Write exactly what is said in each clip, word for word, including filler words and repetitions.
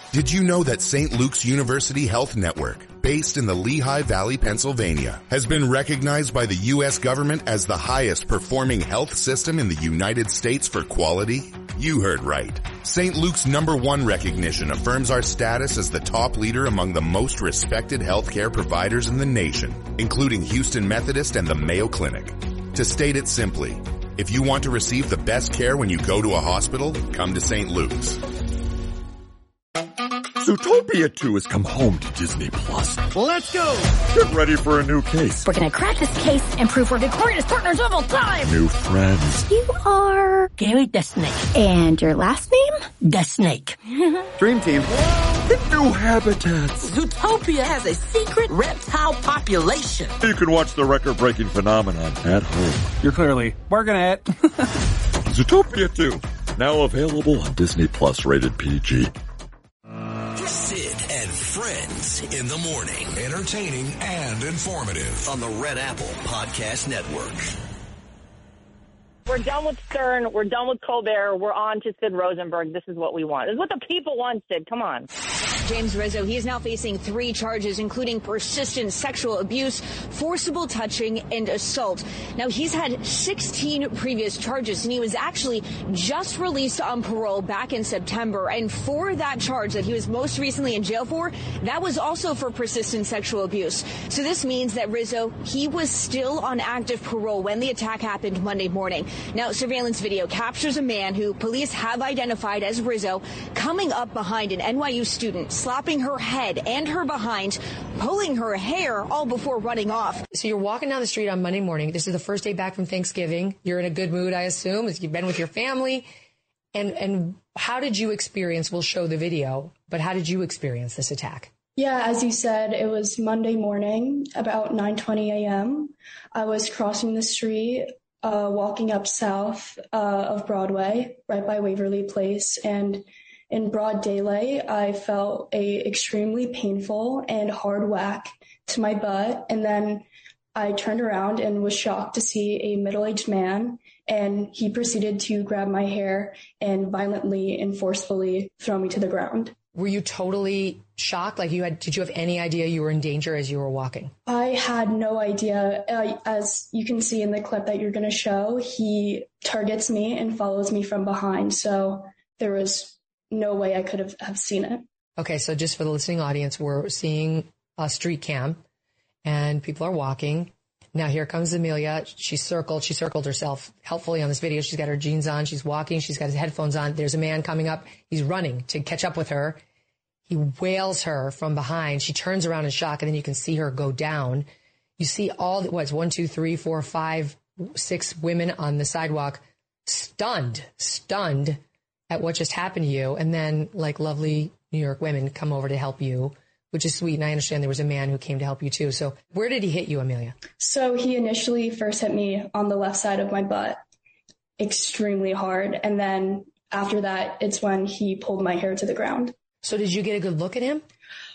Did you know that Saint Luke's University Health Network, based in the Lehigh Valley, Pennsylvania, has been recognized by the U S government as the highest performing health system in the United States for quality? You heard right. Saint Luke's number one recognition affirms our status as the top leader among the most respected healthcare providers in the nation, including Houston Methodist and the Mayo Clinic. To state it simply, if you want to receive the best care when you go to a hospital, come to Saint Luke's. Zootopia two has come home to Disney Plus. Let's go! Get ready for a new case. We're gonna crack this case and prove we're the greatest partners of all time! New friends. You are... Gary the Snake. And your last name? The Snake. Dream Team. Hit new habitats. Zootopia has a secret reptile population. You can watch the record-breaking phenomenon at home. You're clearly working it. Zootopia two. Now available on Disney Plus, rated P G. Sid and Friends in the morning. Entertaining and informative on the Red Apple Podcast Network. We're done with Stern. We're done with Colbert. We're on to Sid Rosenberg. This is what we want. This is what the people want, Sid. Come on. James Rizzo, he is now facing three charges, including persistent sexual abuse, forcible touching, and assault. Now, he's had sixteen previous charges, and he was actually just released on parole back in September. And for that charge that he was most recently in jail for, that was also for persistent sexual abuse. So this means that Rizzo, he was still on active parole when the attack happened Monday morning. Now, surveillance video captures a man who police have identified as Rizzo coming up behind an N Y U student, slapping her head and her behind, pulling her hair, all before running off. So you're walking down the street on Monday morning. This is the first day back from Thanksgiving. You're in a good mood, I assume, as you've been with your family. And and how did you experience, we'll show the video, but how did you experience this attack? Yeah, as you said, it was Monday morning, about nine twenty a.m. I was crossing the street, uh, walking up south uh, of Broadway, right by Waverly Place, and in broad daylight, I felt a extremely painful and hard whack to my butt, and then I turned around and was shocked to see a middle-aged man, and he proceeded to grab my hair and violently and forcefully throw me to the ground. Were you totally shocked? Like you had, did you have any idea you were in danger as you were walking? I had no idea. Uh, as you can see in the clip that you're going to show, he targets me and follows me from behind, so there was no way I could have, have seen it. Okay, so just for the listening audience, we're seeing a street cam and people are walking. Now here comes Amelia. She's circled. She circled herself helpfully on this video. She's got her jeans on. She's walking. She's got his headphones on. There's a man coming up. He's running to catch up with her. He wails her from behind. She turns around in shock, and then you can see her go down. You see all, the, what's one, two, three, four, five, six women on the sidewalk, stunned, stunned at what just happened to you. And then, like lovely New York women come over to help you, which is sweet. And I understand there was a man who came to help you too. So where did he hit you, Amelia? So he initially first hit me on the left side of my butt extremely hard. And then after that, it's when he pulled my hair to the ground. So did you get a good look at him?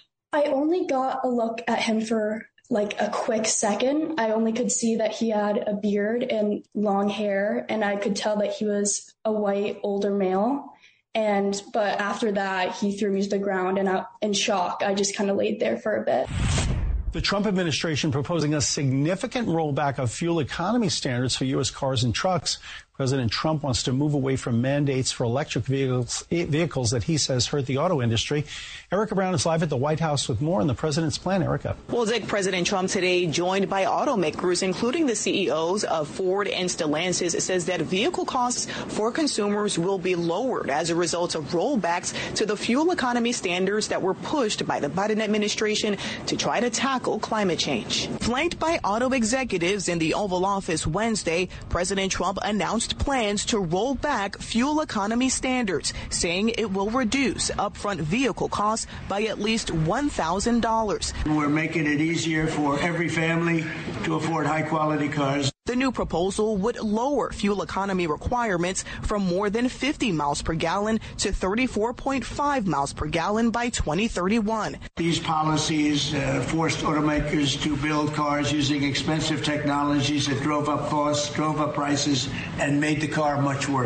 I only got a look at him for like a quick second. I only could see that he had a beard and long hair, and I could tell that he was a white, older male. And, but after that, he threw me to the ground, and I, in shock, I just kind of laid there for a bit. The Trump administration proposing a significant rollback of fuel economy standards for U S cars and trucks. President Trump wants to move away from mandates for electric vehicles, vehicles that he says hurt the auto industry. Erica Brown is live at the White House with more on the president's plan. Erica. Well, Dick, President Trump today joined by automakers, including the C E Os of Ford and Stellantis, says that vehicle costs for consumers will be lowered as a result of rollbacks to the fuel economy standards that were pushed by the Biden administration to try to tackle climate change. Flanked by auto executives in the Oval Office Wednesday, President Trump announced plans to roll back fuel economy standards, saying it will reduce upfront vehicle costs by at least one thousand dollars. We're making it easier for every family to afford high-quality cars. The new proposal would lower fuel economy requirements from more than fifty miles per gallon to thirty-four point five miles per gallon by twenty thirty-one. These policies uh, forced automakers to build cars using expensive technologies that drove up costs, drove up prices, and made the car much worse.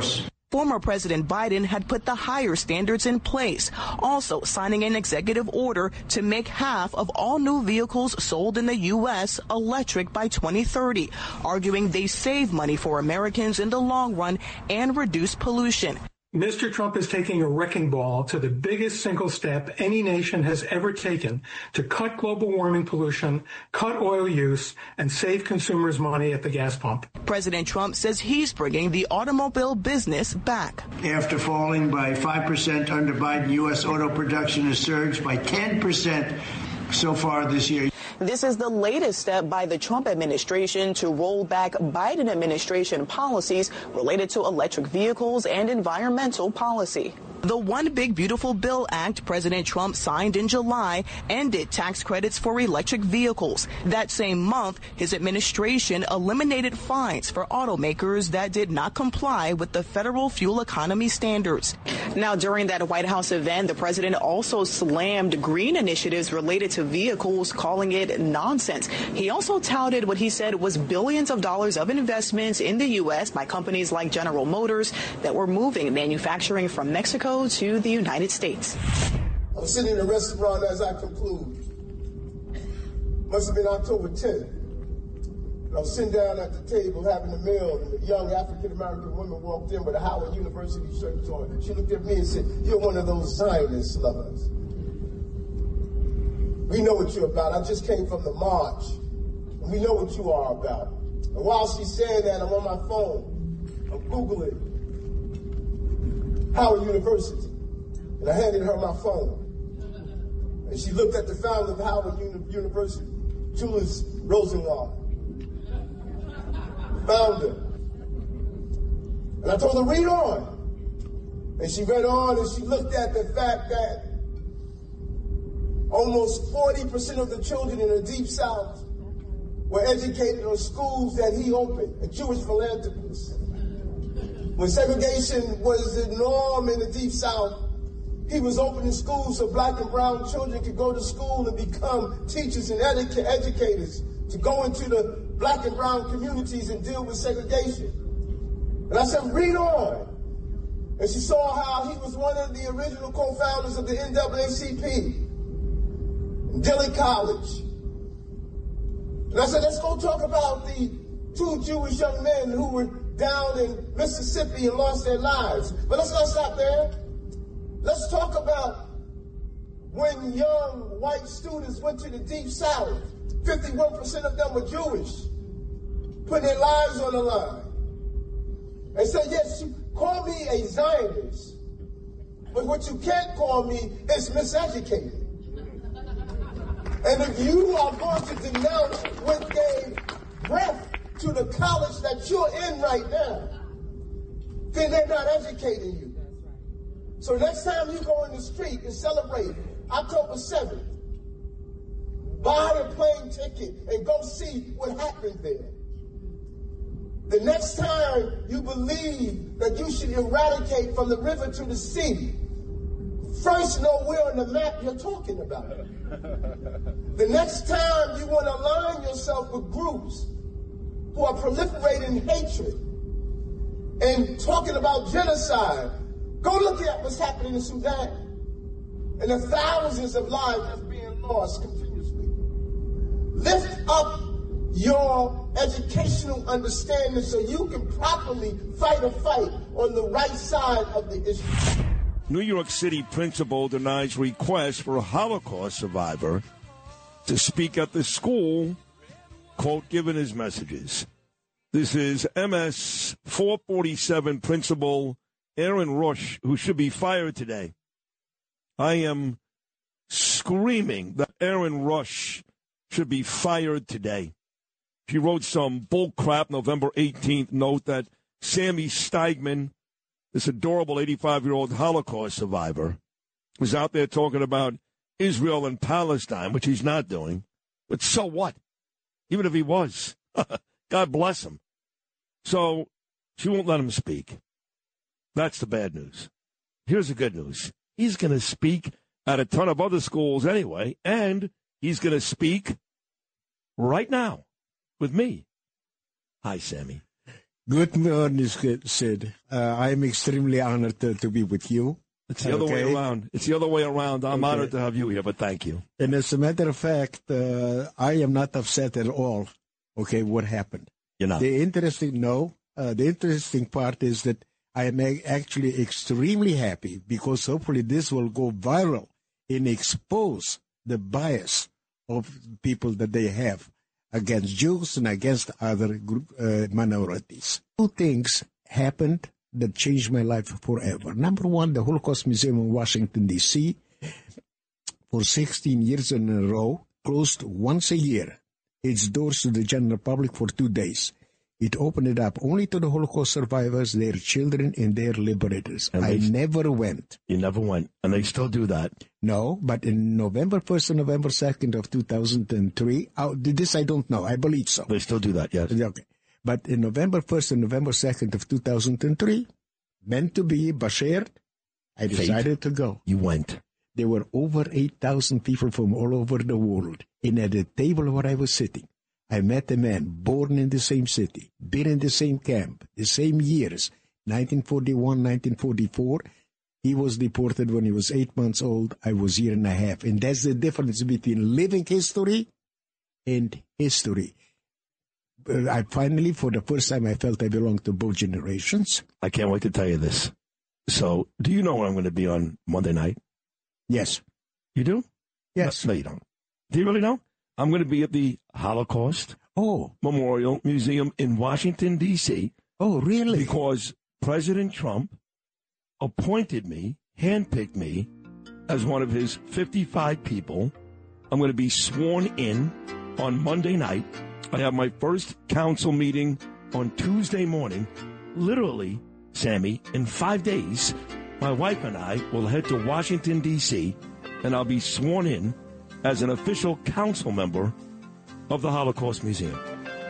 Former President Biden had put the higher standards in place, also signing an executive order to make half of all new vehicles sold in the U S electric by twenty thirty, arguing they save money for Americans in the long run and reduce pollution. Mister Trump is taking a wrecking ball to the biggest single step any nation has ever taken to cut global warming pollution, cut oil use, and save consumers money at the gas pump. President Trump says he's bringing the automobile business back. After falling by five percent under Biden, U S auto production has surged by ten percent so far this year. This is the latest step by the Trump administration to roll back Biden administration policies related to electric vehicles and environmental policy. The One Big Beautiful Bill Act President Trump signed in July ended tax credits for electric vehicles. That same month, his administration eliminated fines for automakers that did not comply with the federal fuel economy standards. Now, during that White House event, the president also slammed green initiatives related to vehicles, calling it nonsense. He also touted what he said was billions of dollars of investments in the U S by companies like General Motors that were moving manufacturing from Mexico to the United States. I'm sitting in a restaurant as I conclude. Must have been October tenth. I was sitting down at the table having a meal, and a young African-American woman walked in with a Howard University shirt on. She looked at me and said, "You're one of those Zionist lovers. We know what you're about. I just came from the march, and we know what you are about." And while she's saying that, I'm on my phone. I'm Googling Howard University, and I handed her my phone. And she looked at the founder of Howard Uni- University, Julius Rosenwald, founder. And I told her, read on. And she read on, and she looked at the fact that almost forty percent of the children in the Deep South were educated in schools that he opened, a Jewish philanthropist. When segregation was the norm in the Deep South, he was opening schools so black and brown children could go to school and become teachers and edu- educators to go into the black and brown communities and deal with segregation. And I said, read on. And she saw how he was one of the original co-founders of the N double A C P, Dilley College. And I said, let's go talk about the two Jewish young men who were down in Mississippi and lost their lives. But let's not stop there. Let's talk about when young white students went to the Deep South. fifty-one percent of them were Jewish, putting their lives on the line. And said, yes, you call me a Zionist, but what you can't call me is miseducated. And if you are going to denounce what gave breath to the college that you're in right now, then they're not educating you. So next time you go in the street and celebrate October seventh, buy a plane ticket and go see what happened there. The next time you believe that you should eradicate from the river to the sea, first know where on the map you're talking about. The next time you want to align yourself with groups who are proliferating hatred and talking about genocide, go look at what's happening in Sudan and the thousands of lives that's being lost continuously. Lift up your educational understanding so you can properly fight a fight on the right side of the issue. New York City principal denies request for a Holocaust survivor to speak at the school, quote, given his messages. This is M S four forty-seven principal Aaron Rush, who should be fired today. I am screaming that Aaron Rush should be fired today. She wrote some bullcrap November eighteenth note that Sammy Steigman, this adorable eighty-five-year-old Holocaust survivor, was out there talking about Israel and Palestine, which he's not doing. But so what? Even if he was. God bless him. So she won't let him speak. That's the bad news. Here's the good news. He's going to speak at a ton of other schools anyway, and he's going to speak right now with me. Hi, Sammy. Good morning, Sid. Uh, I'm extremely honored to, to be with you. It's the other okay. way around. It's the other way around. I'm okay. honored to have you here, but thank you. And as a matter of fact, uh, I am not upset at all, okay, what happened. You're not? The interesting, no. Uh, the interesting part is that I am actually extremely happy because hopefully this will go viral and expose the bias of people that they have against Jews and against other group, uh, minorities. Two things happened that changed my life forever. Number one, the Holocaust Museum in Washington, D C, for sixteen years in a row, closed once a year its doors to the general public for two days. It opened it up only to the Holocaust survivors, their children, and their liberators. And I never went. You never went, and they still do that. No, but in November first and November second of two thousand three, oh, this I don't know, I believe so. They still do that, yes. Okay. But in November first and November second of two thousand three, meant to be Bashir, I decided Fate. to go. You went. There were over eight thousand people from all over the world. And at the table where I was sitting, I met a man born in the same city, been in the same camp, the same years, nineteen forty-one, nineteen forty-four. He was deported when he was eight months old. I was a year and a half. And that's the difference between living history and history. I finally, for the first time, I felt I belonged to both generations. I can't wait to tell you this. So, do you know where I'm going to be on Monday night? Yes. You do? Yes. No, no, you don't. Do you really know? I'm going to be at the Holocaust oh. Memorial Museum in Washington, D C Oh, really? Because President Trump appointed me, handpicked me, as one of his fifty-five people. I'm going to be sworn in on Monday night. I have my first council meeting on Tuesday morning. Literally, Sammy, in five days, my wife and I will head to Washington, D C, and I'll be sworn in as an official council member of the Holocaust Museum.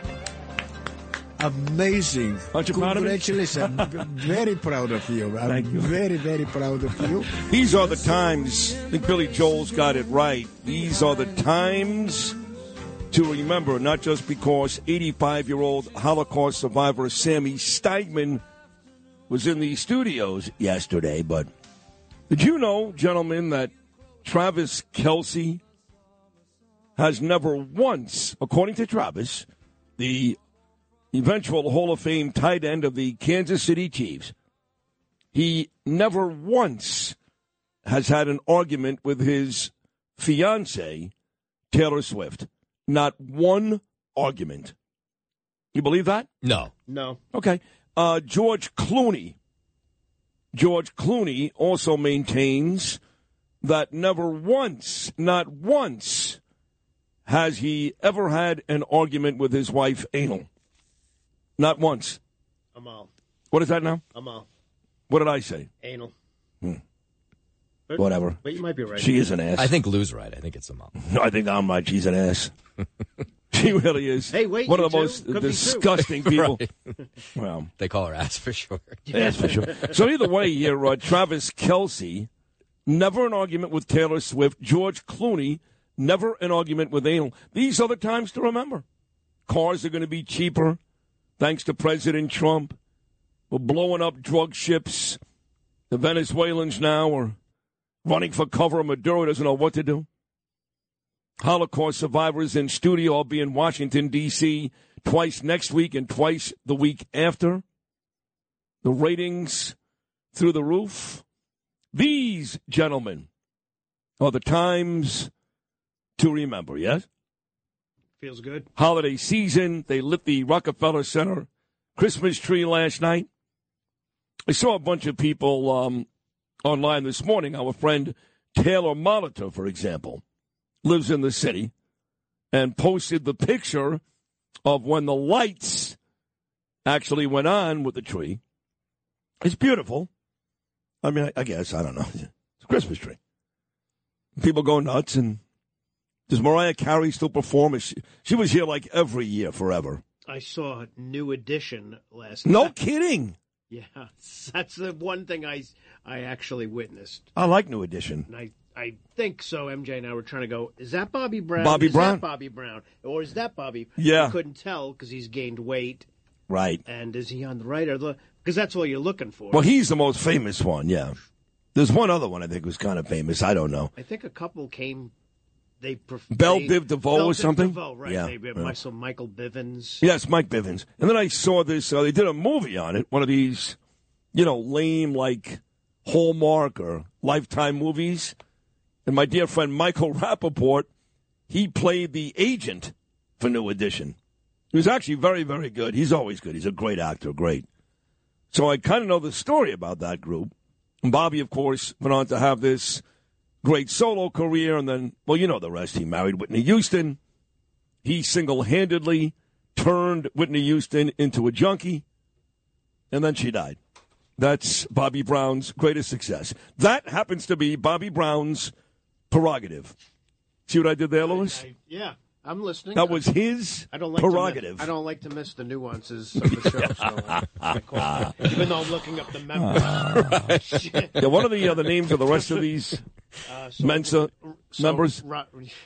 Amazing. Aren't you proud of me? Congratulations. I'm very proud of you. I'm Thank you. very, very proud of you. These are the times. I think Billy Joel's got it right. These are the times to remember, not just because eighty-five-year-old Holocaust survivor Sammy Steigman was in the studios yesterday, but did you know, gentlemen, that Travis Kelce has never once, according to Travis, the eventual Hall of Fame tight end of the Kansas City Chiefs, he never once has had an argument with his fiancée, Taylor Swift. Not one argument. You believe that? No. No. Okay. Uh, George Clooney. George Clooney also maintains that never once, not once, has he ever had an argument with his wife, anal. Not once. Amal. What is that now? Amal. What did I say? Anal. Hmm. But, Whatever. But you might be right. She is an ass. I think Lou's right. I think it's Amal. No, I think I'm right. She's an ass. She really is. Hey, wait. One of the too. most Could disgusting people. Right. Well, they call her ass for short. Ass for sure. So either way, here, uh, Travis Kelce, never an argument with Taylor Swift. George Clooney, never an argument with anal. These are the times to remember. Cars are going to be cheaper, thanks to President Trump. We're blowing up drug ships. The Venezuelans now are running for cover. Maduro doesn't know what to do. Holocaust survivors in studio. I'll be in Washington, D C twice next week and twice the week after. The ratings through the roof. These, gentlemen, are the times to remember, yes? Feels good. Holiday season. They lit the Rockefeller Center Christmas tree last night. I saw a bunch of people um, online this morning. Our friend Taylor Molitor, for example, lives in the city and posted the picture of when the lights actually went on with the tree. It's beautiful. I mean, I, I guess, I don't know. It's a Christmas tree. People go nuts. And does Mariah Carey still perform? She, she was here like every year forever. I saw New Edition last No night. kidding. Yeah, that's the one thing I, I actually witnessed. I like New Edition. And I, I think so. M J and I were trying to go, is that Bobby Brown? Bobby is Brown? That Bobby Brown? Or is that Bobby? Yeah. I couldn't tell because he's gained weight. Right. And is he on the right or the? Because that's all you're looking for. Well, he's the most famous one, yeah. There's one other one I think was kind of famous. I don't know. I think a couple came. They pref- Belle they, Biv DeVoe Belle or Biv something? DeVoe, right? Yeah, They, yeah. So Michael Bivins. Yes, Mike Bivins. And then I saw this. Uh, they did a movie on it. One of these, you know, lame like Hallmark or Lifetime movies. And my dear friend Michael Rappaport, he played the agent for New Edition. He was actually very, very good. He's always good. He's a great actor, great. So I kind of know the story about that group. And Bobby, of course, went on to have this great solo career, and then, well, you know the rest. He married Whitney Houston. He single-handedly turned Whitney Houston into a junkie, and then she died. That's Bobby Brown's greatest success. That happens to be Bobby Brown's prerogative. See what I did there, Louis? I, I, yeah, I'm listening. That was his I don't like prerogative. To miss, I don't like to miss the nuances of the show, so I call that. Even though I'm looking up the members. Yeah, what are the other names of the rest of these uh, so, Mensa so, members? Ro-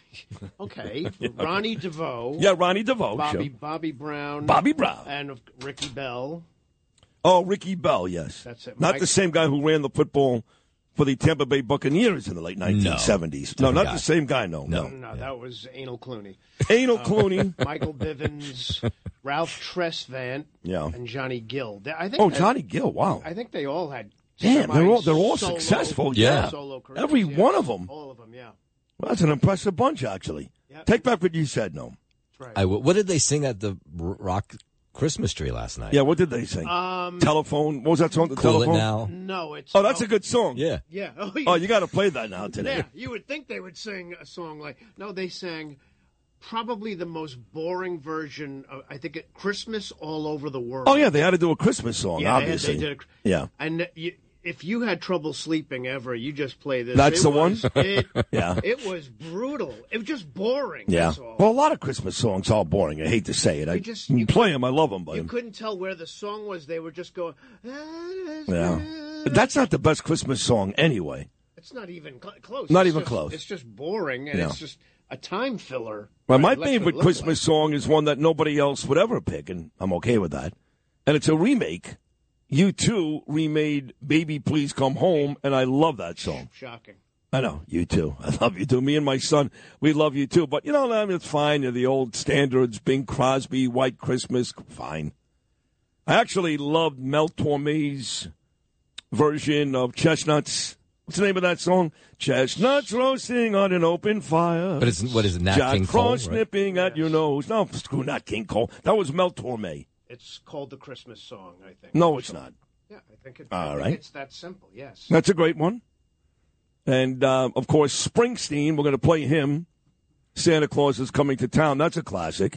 okay, Ronnie DeVoe. Yeah, Ronnie DeVoe. Bobby, sure. Bobby Brown. Bobby Brown. And of Ricky Bell. Oh, Ricky Bell, yes. That's it. Not Mike- the same guy who ran the football for the Tampa Bay Buccaneers in the late nineteen seventies. No, Different not guy. the same guy, no. No, No, no, that was Anal Clooney. Anal Uh, Clooney. Michael Bivins, Ralph Tresvant, Yeah. and Johnny Gill. They- I think Oh, that- Johnny Gill, wow. I think they all had. Damn, they're all, they're all solo- successful, Yeah. yeah. Solo careers, Every yeah. one of them. All of them, yeah. Well, that's an impressive bunch, actually. Yep. Take back what you said, no. That's right. I, what did they sing at the R- Rock Christmas tree last night? Yeah, what did they sing? Um, Telephone. What was that song? The Cool Telephone? It Now. No, it's. Oh, that's no, a good song. Yeah. Yeah. Oh, Oh, you got to play that now today. Yeah, you would think they would sing a song like. No, they sang probably the most boring version of, I think, it, Christmas All Over the World. Oh, yeah, they had to do a Christmas song, Yeah, they- obviously. they did a- Yeah. And you, if you had trouble sleeping ever, you just play this. That's It the was- one? It, Yeah. It was brutal. It was just boring. Yeah. That's all. Well, a lot of Christmas songs are boring. I hate to say it. I You just- you you play them. I love them, but You couldn't tell where the song was. They were just going. yeah. But that's not the best Christmas song anyway. It's not even cl- close. Not It's even just- close. It's just boring, and Yeah. it's just a time filler. Well, my That's what it favorite looked Christmas like. song is one that nobody else would ever pick, and I'm okay with that. And it's a remake. U two remade Baby Please Come Home, and I love that song. Shocking. I know, you too. I love you too. Me and my son, we love you too. But, you know, I mean, it's fine. They're the old standards, Bing Crosby, White Christmas, fine. I actually loved Mel Torme's version of Chestnuts. What's the name of that song? Chestnuts roasting on an open fire. But it's, what is it, Nat Jack King Cole? Frost right? nipping at your nose. No, screw Nat King Cole. That was Mel Torme. It's called the Christmas song, I think. No, it's not. Yeah, I think, it, All I think right. it's that simple, yes. That's a great one. And, uh, of course, Springsteen, we're going to play him. Santa Claus is Coming to Town. That's a classic.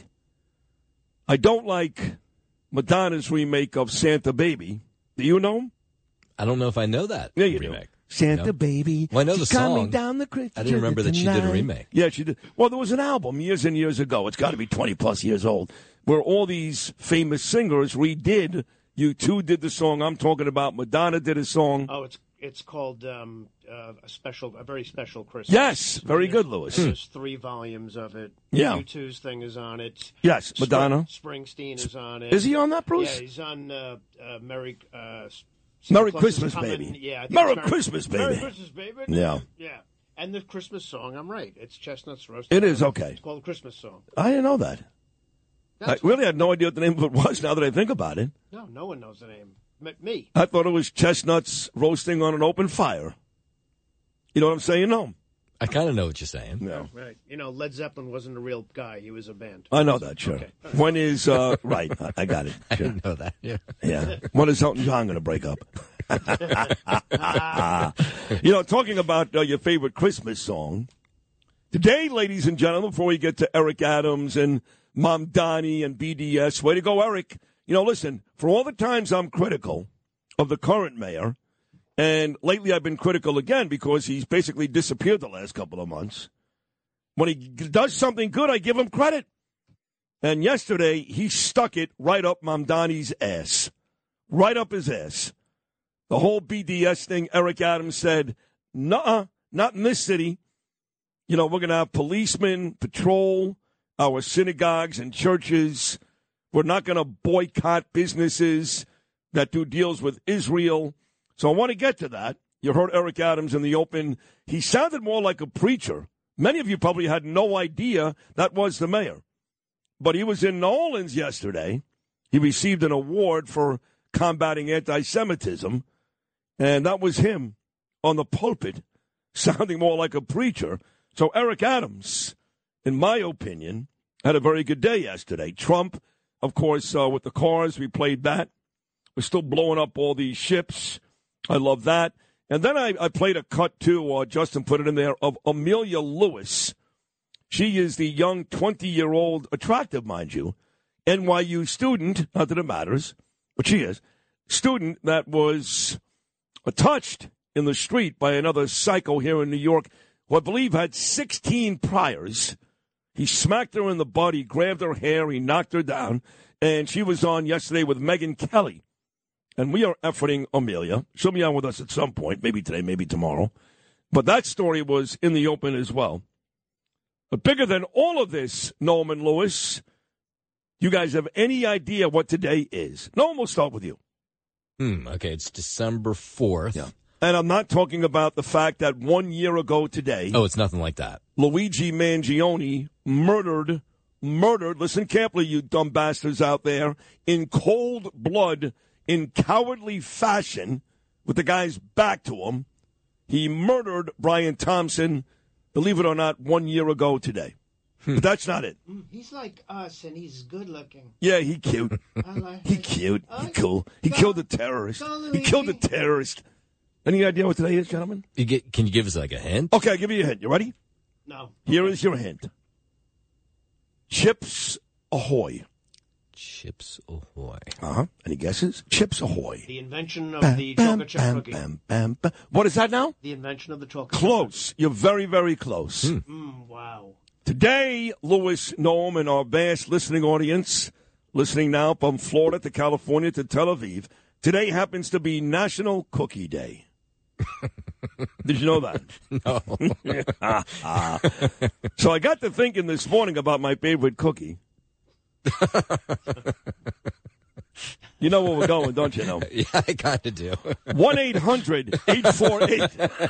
I don't like Madonna's remake of Santa Baby. Do you know him? I don't know if I know that Yeah, you remake. do. Santa No? Baby. Well, I know she's the song. coming down the creek. I didn't remember that she did a remake. Yeah, she did. Well, there was an album years and years ago. It's got to be twenty plus years old, where all these famous singers redid. U two did the song I'm talking about. Madonna did a song. Oh, it's it's called um, uh, a special, a very special Christmas. Yes, very good, Louis. And there's three volumes of it. Yeah. U two's thing is on it. Yes, Spring- Madonna. Springsteen is on it. Is he on that, Bruce? Yeah, he's on uh, uh, Merry. Uh, Merry Santa Claus is Christmas, Coming. baby. Yeah, I think Merry it's Christmas, Merry baby. Christmas, baby. Yeah. Yeah. And the Christmas song, I'm right. It's Chestnuts Roasted. It is, okay. It's called a Christmas song. I didn't know that. I really had no idea what the name of it was now that I think about it. No, no one knows the name. M- Me. I thought it was chestnuts roasting on an open fire. You know what I'm saying? No. I kind of know what you're saying. No. Right. You know, Led Zeppelin wasn't a real guy. He was a band. I know that, sure. Okay. When is, uh, right, I, I got it. I Sure. didn't know that. Yeah. Yeah. When is Elton John going to break up? You know, talking about uh, your favorite Christmas song, today, ladies and gentlemen, before we get to Eric Adams and Mom Donnie and B D S, way to go, Eric. You know, listen, for all the times I'm critical of the current mayor, and lately I've been critical again because he's basically disappeared the last couple of months. When he does something good, I give him credit. And yesterday, he stuck it right up Mamdani's ass. Right up his ass. The whole B D S thing, Eric Adams said, nuh-uh, not in this city. You know, we're going to have policemen patrol our synagogues and churches. We're not going to boycott businesses that do deals with Israel. So I want to get to that. You heard Eric Adams in the open. He sounded more like a preacher. Many of you probably had no idea that was the mayor. But he was in New Orleans yesterday. He received an award for combating anti-Semitism. And that was him on the pulpit, sounding more like a preacher. So Eric Adams, in my opinion, had a very good day yesterday. Trump, of course, uh, with the cars, we played that. We're still blowing up all these ships. I love that. And then I, I played a cut, too. Uh, Justin put it in there, of Amelia Lewis. She is the young twenty-year-old, attractive, mind you, N Y U student, not that it matters, but she is, student that was uh, touched in the street by another psycho here in New York, who I believe had sixteen priors. He smacked her in the butt, he grabbed her hair, he knocked her down, and she was on yesterday with Megyn Kelly. And we are efforting Amelia. She'll be on with us at some point, maybe today, maybe tomorrow. But that story was in the open as well. But bigger than all of this, Noam and Lewis, you guys have any idea what today is? Noam, we'll start with you. Hmm, okay, it's December fourth. Yeah. And I'm not talking about the fact that one year ago today. Oh, it's nothing like that. Luigi Mangione murdered, murdered, listen carefully, you dumb bastards out there, in cold blood, in cowardly fashion, with the guy's back to him. He murdered Brian Thompson, believe it or not, one year ago today. But that's not it. He's like us, and he's good looking. Yeah, he cute. like he cute. He cool. He killed a terrorist. He killed a terrorist. Any idea what today is, gentlemen? You get, can you give us like a hint? Okay, I'll give you a hint. You ready? No. Here is your hint. Chips Ahoy. Chips Ahoy. Uh-huh. Any guesses? Chips Ahoy. The invention of Bam, the bam, chocolate chip bam, cookie. Bam, bam, bam. What is that now? The invention of the chocolate Close. You're very, very close. Hmm. Mm, wow. Today, Lewis, Noam, and our vast listening audience, listening now from Florida to California to Tel Aviv, today happens to be National Cookie Day. Did you know that? No. So I got to thinking this morning about my favorite cookie. You know where we're going, don't you know? Yeah, I kind of do. one eight hundred eight four eight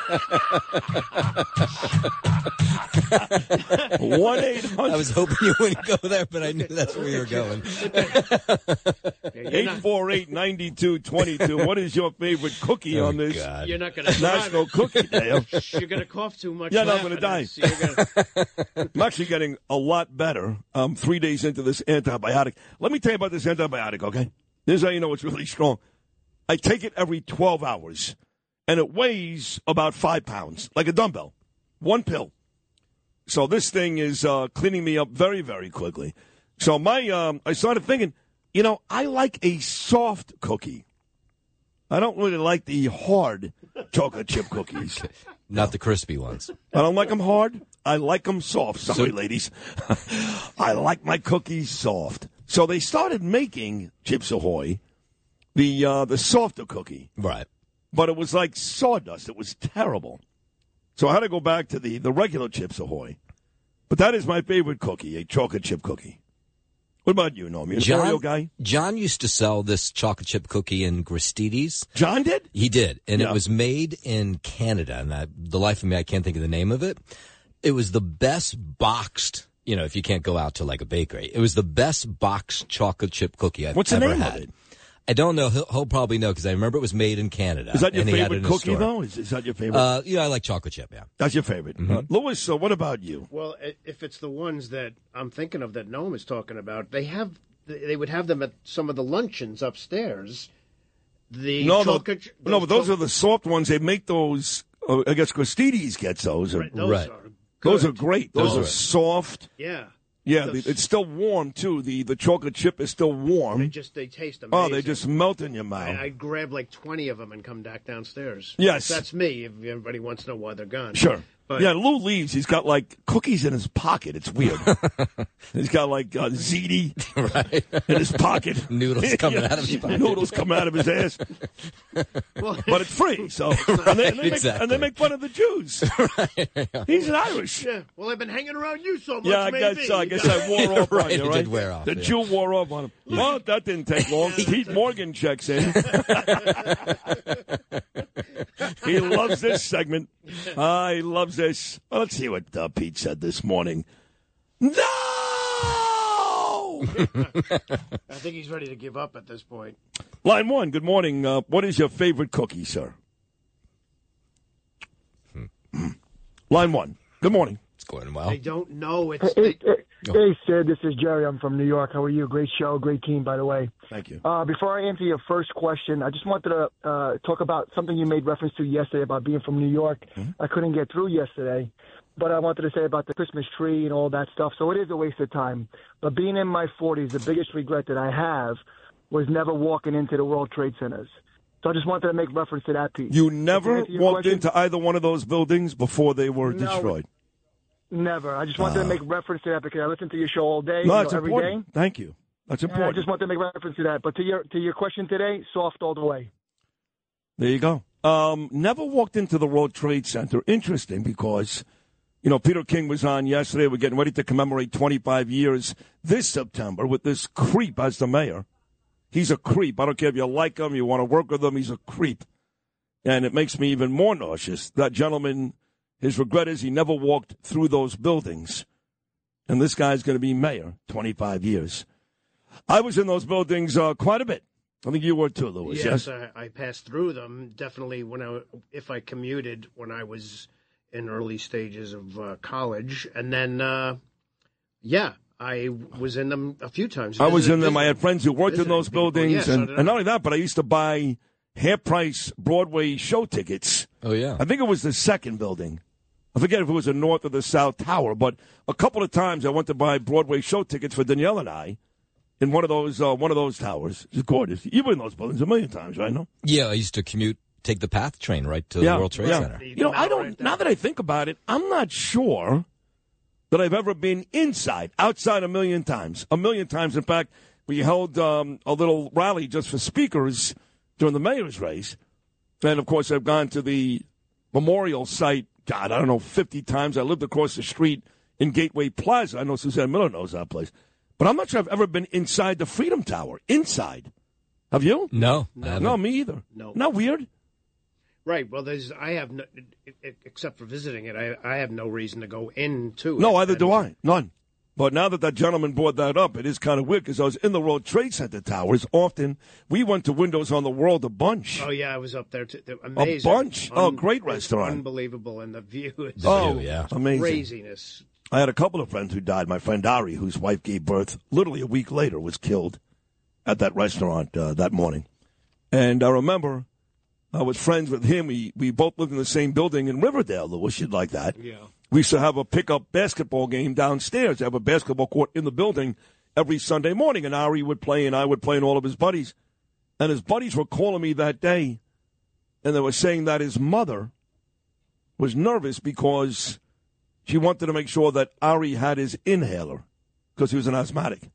one eight hundred I was hoping you wouldn't go there, but I knew that's where you were going. eight four eight, nine two two two. What is your favorite cookie Oh, on this God. You're not going to National Cookie Day? You're going to cough too much. Yeah, no, I'm laughing. going to die. You're gonna... I'm actually getting a lot better. I'm three days into this antibiotic. Let me tell you about this antibiotic, okay? This is how you know it's really strong. I take it every twelve hours, and it weighs about five pounds, like a dumbbell. One pill. So this thing is uh, cleaning me up very, very quickly. So my, um, I started thinking, you know, I like a soft cookie. I don't really like the hard chocolate chip cookies. Not the crispy ones. I don't like them hard. I like them soft. Sorry, so, ladies. I like my cookies soft. So they started making Chips Ahoy, the uh, the softer cookie. Right. But it was like sawdust. It was terrible. So I had to go back to the, the regular Chips Ahoy. But that is my favorite cookie, a chocolate chip cookie. What about you, Norm? You're a cereal guy? John used to sell this chocolate chip cookie in Gristedes. John did? He did. And Yeah. it was made in Canada. And I, the life of me, I can't think of the name of it. It was the best boxed, you know, if you can't go out to like a bakery. It was the best boxed chocolate chip cookie I've What's the ever name of had. it? I don't know. He'll, he'll probably know because I remember it was made in Canada. Is that your and he had favorite it in a cookie, store. though? Is, is that your favorite? Uh, yeah, I like chocolate chip, yeah. That's your favorite. Mhm. Uh, Louis, so what about you? Well, i- if it's the ones that I'm thinking of that Noam is talking about, they have they would have them at some of the luncheons upstairs. The No, no, chocolate, ch- no, but those cho- are the soft ones. They make those, uh, I guess Gristedes gets those. Right, those Right. are Those good. are great. Those Those are are- soft. Yeah. Yeah, Those- the, it's still warm, too. The the chocolate chip is still warm. They just they taste amazing. Oh, they just melt in your mouth. I, I grab like twenty of them and come back downstairs. Yes. That's me. If everybody wants to know why they're gone. Sure. But, yeah, Lou leaves. He's got, like, cookies in his pocket. It's weird. He's got, like, uh, ziti right. in his pocket. Noodles coming out of his pocket. Noodles coming out of his ass. well, but it's free, so. Right, and, they, and, they make, exactly. and they make fun of the Jews. right. He's an Irish. Yeah, well, they've been hanging around you so much, Yeah, I maybe. guess, so. I guess I wore off right, on you, it right? did wear off, the yeah. Jew wore off on him. Well, that didn't take long. Pete Morgan checks in. He loves this segment. Uh, he loves this. Well, let's see what uh, Pete said this morning. No! I think he's ready to give up at this point. Line one, good morning. Uh, what is your favorite cookie, sir? Hmm. Line one, good morning. It's going well. I don't know. It's Hey, they, hey, hey, Sid, this is Jerry. I'm from New York. How are you? Great show, great team, by the way. Thank you. Uh, before I answer your first question, I just wanted to uh, talk about something you made reference to yesterday about being from New York. Mm-hmm. I couldn't get through yesterday, but I wanted to say about the Christmas tree and all that stuff. So it is a waste of time. But being in my forties, the biggest regret that I have was never walking into the World Trade Centers. So I just wanted to make reference to that piece. You never To answer your walked question- into either one of those buildings before they were No. destroyed? Never. I just wanted Uh. to make reference to that because I listen to your show all day, No, you that's know, every important. day. Thank you. That's And I important. just wanted to make reference to that. But to your to your question today, soft all the way. There you go. Um, never walked into the World Trade Center. Interesting because, you know, Peter King was on yesterday. We're getting ready to commemorate twenty-five years this September with this creep as the mayor. He's a creep. I don't care if you like him, you want to work with him, he's a creep. And it makes me even more nauseous. That gentleman, his regret is he never walked through those buildings. And this guy's going to be mayor twenty-five years. I was in those buildings uh, quite a bit. I think you were too, Louis. yes, Yes. I, I passed through them. Definitely when I, if I commuted when I was in early stages of uh, college, and then, uh, yeah, I was in them a few times. I was Visiting- in them. I had friends who worked in visiting those people. buildings. Yeah, so and, did I. and not only that, but I used to buy half-price Broadway show tickets. Oh, yeah. I think it was the second building. I forget if it was the North or the South Tower, but a couple of times I went to buy Broadway show tickets for Danielle and I in one of those uh, one of those towers. It's gorgeous. You've been in those buildings a million times, right? No? Yeah, I used to commute, take the PATH train right to yeah, the World Trade yeah. Center. You know, I don't. Now that I think about it, I'm not sure that I've ever been inside, outside a million times. A million times. In fact, we held um, a little rally just for speakers during the mayor's race. And, of course, I've gone to the memorial site, God, I don't know, fifty times. I lived across the street in Gateway Plaza. I know Suzanne Miller knows that place. But I'm not sure I've ever been inside the Freedom Tower. Inside. Have you? No. No. No, me either. No. Not weird? Right. Well, there's. I have no, except for visiting it. I, I have no reason to go into. No, it. either And- do I. None. But now that that gentleman brought that up, it is kind of weird because I was in the World Trade Center towers often. We went to Windows on the World a bunch. Oh yeah, I was up there too. They're Amazing. A bunch. Oh, Un- great it's restaurant. Unbelievable, and the view is oh, amazing. craziness. I had a couple of friends who died. My friend Ari, whose wife gave birth literally a week later, was killed at that restaurant uh, that morning. And I remember I was friends with him. We we both lived in the same building in Riverdale, Louis. You'd like that. Yeah. We used to have a pickup basketball game downstairs. Have a basketball court in the building every Sunday morning. And Ari would play, and I would play, and all of his buddies. And his buddies were calling me that day, and they were saying that his mother was nervous because she wanted to make sure that Ari had his inhaler because he was an asthmatic.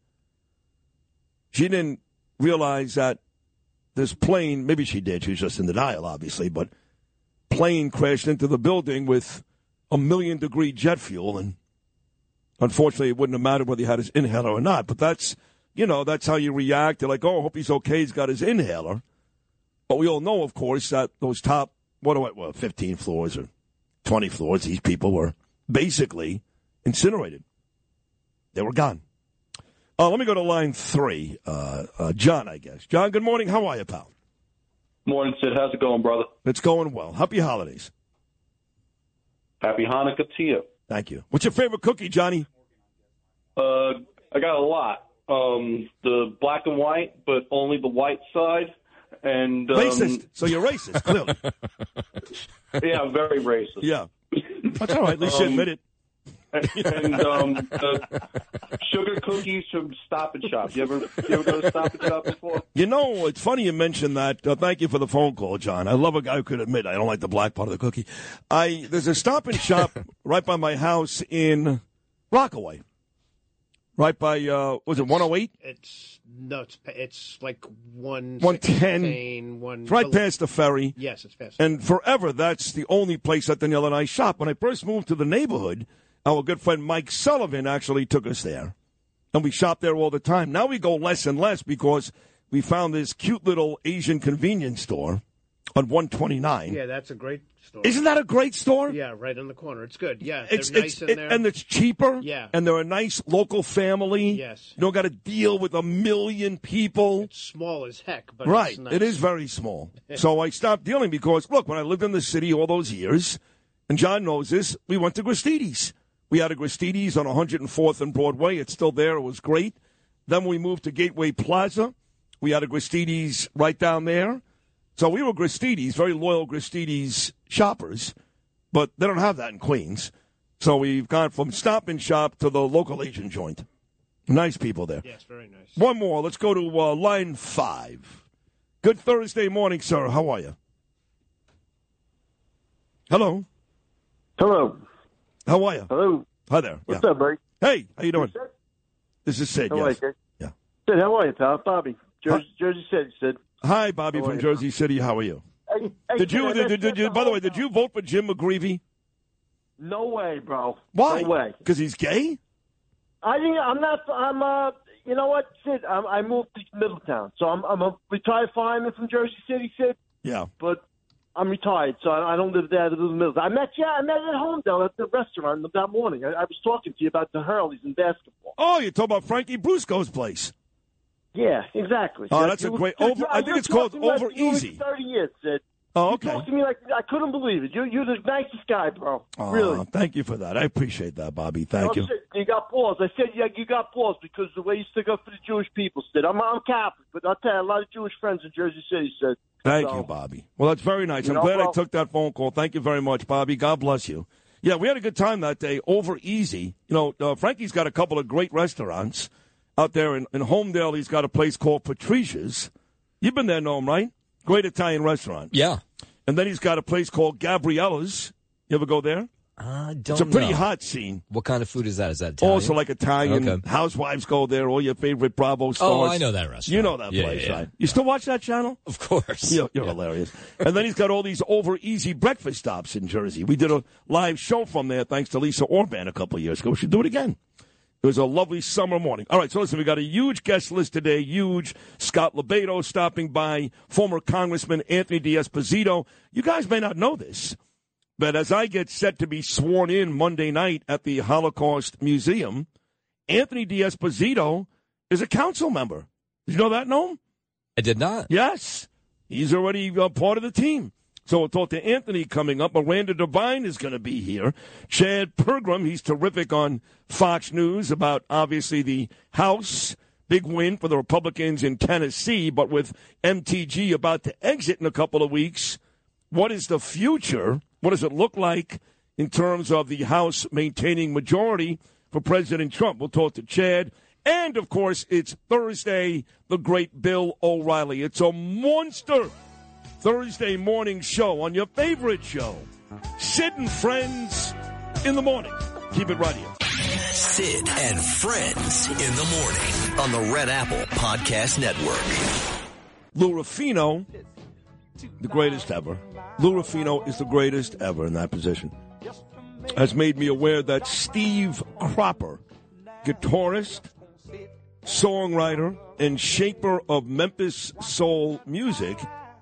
She didn't realize that this plane, maybe she did, she was just in denial, obviously, but plane crashed into the building with a million degree jet fuel, and unfortunately it wouldn't have mattered whether he had his inhaler or not. But that's, you know, that's how you react. They're like, oh, I hope he's okay, he's got his inhaler. But we all know, of course, that those top, what do I, well, fifteen floors or twenty floors, these people were basically incinerated. They were gone. Uh, let me go to line three. Uh, uh, John, I guess. John, good morning. How are you, pal? Morning, Sid. How's it going, brother? It's going well. Happy holidays. Happy Hanukkah to you. Thank you. What's your favorite cookie, Johnny? Uh, I got a lot. Um, the black and white, but only the white side. And um, Racist. So you're racist, clearly. Yeah, I'm very racist. Yeah. That's all right. At least you Um, admit it. and um, the sugar cookies from Stop and Shop. You ever, you ever go to Stop and Shop before? You know, it's funny you mentioned that. Uh, thank you for the phone call, John. I love a guy who could admit I don't like the black part of the cookie. I There's a Stop and Shop right by my house in Rockaway. Right by, uh, was it one oh eight? It's, no, it's, it's like one one ten. One, It's right past the ferry. Yes, it's past. And forever, that's the only place that Danielle and I shop. When I first moved to the neighborhood, our good friend Mike Sullivan actually took us there. And we shop there all the time. Now we go less and less because we found this cute little Asian convenience store on one twenty-nine. Yeah, that's a great store. Isn't that a great store? Yeah, right in the corner. It's good. Yeah, It's, they're it's, nice in it- there. and it's cheaper. Yeah. And they're a nice local family. Yes. You don't got to deal with a million people. It's small as heck, but Right. it's nice. It is very small. So I stopped dealing because, look, when I lived in the city all those years, and John knows this, we went to Gristides. We had a Gristides on one hundred fourth and Broadway. It's still there. It was great. Then we moved to Gateway Plaza. We had a Gristides right down there. So we were Gristides, very loyal Gristides shoppers, but they don't have that in Queens. So we've gone from Stop and Shop to the local Asian joint. Nice people there. Yes, very nice. One more. Let's go to uh, line five. Good Thursday morning, sir. How are you? Hello. Hello. How are you? Hello. Hi there. What's Yeah. up, buddy? Hey, how you doing? This is Sid. How Yes. are you, Yeah. Sid, how are you, pal? Bobby. Jersey, Jersey City, Sid. Hi, Bobby How from are you? Jersey City. How are you? Hey, hey, Did you? Sid, Did, I did, did you? messed By the up way, did you vote for Jim McGreevey? No way, bro. Why? No way. Because he's gay? I think I'm not. I'm. Uh. You know what, Sid? I'm, I moved to Middletown, so I'm. I'm a retired fireman from Jersey City, Sid. Yeah. But I'm retired, so I, I don't live there. I live in Middletown. I met you. I met at home down at the restaurant that morning. I, I was talking to you about the Hurleys in basketball. Oh, you're talking about Frankie Brusco's place. Yeah, exactly. Oh, Sid. that's a You- great you- over. I you- think it's you called talked to me like Over you were Easy. Thirty years, Sid. Oh, You okay. talked to me like I couldn't believe it. You, you're the nicest guy, bro. Oh, really. thank you for that. I appreciate that, Bobby. Thank I'm you. saying, you got balls. I said yeah, you got balls because the way you stick up for the Jewish people, Sid. I'm, I'm Catholic, but I'll tell you, a lot of Jewish friends in Jersey City, Sid. Thank So, you, Bobby. Well, that's very nice. You I'm know, glad I bro. took that phone call. Thank you very much, Bobby. God bless you. Yeah, we had a good time that day. Over Easy. You know, uh, Frankie's got a couple of great restaurants out there in, in Homedale. He's got a place called Patricia's. You've been there, Noam, right? Great Italian restaurant. Yeah. And then he's got a place called Gabriella's. You ever go there? I don't It's a pretty know. hot scene. What kind of food is that? Is that Italian? Also like Italian. Okay. Housewives go there. All your favorite Bravo stars. Oh, I know that restaurant. You know that Yeah, place, yeah, yeah. right? You still watch that channel? Of course. You're, you're hilarious. And then he's got all these over easy breakfast stops in Jersey. We did a live show from there thanks to Lisa Orban a couple of years ago. We should do it again. It was a lovely summer morning. All right, so listen, we got a huge guest list today. Huge. Scott Lebedo stopping by, former Congressman Anthony D'Esposito. You guys may not know this, but as I get set to be sworn in Monday night at the Holocaust Museum, Anthony D'Esposito is a council member. Did you know that, Noam? I did not. Yes. He's already uh, part of the team. So we'll talk to Anthony coming up. Miranda Devine is going to be here. Chad Pergram, he's terrific on Fox News about, obviously, the House. Big win for the Republicans in Tennessee. But with M T G about to exit in a couple of weeks, what is the future? What does it look like in terms of the House maintaining majority for President Trump? We'll talk to Chad. And, of course, it's Thursday, the great Bill O'Reilly. It's a monster Thursday morning show on your favorite show, Sid and Friends in the morning. Keep it right here. Sid and Friends in the morning on the Red Apple Podcast Network. Lou Rufino, the greatest ever. Lou Rufino is the greatest ever in that position. Has made me aware that Steve Cropper, guitarist, songwriter, and shaper of Memphis soul music,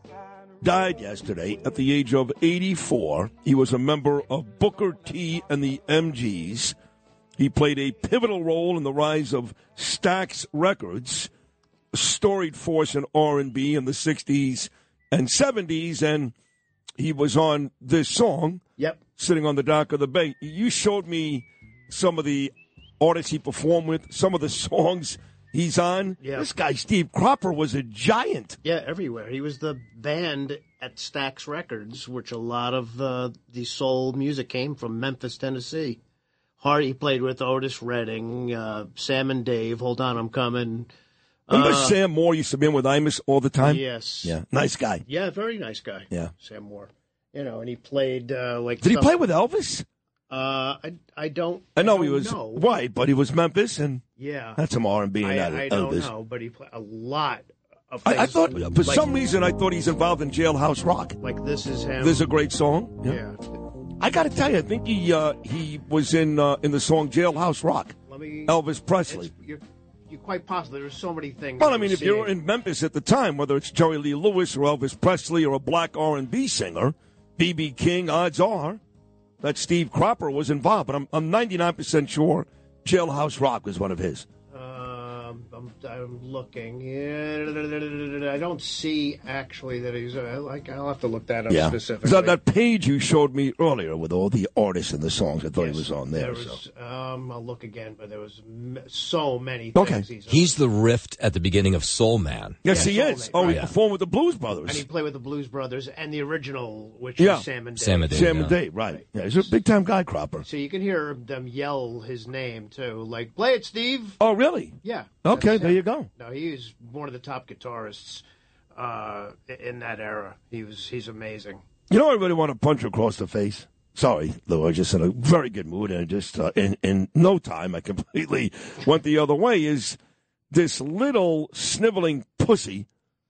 died yesterday at the age of eighty-four. He was a member of Booker T and the M Gs. He played a pivotal role in the rise of Stax Records, a storied force in R and B in the sixties and seventies, and he was on this song, Yep. Sitting on the Dock of the Bay. You showed me some of the artists he performed with, some of the songs he's on. Yeah. This guy, Steve Cropper, was a giant. Yeah, everywhere. He was the band at Stax Records, which a lot of uh, the soul music came from Memphis, Tennessee. Hard, he played with Otis Redding, uh, Sam and Dave. Hold on, I'm coming. Remember Uh, Sam Moore used to be in with Imus all the time? Yes. Yeah, nice guy. Yeah, very nice guy. Yeah. Sam Moore. You know, and he played uh, like. Did he stuff- play with Elvis? Uh, I I don't. I know don't he was know. white, but he was Memphis, and Yeah. that's some R and B in I, that I Elvis. don't know, but he played a lot of. I, I things thought, for like- some reason, I thought he's involved in Jailhouse Rock. Like This Is Him. There's a great song. Yeah. I got to tell you, I think he uh, he was in uh, in the song Jailhouse Rock. Let me. Elvis Presley. It's- You're, you're quite possible. There's so many things. Well, I we're mean, if seeing. you're in Memphis at the time, whether it's Jerry Lee Lewis or Elvis Presley or a black R and B singer, B B King, odds are that Steve Cropper was involved. But I'm I'm ninety-nine percent sure Jailhouse Rock was one of his. Um, I'm, I'm looking. Yeah, I don't see actually that he's. Uh, like I'll have to look that up Yeah. specifically. That, that page you showed me earlier with all the artists and the songs, I thought he was on there. There so. was. Um, I'll look again, but there was m- so many. Okay. Things he's He's the rift at the beginning of Soul Man. Yes, Yeah, he Soul is. Mate, Oh, he right. performed with the Blues Brothers. And he played with the Blues Brothers and the original, which Yeah. is Sam and Dave. Sam and Dave, Sam yeah. and Dave, right. Yeah, he's a big-time guy, Cropper. So you can hear them yell his name too, like "Play it, Steve." Oh, really? Yeah. Okay, That's there him. you go. No, he's one of the top guitarists uh, in that era. He was. He's amazing. You know, I really want to punch her across the face. Sorry, Lou, I was just in a very good mood, and just uh, in in no time, I completely went the other way. Is this little sniveling pussy,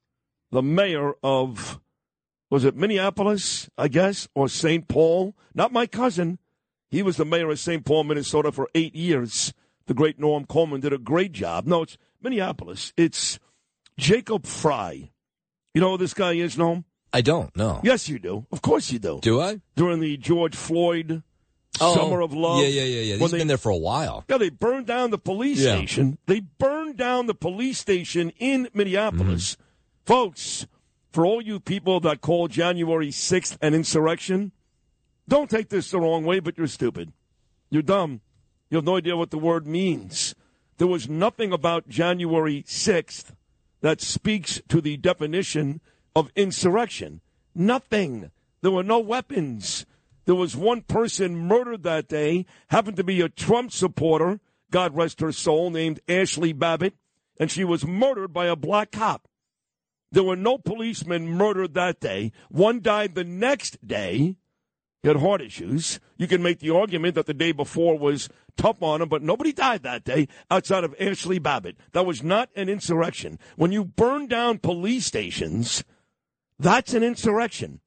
the mayor of, was it Minneapolis, I guess, or Saint Paul? Not my cousin. He was the mayor of Saint Paul, Minnesota, for eight years. The great Norm Coleman did a great job. No, it's Minneapolis. It's Jacob Fry. You know who this guy is, Norm? I don't know. Yes, you do. Of course you do. Do I? During the George Floyd Oh, Summer of Love. Yeah, yeah, yeah, yeah. when He's they- been there for a while. Yeah, they burned down the police Yeah. station. They burned down the police station in Minneapolis. Folks, for all you people that call January sixth an insurrection, don't take this the wrong way, but you're stupid. You're dumb. You have no idea what the word means. There was nothing about January sixth that speaks to the definition of insurrection. Nothing. There were no weapons. There was one person murdered that day, happened to be a Trump supporter, God rest her soul, named Ashley Babbitt, and she was murdered by a black cop. There were no policemen murdered that day. One died the next day. He had heart issues. You can make the argument that the day before was tough on him, but nobody died that day outside of Ashley Babbitt. That was not an insurrection. When you burn down police stations, that's an insurrection.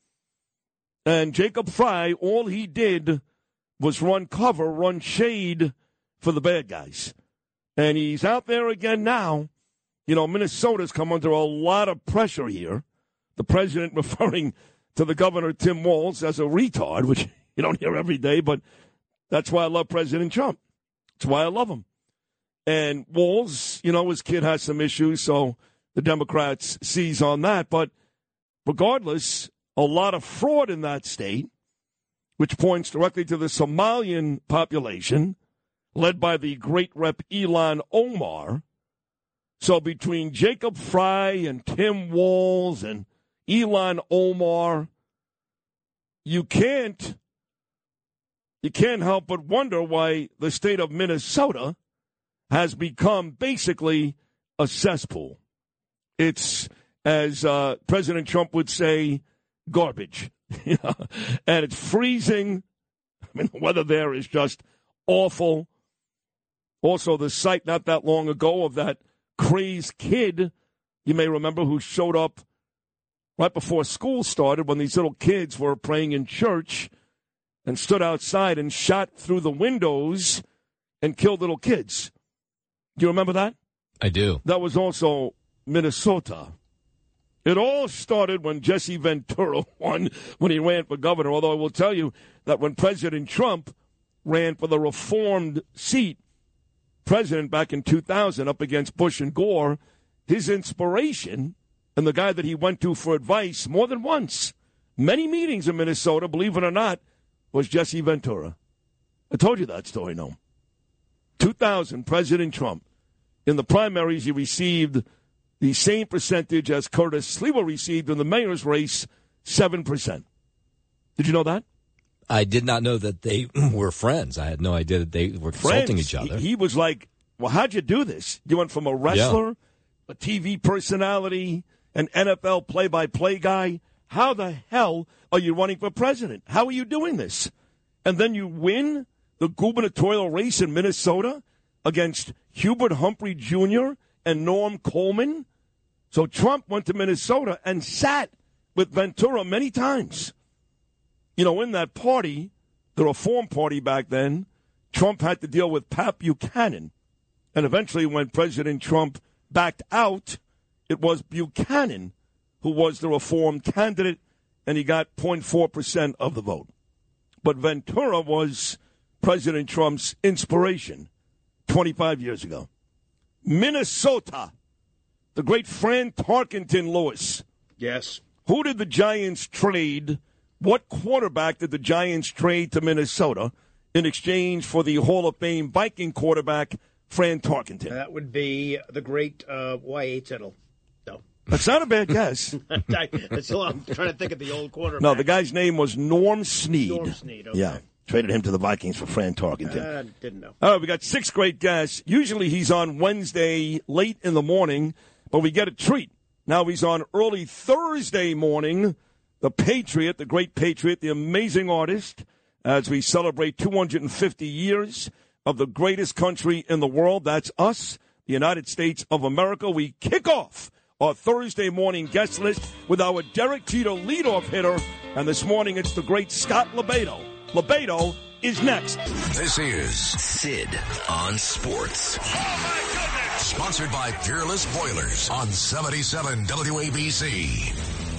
And Jacob Fry, all he did was run cover, run shade for the bad guys. And he's out there again now. You know, Minnesota's come under a lot of pressure here. The president referring to the governor, Tim Walz, as a retard, which you don't hear every day, but that's why I love President Trump. That's why I love him. And Walz, you know, his kid has some issues, so the Democrats seize on that. But regardless, a lot of fraud in that state, which points directly to the Somalian population, led by the great rep Ilhan Omar. So between Jacob Fry and Tim Walz and Ilhan Omar, you can't you can't help but wonder why the state of Minnesota has become basically a cesspool. It's, as uh, President Trump would say, garbage. You know? And it's freezing. I mean, the weather there is just awful. Also, the sight not that long ago of that crazed kid, you may remember, who showed up right before school started when these little kids were praying in church and stood outside and shot through the windows and killed little kids. Do you remember that? I do. That was also Minnesota. It all started when Jesse Ventura won, when he ran for governor, although I will tell you that when President Trump ran for the reformed seat, president back in two thousand up against Bush and Gore, his inspiration and the guy that he went to for advice more than once, many meetings in Minnesota, believe it or not, was Jesse Ventura. I told you that story, no? two thousand, President Trump. In the primaries, he received the same percentage as Curtis Sliwa received in the mayor's race, seven percent. Did you know that? I did not know that they were friends. I had no idea that they were consulting Friends. each other. He, he was like, well, how'd you do this? You went from a wrestler, yeah. a T V personality, an N F L play-by-play guy. How the hell are you running for president? How are you doing this? And then you win the gubernatorial race in Minnesota against Hubert Humphrey Junior and Norm Coleman. So Trump went to Minnesota and sat with Ventura many times. You know, in that party, the Reform Party back then, Trump had to deal with Pat Buchanan. And eventually when President Trump backed out, it was Buchanan who was the Reform candidate, and he got zero point four percent of the vote. But Ventura was President Trump's inspiration twenty-five years ago. Minnesota, the great Fran Tarkenton Lewis. Yes. Who did the Giants trade? What quarterback did the Giants trade to Minnesota in exchange for the Hall of Fame Viking quarterback, Fran Tarkenton? That would be the great uh, Y A Tittle. No. That's not a bad guess. I, that's all, I'm trying to think of the old quarterback. No, the guy's name was Norm Snead. Norm Snead, okay. Yeah. Traded him to the Vikings for Fran Tarkenton. Uh, didn't know. All right, we got six great guests. Usually he's on Wednesday late in the morning, but we get a treat. Now he's on early Thursday morning. The Patriot, the great Patriot, the amazing artist, as we celebrate two hundred fifty years of the greatest country in the world. That's us, the United States of America. We kick off our Thursday morning guest list with our Derek Jeter leadoff hitter. And this morning it's the great Scott LeBedo. LeBedo is next. This is Sid on Sports. Oh, my goodness! Sponsored by Peerless Boilers on seventy-seven W A B C.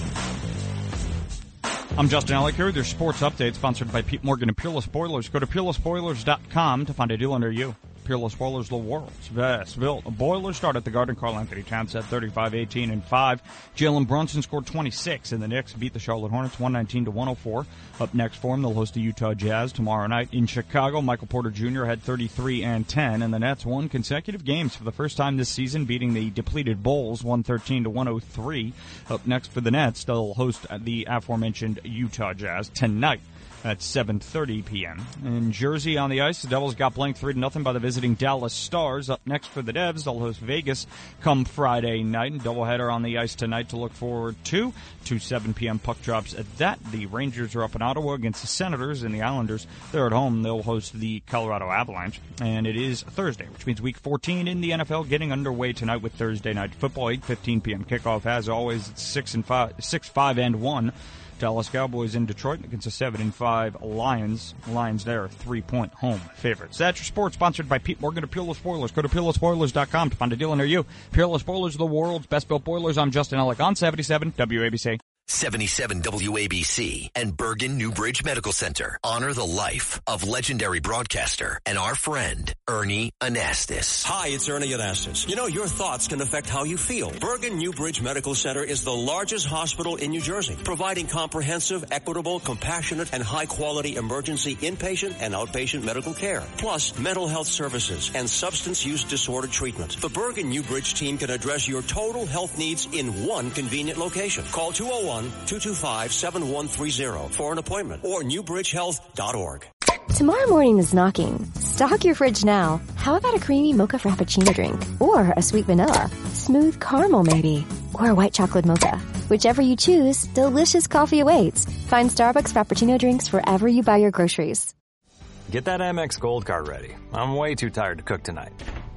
I'm Justin Ellick here with your sports update, sponsored by Pete Morgan and Peerless Boilers. Go to peerless boilers dot com to find a deal near you. Peerless Boilers, the world's best built boilers. Start at the Garden. Karl Anthony Towns at thirty-five, eighteen, and five. Jalen Brunson scored twenty-six, and the Knicks beat the Charlotte Hornets one nineteen to one oh four. Up next for them, they'll host the Utah Jazz tomorrow night in Chicago. Michael Porter Junior had thirty-three and ten, and the Nets won consecutive games for the first time this season, beating the depleted Bulls one thirteen to one oh three. Up next for the Nets, they'll host the aforementioned Utah Jazz tonight at seven thirty p.m. In Jersey on the ice, the Devils got blanked three to nothing by the visiting Dallas Stars. Up next for the Devs, they'll host Vegas come Friday night. And doubleheader on the ice tonight to look forward to. Two seven p.m. puck drops at that. The Rangers are up in Ottawa against the Senators, and the Islanders, they're at home. They'll host the Colorado Avalanche. And it is Thursday, which means Week fourteen in the N F L getting underway tonight with Thursday Night Football. eight fifteen p.m. kickoff. As always, it's six and five, six, five, and one. Dallas Cowboys in Detroit against the seven and five Lions. Lions there, three-point home favorites. That's your sports, sponsored by Pete Morgan of Peerless Boilers. Go to peerless boilers dot com to find a deal near you. Peerless Boilers, the world's best-built boilers. I'm Justin Ellick on seventy-seven W A B C. seventy-seven W A B C and Bergen Newbridge Medical Center honor the life of legendary broadcaster and our friend, Ernie Anastas. Hi, it's Ernie Anastas. You know, your thoughts can affect how you feel. Bergen Newbridge Medical Center is the largest hospital in New Jersey, providing comprehensive, equitable, compassionate, and high-quality emergency inpatient and outpatient medical care, plus mental health services and substance use disorder treatment. The Bergen Newbridge team can address your total health needs in one convenient location. Call two oh one, two two five, seven one three zero for an appointment or newbridge health dot org. Tomorrow morning is knocking. Stock your fridge now. How about a creamy mocha frappuccino drink? Or a sweet vanilla? Smooth caramel maybe? Or a white chocolate mocha? Whichever you choose, delicious coffee awaits. Find Starbucks Frappuccino drinks wherever you buy your groceries. Get that Amex Gold Card ready. I'm way too tired to cook tonight.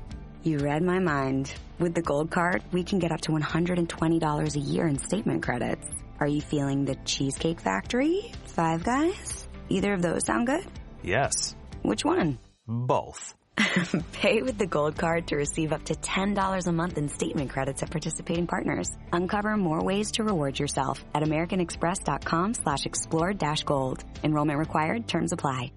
You read my mind. With the Gold Card, we can get up to one hundred twenty dollars a year in statement credits. Are you feeling the Cheesecake Factory? Five Guys? Either of those sound good? Yes. Which one? Both. Pay with the Gold Card to receive up to ten dollars a month in statement credits at participating partners. Uncover more ways to reward yourself at americanexpress.com slash explore dash gold. Enrollment required. Terms apply.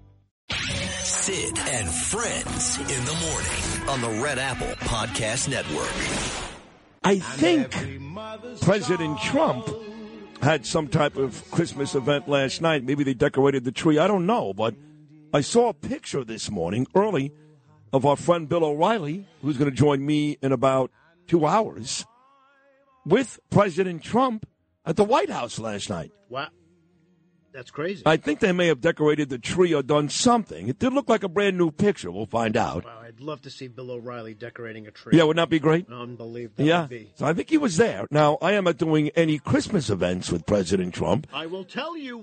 Sid and Friends in the morning on the Red Apple Podcast Network. I think President Trump had some type of Christmas event last night. Maybe they decorated the tree. I don't know, but I saw a picture this morning early of our friend Bill O'Reilly, who's going to join me in about two hours, with President Trump at the White House last night. What? That's crazy. I think they may have decorated the tree or done something. It did look like a brand new picture. We'll find out. Wow, I'd love to see Bill O'Reilly decorating a tree. Yeah, would not be great? Unbelievable. Yeah. Would be. So I think he was there. Now, I am not doing any Christmas events with President Trump. I will tell you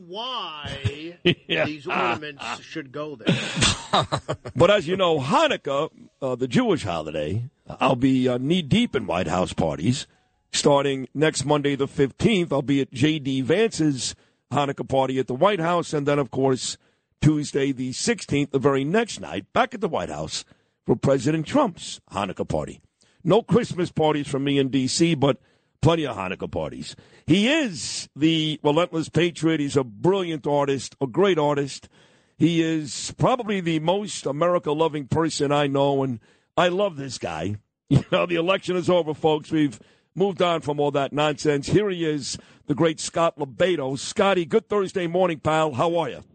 why Yeah. these ornaments should go there. But as you know, Hanukkah, uh, the Jewish holiday, I'll be uh, knee-deep in White House parties. Starting next Monday the fifteenth, I'll be at J D. Vance's Hanukkah party at the White House, and then, of course, Tuesday the sixteenth, the very next night, back at the White House for President Trump's Hanukkah party. No Christmas parties from me in D C, but plenty of Hanukkah parties. He is the relentless patriot. He's a brilliant artist, a great artist. He is probably the most America-loving person I know, and I love this guy. You know, the election is over, folks. We've moved on from all that nonsense. Here he is, the great Scott Lebedo. Scotty, good Thursday morning, pal. How are you?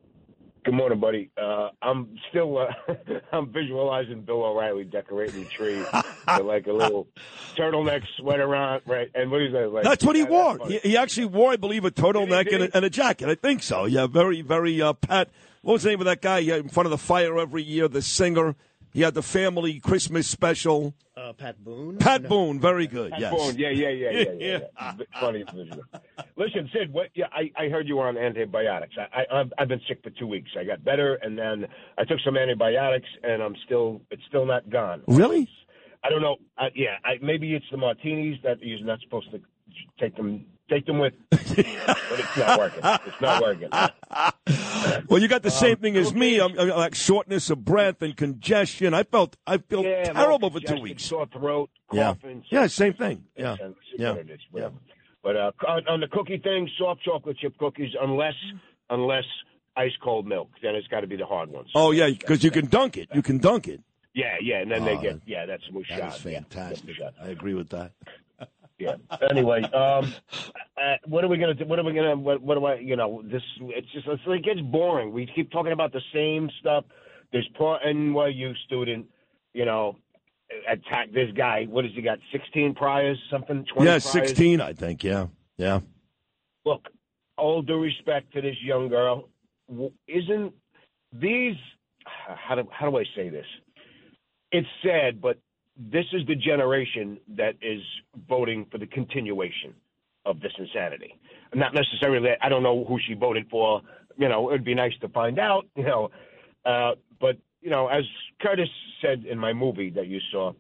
Good morning, buddy. Uh, I'm still uh, I'm visualizing Bill O'Reilly decorating the tree with like a little turtleneck sweater on, right? And what is that? Like, That's what he yeah, wore. He, he actually wore, I believe, a turtleneck and a, and a jacket. I think so. Yeah, very, very uh, Pat. What was the name of that guy? He had in front of the fire every year, the singer. He had the family Christmas special. Uh, Pat Boone? Pat Boone, very good, Pat yes. Boone. Yeah, yeah, yeah, yeah, yeah. yeah. Funny visual. Listen, Sid, what, yeah, I, I heard you were on antibiotics. I, I, I've, I've been sick for two weeks. I got better, and then I took some antibiotics, and I'm still, it's still not gone. Really? I don't know. I, yeah, I, maybe it's the martinis that you're not supposed to take them take them with, but it's not working. It's not working. Well, you got the same Um, thing as me. I'm, I'm like shortness of breath and congestion. I felt I felt Yeah, terrible well, for two weeks. Sore throat, Yeah. coughing. Yeah, same thing. Yeah. It's Yeah. what it is, whatever. But uh, on, on the cookie thing, soft chocolate chip cookies, unless unless ice cold milk, then it's got to be the hard ones. Oh yeah, because you can dunk it. You can dunk it. Yeah, yeah, and then they Oh, get yeah, that's a That shot. is fantastic. I agree with that. Yeah. Anyway, um, uh, what are we gonna do? What are we gonna? What, what do I? You know, this. It's just it's, it gets boring. We keep talking about the same stuff. This poor N Y U student, you know, attacked this guy. What has he got? Sixteen priors, something. twenty Yeah, priors? sixteen, I think. Yeah, yeah. Look, all due respect to this young girl, w- isn't these? How do how do I say this? It's sad, but this is the generation that is voting for the continuation of this insanity. Not necessarily, I don't know who she voted for. You know, it would be nice to find out, you know. Uh, but, you know, as Curtis said in my movie that you saw,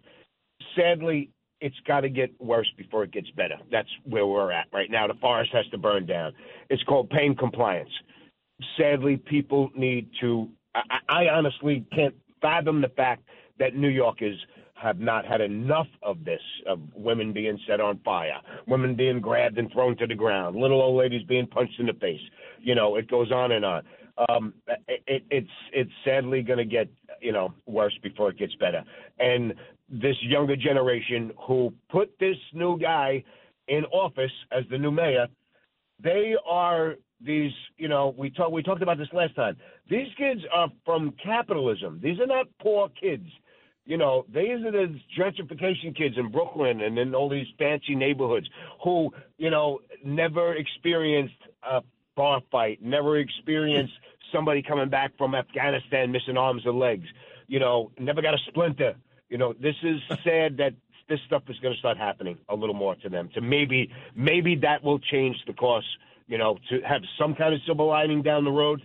sadly, it's got to get worse before it gets better. That's where we're at right now. The forest has to burn down. It's called pain compliance. Sadly, people need to, I, I honestly can't fathom the fact that New Yorkers have not had enough of this, of women being set on fire, women being grabbed and thrown to the ground, little old ladies being punched in the face. You know, it goes on and on. Um, it, it, it's it's sadly going to get, you know, worse before it gets better. And this younger generation who put this new guy in office as the new mayor, they are these, you know, we talked we talked about this last time. These kids are from capitalism. These are not poor kids. You know, these are the gentrification kids in Brooklyn and in all these fancy neighborhoods who, you know, never experienced a bar fight, never experienced somebody coming back from Afghanistan missing arms or legs, you know, never got a splinter. You know, this is sad that this stuff is going to start happening a little more to them. To maybe, maybe that will change the course, you know, to have some kind of silver lining down the road.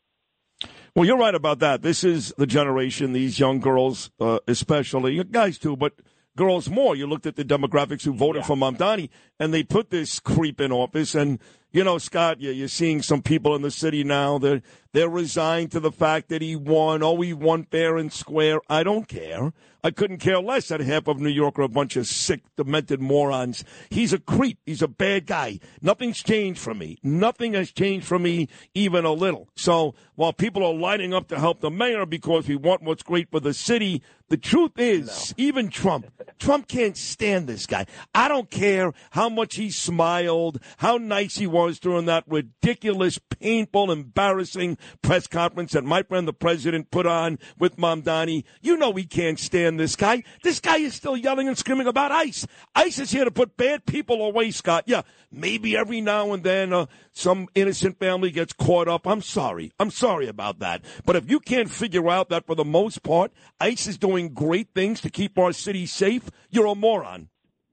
Well, you're right about that. This is the generation, these young girls uh, especially, guys too, but girls more. You looked at the demographics who voted yeah. for Mamdani, and they put this creep in office. And, you know, Scott, you're seeing some people in the city now, they're, they're resigned to the fact that he won. Oh, he won fair and square. I don't care. I couldn't care less that half of New York are a bunch of sick, demented morons. He's a creep. He's a bad guy. Nothing's changed for me. Nothing has changed for me even a little. So while people are lining up to help the mayor because we want what's great for the city, the truth is, no. even Trump, Trump can't stand this guy. I don't care how much he smiled, how nice he was was during that ridiculous, painful, embarrassing press conference that my friend the president put on with Mamdani. You know we can't stand this guy. This guy is still yelling and screaming about ICE. ICE is here to put bad people away, Scott. Yeah, maybe every now and then uh, some innocent family gets caught up. I'm sorry. I'm sorry about that. But if you can't figure out that for the most part, ICE is doing great things to keep our city safe, you're a moron.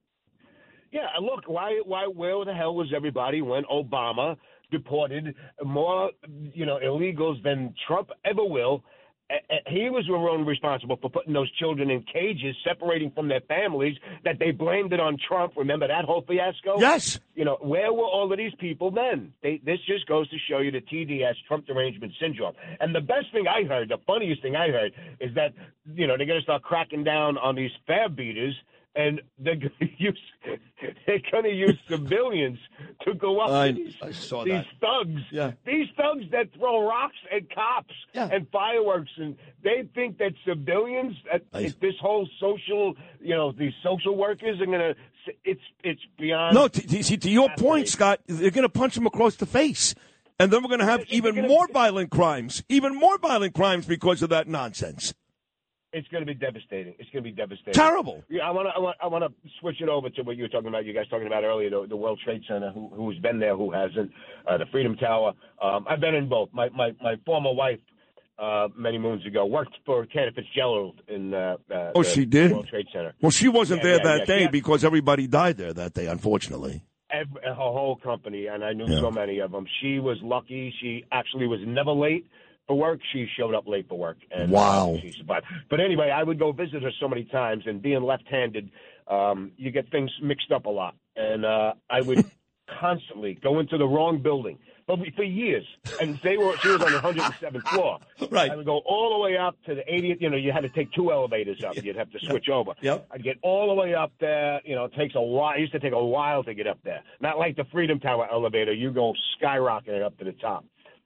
Yeah, look, why, why, where the hell was everybody when Obama deported more, you know, illegals than Trump ever will? He was responsible for putting those children in cages, separating from their families, that they blamed it on Trump. Remember that whole fiasco? Yes. You know, where were all of these people then? They, this just goes to show you the T D S, Trump derangement syndrome. And the best thing I heard, the funniest thing I heard, is that, you know, they're going to start cracking down on these fare beaters, and they're going to use they're going to use civilians to go up I, to these, I saw these that. thugs. Yeah. These thugs that throw rocks at cops yeah. and fireworks, and they think that civilians, that I, this whole social, you know, these social workers are going to. It's it's beyond. No, to, to, see, to your point, Scott, they're going to punch them across the face, and then we're going to have even gonna, more violent crimes, even more violent crimes because of that nonsense. It's going to be devastating. It's going to be devastating. Terrible. Yeah, I want to. I want. I want to switch it over to what you were talking about. You guys talking about earlier, the, the World Trade Center. Who, who's been there? Who hasn't? Uh, the Freedom Tower. Um, I've been in both. My my, my former wife, uh, many moons ago, worked for Candace Fitzgerald in. Uh, uh, oh, the she did. World Trade Center. Well, she wasn't yeah, there yeah, that yeah. day had, because everybody died there that day, unfortunately. Every, her whole company, and I knew yeah. so many of them. She was lucky. She actually was never late for work. She showed up late for work. And wow. She survived. But anyway, I would go visit her so many times, and being left-handed, um, you get things mixed up a lot. And uh, I would constantly go into the wrong building. But for years, and they were she was on the one hundred seventh floor. Right. I would go all the way up to the eightieth. You know, you had to take two elevators up. You'd have to switch yep. over. Yep. I'd get all the way up there. You know, it takes a while. It used to take a while to get up there. Not like the Freedom Tower elevator. You go skyrocketing up to the top.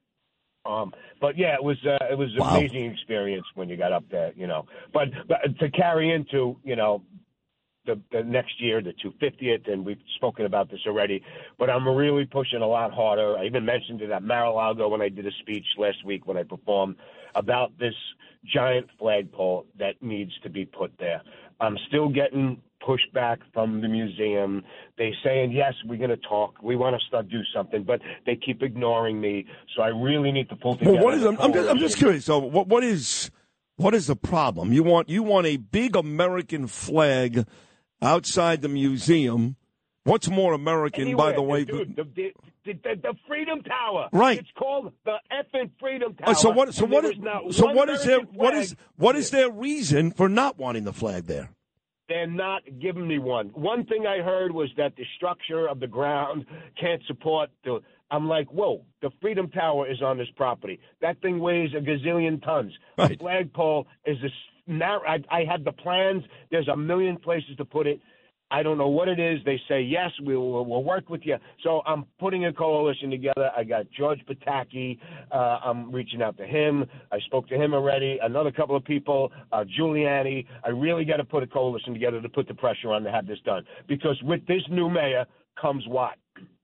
Um, but yeah, it was uh, it was an wow. amazing experience when you got up there. You know, but, but to carry into you know. The, the next year, the two hundred fiftieth, and we've spoken about this already, but I'm really pushing a lot harder. I even mentioned it at Mar-a-Lago when I did a speech last week when I performed about this giant flagpole that needs to be put there. I'm still getting pushback from the museum. They're saying, yes, we're going to talk. We want to start do something, but they keep ignoring me. So I really need to pull together. Well, what is, I'm, I'm, just, I'm just curious. So what, what is what is the problem? You want you want a big American flag outside the museum. What's more American, Anywhere, by the way? Dude, the, the, the, the Freedom Tower. Right. It's called the effing Freedom Tower. Uh, so what? So what is? So what is their? What flag. is? What is their reason for not wanting the flag there? They're not giving me one. One thing I heard was that the structure of the ground can't support the. I'm like, whoa, the Freedom Tower is on this property. That thing weighs a gazillion tons. Right. The flagpole is a. Now I, I have the plans. There's a million places to put it. I don't know what it is. They say, yes, we'll, we'll work with you. So I'm putting a coalition together. I got George Pataki. Uh, I'm reaching out to him. I spoke to him already. Another couple of people, uh, Giuliani. I really got to put a coalition together to put the pressure on to have this done. Because with this new mayor comes what?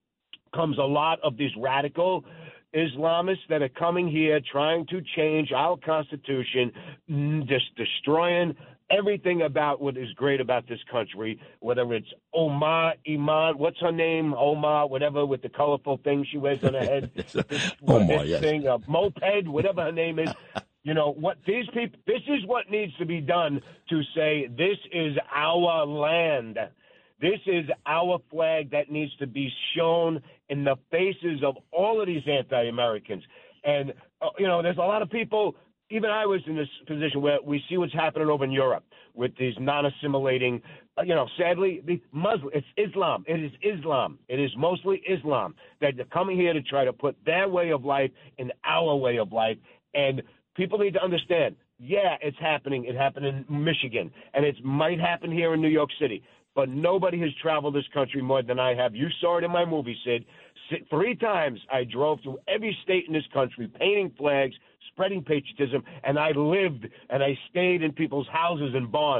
Comes a lot of these radical Islamists that are coming here trying to change our Constitution, just destroying everything about what is great about this country, whether it's Omar, Iman, what's her name, Omar, whatever, with the colorful thing she wears on her head, this, Omar, this yes. thing, a moped, whatever her name is. You know, what these people, this is what needs to be done to say this is our land. This is our flag that needs to be shown in the faces of all of these anti-Americans. And, uh, you know, there's a lot of people, even I was in this position where we see what's happening over in Europe with these non-assimilating, uh, you know, sadly, the Muslim, it's Islam. It is Islam. It is mostly Islam that they're coming here to try to put their way of life in our way of life. And people need to understand, yeah, it's happening. It happened in Michigan, and it might happen here in New York City. But nobody has traveled this country more than I have. You saw it in my movie, Sid. Three times I drove through every state in this country, painting flags, spreading patriotism, and I lived and I stayed in people's houses and barns.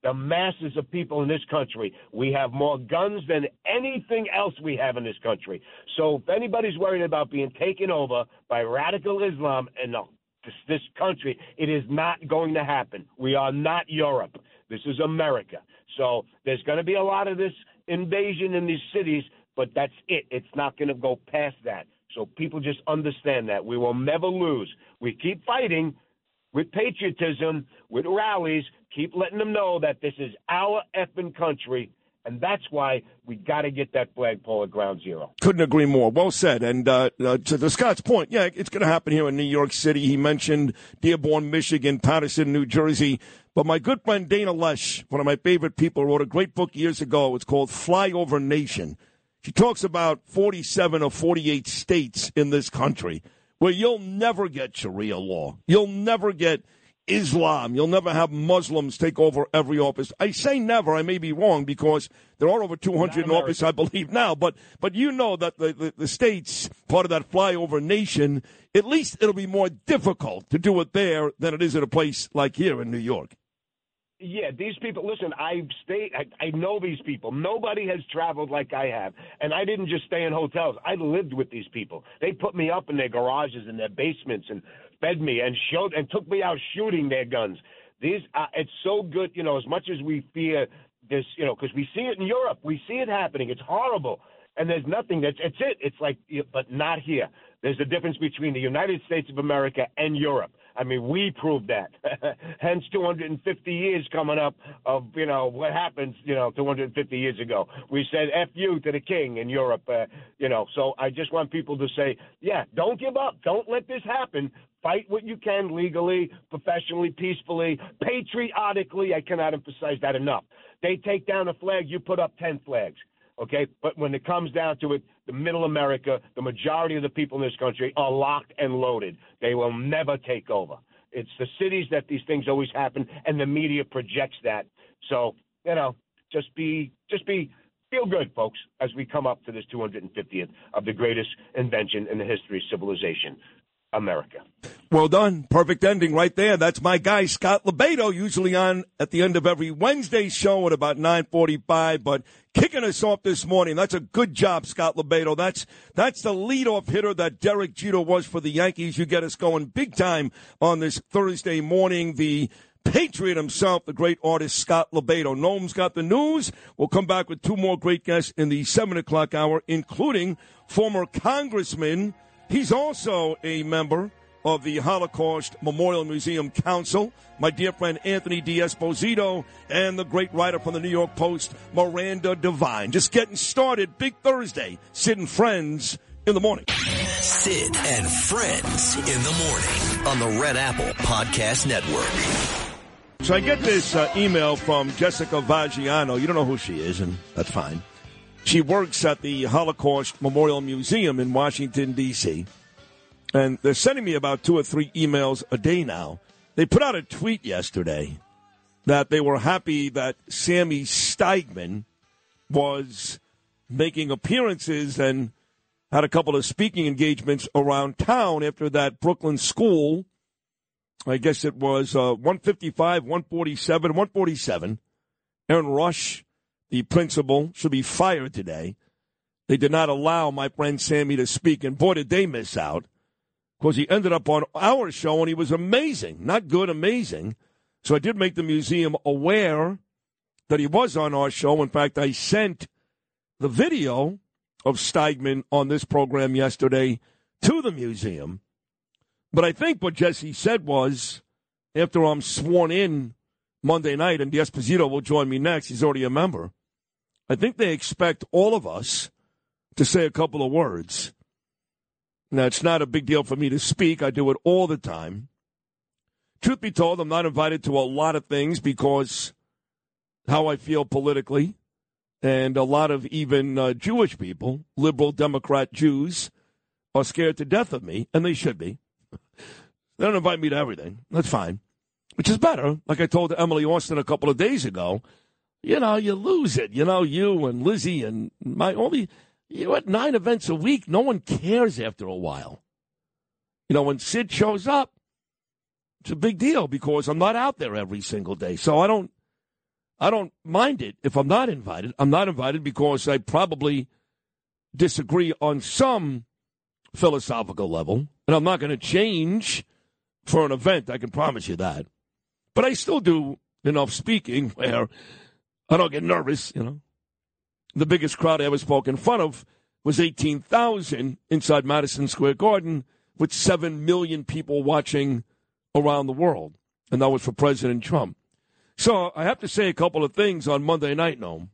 the masses of people in this country. We have more guns than anything else we have in this country. So if anybody's worried about being taken over by radical Islam in this, this country, it is not going to happen. We are not Europe. This is America. So there's going to be a lot of this invasion in these cities, but that's it. It's not going to go past that. So people just understand that. We will never lose. We keep fighting with patriotism, with rallies, keep letting them know that this is our effing country, and that's why we got to get that flagpole at ground zero. Couldn't agree more. Well said. And uh, uh, to the Scott's point, yeah, it's going to happen here in New York City. He mentioned Dearborn, Michigan, Patterson, New Jersey. But my good friend Dana Loesch, one of my favorite people, wrote a great book years ago. It's called Flyover Nation. She talks about forty-seven or forty-eight states in this country where you'll never get Sharia law. You'll never get Islam. You'll never have Muslims take over every office. I say never. I may be wrong because there are over two hundred in office, I believe, now. But but you know that the, the, the states, part of that flyover nation, at least it'll be more difficult to do it there than it is at a place like here in New York. Yeah, these people, listen, I've stayed, I, I know these people. Nobody has traveled like I have. And I didn't just stay in hotels. I lived with these people. They put me up in their garages and their basements and fed me and showed and took me out shooting their guns. These, uh, it's so good, you know, as much as we fear this, you know, because we see it in Europe. We see it happening. It's horrible. And there's nothing that's, it's it. It's like, but not here. There's a difference between the United States of America and Europe. I mean, we proved that. Hence two hundred fifty years coming up of, you know, what happened, you know, two hundred fifty years ago. We said F you to the king in Europe, uh, you know. So I just want people to say, yeah, don't give up. Don't let this happen. Fight what you can legally, professionally, peacefully, patriotically. I cannot emphasize that enough. They take down a flag, you put up ten flags. Okay, but when it comes down to it, the middle America, the majority of the people in this country are locked and loaded. They will never take over. It's the cities that these things always happen, and the media projects that. So, you know, just be, just be, feel good, folks, as we come up to this two hundred fiftieth of the greatest invention in the history of civilization, America. Well done. Perfect ending right there. That's my guy, Scott LoBaido, usually on at the end of every Wednesday show at about nine forty-five, but kicking us off this morning. That's a good job, Scott LoBaido. That's that's the leadoff hitter that Derek Jeter was for the Yankees. You get us going big time on this Thursday morning. The Patriot himself, the great artist Scott LoBaido. Noam's got the news. We'll come back with two more great guests in the seven o'clock hour, including former Congressman. He's also a member of the Holocaust Memorial Museum Council, my dear friend Anthony D'Esposito, and the great writer from the New York Post, Miranda Devine. Just getting started. Big Thursday. Sid and Friends in the morning. Sid and Friends in the morning on the Red Apple Podcast Network. So I get this uh, email from Jessica Vaggiano. You don't know who she is, and that's fine. She works at the Holocaust Memorial Museum in Washington, D C, and they're sending me about two or three emails a day now. They put out a tweet yesterday that they were happy that Sammy Steigman was making appearances and had a couple of speaking engagements around town after that Brooklyn school. I guess it was uh, one fifty-five, one forty-seven, one forty-seven. Aaron Rush, the principal, should be fired today. They did not allow my friend Sammy to speak, and boy, did they miss out. Because he ended up on our show, and he was amazing. Not good, amazing. So I did make the museum aware that he was on our show. In fact, I sent the video of Steigman on this program yesterday to the museum. But I think what Jesse said was, after I'm sworn in Monday night, and D'Esposito will join me next, he's already a member, I think they expect all of us to say a couple of words. Now, it's not a big deal for me to speak. I do it all the time. Truth be told, I'm not invited to a lot of things because how I feel politically, and a lot of even uh, Jewish people, liberal Democrat Jews, are scared to death of me, and they should be. They don't invite me to everything. That's fine. Which is better. Like I told Emily Austin a couple of days ago, you know, you lose it. You know, you and Lizzie and my only... You're at nine events a week. No one cares after a while. You know, when Sid shows up, it's a big deal because I'm not out there every single day. So I don't, I don't mind it if I'm not invited. I'm not invited because I probably disagree on some philosophical level, and I'm not going to change for an event. I can promise you that. But I still do enough speaking where I don't get nervous, you know. The biggest crowd I ever spoke in front of was eighteen thousand inside Madison Square Garden with seven million people watching around the world. And that was for President Trump. So I have to say a couple of things on Monday night, Noam.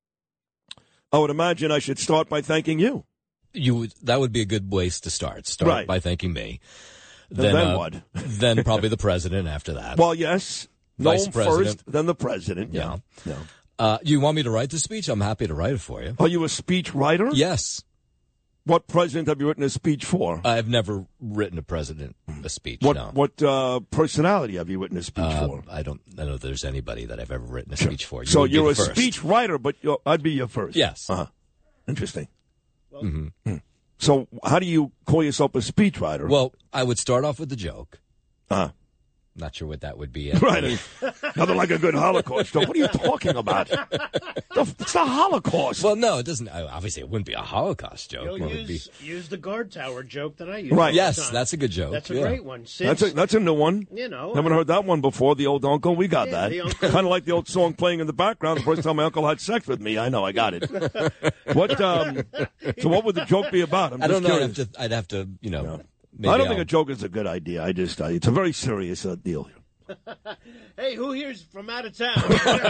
I would imagine I should start by thanking you. You would, that would be a good place to start. Start right. by thanking me. Then, then uh, what? Then probably the president after that. Well, yes. Vice Noam president. first, then the president. Yeah. Yeah. No. Uh, you want me to write the speech? I'm happy to write it for you. Are you a speech writer? Yes. What president have you written a speech for? I've never written a president a speech, What no. what uh, personality have you written a speech uh, for? I don't I don't know if there's anybody that I've ever written a speech for. You so would be you're the a first. speech writer, but you're, I'd be your first. Yes. Uh-huh. Interesting. Mm-hmm. Hmm. So how do you call yourself a speech writer? Well, I would start off with a joke. Uh-huh. Not sure what that would be. Right. Nothing like a good Holocaust joke. What are you talking about? It's the Holocaust. Well, no, it doesn't. Obviously, it wouldn't be a Holocaust joke. You'll Well, it'd use, be... use the guard tower joke that I use. Right. all the Yes, time. that's a good joke. That's a yeah. great one. That's a, that's a new one. You know. Haven't heard that one before. The old uncle. We got Yeah, the that. uncle. Kind of like the old song playing in the background the first time my uncle had sex with me. I know. I got it. What? Um, so what would the joke be about? I'm I don't just know. I'd curious. have, to, I'd have to, you know. No. Maybe I don't I'll... think a joke is a good idea. I just, uh, it's a very serious uh, deal here. Hey, who here's from out of town?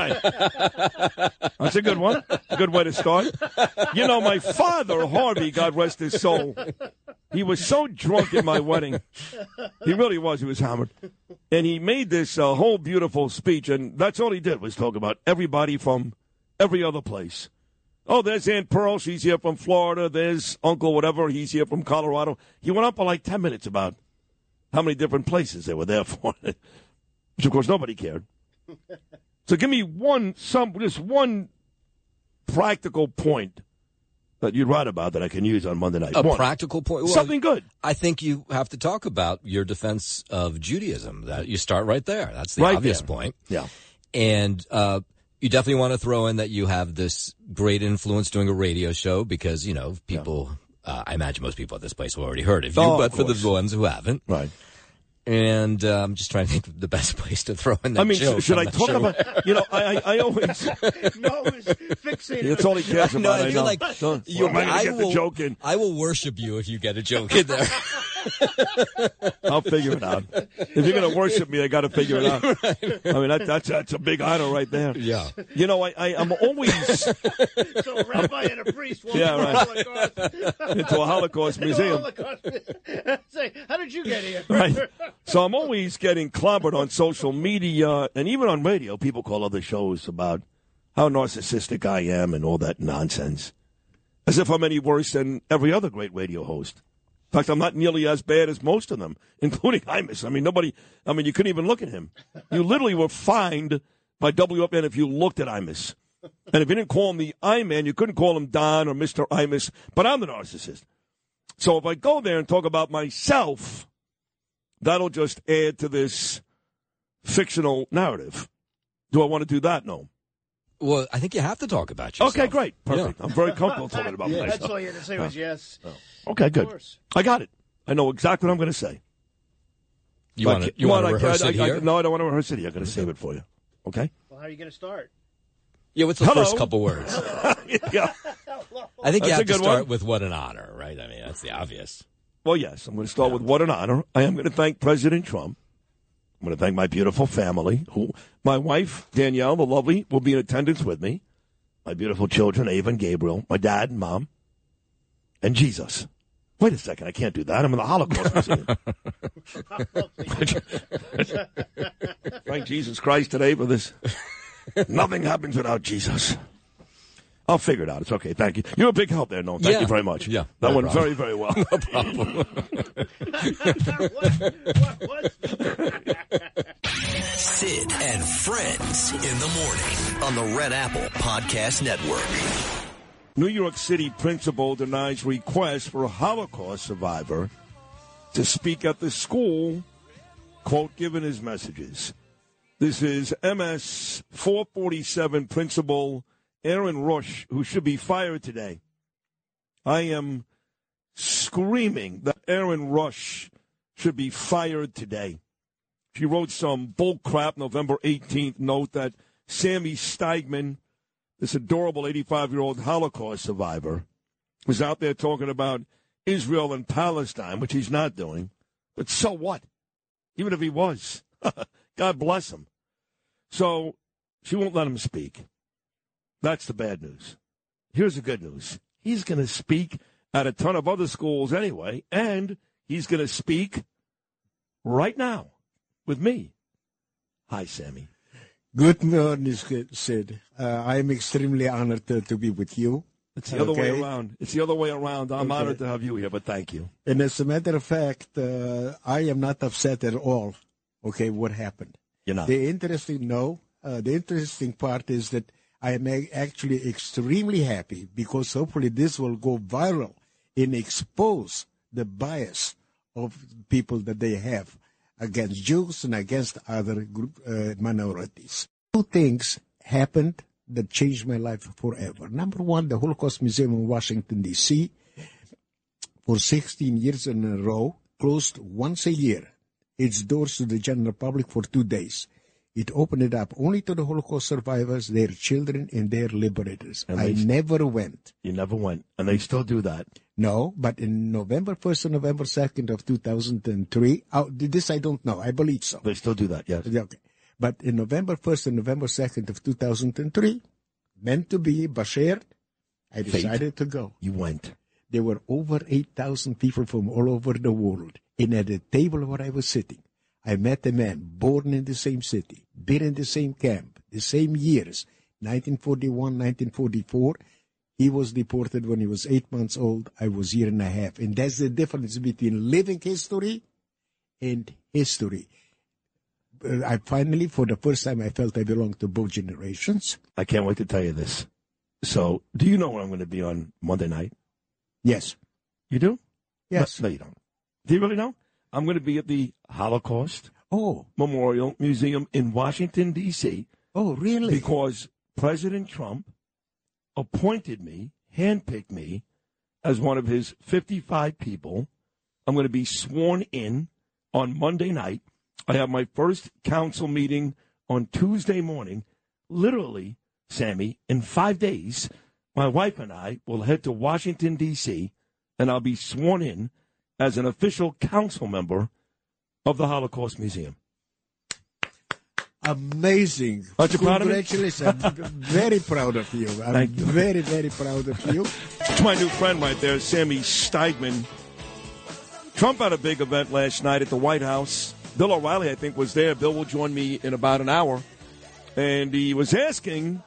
That's a good one. A good way to start. You know, my father, Harvey, God rest his soul, he was so drunk at my wedding. He really was. He was hammered. And he made this uh, whole beautiful speech, and that's all he did was talk about everybody from every other place. Oh, there's Aunt Pearl. She's here from Florida. There's Uncle whatever. He's here from Colorado. He went on for like ten minutes about how many different places they were there for. Which, of course, nobody cared. So give me one, some, just one practical point that you'd write about that I can use on Monday night. A One. practical point? Well, Something good. I think you have to talk about your defense of Judaism. That you start right there. That's the Right obvious there. point. Yeah. And uh, you definitely want to throw in that you have this great influence doing a radio show because, you know, people, yeah. uh, I imagine most people at this place have already heard of you, Oh, but of for course. the ones who haven't. Right. And uh, I'm just trying to think of the best place to throw in that I mean, joke. should I'm I not talk sure. about, you know, I, I, I always, no, it's fixated. that's all he cares about, No, I, I feel know. like So, you, well, am I going I to get will, the joke in? I will worship you if you get a joke in there. I'll figure it out. If you're going to worship me, I got to figure it out. I mean, that, that's that's a big honor right there. Yeah. You know, I, I I'm always So a rabbi and a priest walk Yeah, right. Holocaust. into a Holocaust Into a museum. Holocaust. Say, how did you get here? Right. So I'm always getting clobbered on social media and even on radio. People call other shows about how narcissistic I am and all that nonsense. As if I'm any worse than every other great radio host. In fact, I'm not nearly as bad as most of them, including Imus. I mean, nobody, I mean, you couldn't even look at him. You literally were fined by W F N if you looked at Imus. And if you didn't call him the I-Man, you couldn't call him Don or Mister Imus. But I'm the narcissist. So if I go there and talk about myself, that'll just add to this fictional narrative. Do I want to do that? No. Well, I think you have to talk about yourself. Okay, great. Perfect. Yeah. I'm very comfortable talking about Yeah. myself. That's all you had to say was yes. Okay, good. Of course. I got it. I know exactly what I'm going to say. You want to you want to rehearse I, it I, I, here? no, I don't want to rehearse it here. I'm going to save it for you. Okay? Well, how are you going to start? Yeah, what's the Hello. first couple words? Yeah. I think That's you a have to good start one. with what an honor, right? I mean, that's the obvious. Well, yes. I'm going to start with what an honor. I am going to thank President Trump. I'm going to thank my beautiful family, who my wife, Danielle, the lovely, will be in attendance with me. My beautiful children, Ava and Gabriel, my dad and mom, and Jesus. Wait a second, I can't do that. I'm in the Holocaust Museum. Thank Jesus Christ today for this. Nothing happens without Jesus. I'll figure it out. It's okay. Thank you. You're a big help there, Noam. Thank Yeah. you very much. Yeah, That no went problem. very, very well. No problem. Sid and Friends in the morning on the Red Apple Podcast Network. New York City principal denies request for a Holocaust survivor to speak at the school, quote, given his messages. This is M S four forty-seven Principal Aaron Rush, who should be fired today. I am screaming that Aaron Rush should be fired today. She wrote some bullcrap November eighteenth note that Sammy Steigman, this adorable eighty-five-year-old Holocaust survivor, was out there talking about Israel and Palestine, which he's not doing. But so what? Even if he was. God bless him. So she won't let him speak. That's the bad news. Here's the good news. He's going to speak at a ton of other schools anyway, and he's going to speak right now with me. Hi, Sammy. Good morning, Sid. Uh, I'm extremely honored to, to be with you. It's the other okay. way around. It's the other way around. I'm okay. honored to have you here, but thank you. And as a matter of fact, uh, I am not upset at all, okay, what happened. You're not. The interesting, no. Uh, the interesting part is that I am actually extremely happy because hopefully this will go viral and expose the bias of people that they have against Jews and against other group, uh, minorities. Two things happened that changed my life forever. Number one, the Holocaust Museum in Washington, D C, for sixteen years in a row, closed once a year its doors to the general public for two days. It opened it up only to the Holocaust survivors, their children, and their liberators. And I st- never went. You never went, and they still do that. No, but in November first and November second of two thousand three, oh, this I don't know, I believe so. They still do that, yes. Okay. But in November first and November second of two thousand three, meant to be Bashir, I decided Fate. to go. You went. There were over eight thousand people from all over the world. And at the table where I was sitting, I met a man born in the same city, been in the same camp, the same years, nineteen forty-one, nineteen forty-four. He was deported when he was eight months old. I was a year and a half. And that's the difference between living history and history. I finally, for the first time, I felt I belonged to both generations. I can't wait to tell you this. So, do you know where I'm going to be on Monday night? Yes. You do? Yes. No, no you don't. Do you really know? I'm going to be at the Holocaust oh. Memorial Museum in Washington, D C Oh, really? Because President Trump appointed me, handpicked me, as one of his fifty-five people. I'm going to be sworn in on Monday night. I have my first council meeting on Tuesday morning. Literally, Sammy, in five days, my wife and I will head to Washington, D C, and I'll be sworn in as an official council member of the Holocaust Museum. Amazing. Aren't you proud of me? Congratulations. I'm very proud of you. I'm Thank you. very, very proud of you. It's my new friend right there, Sammy Steigman. Trump had a big event last night at the White House. Bill O'Reilly, I think, was there. Bill will join me in about an hour. And he was asking,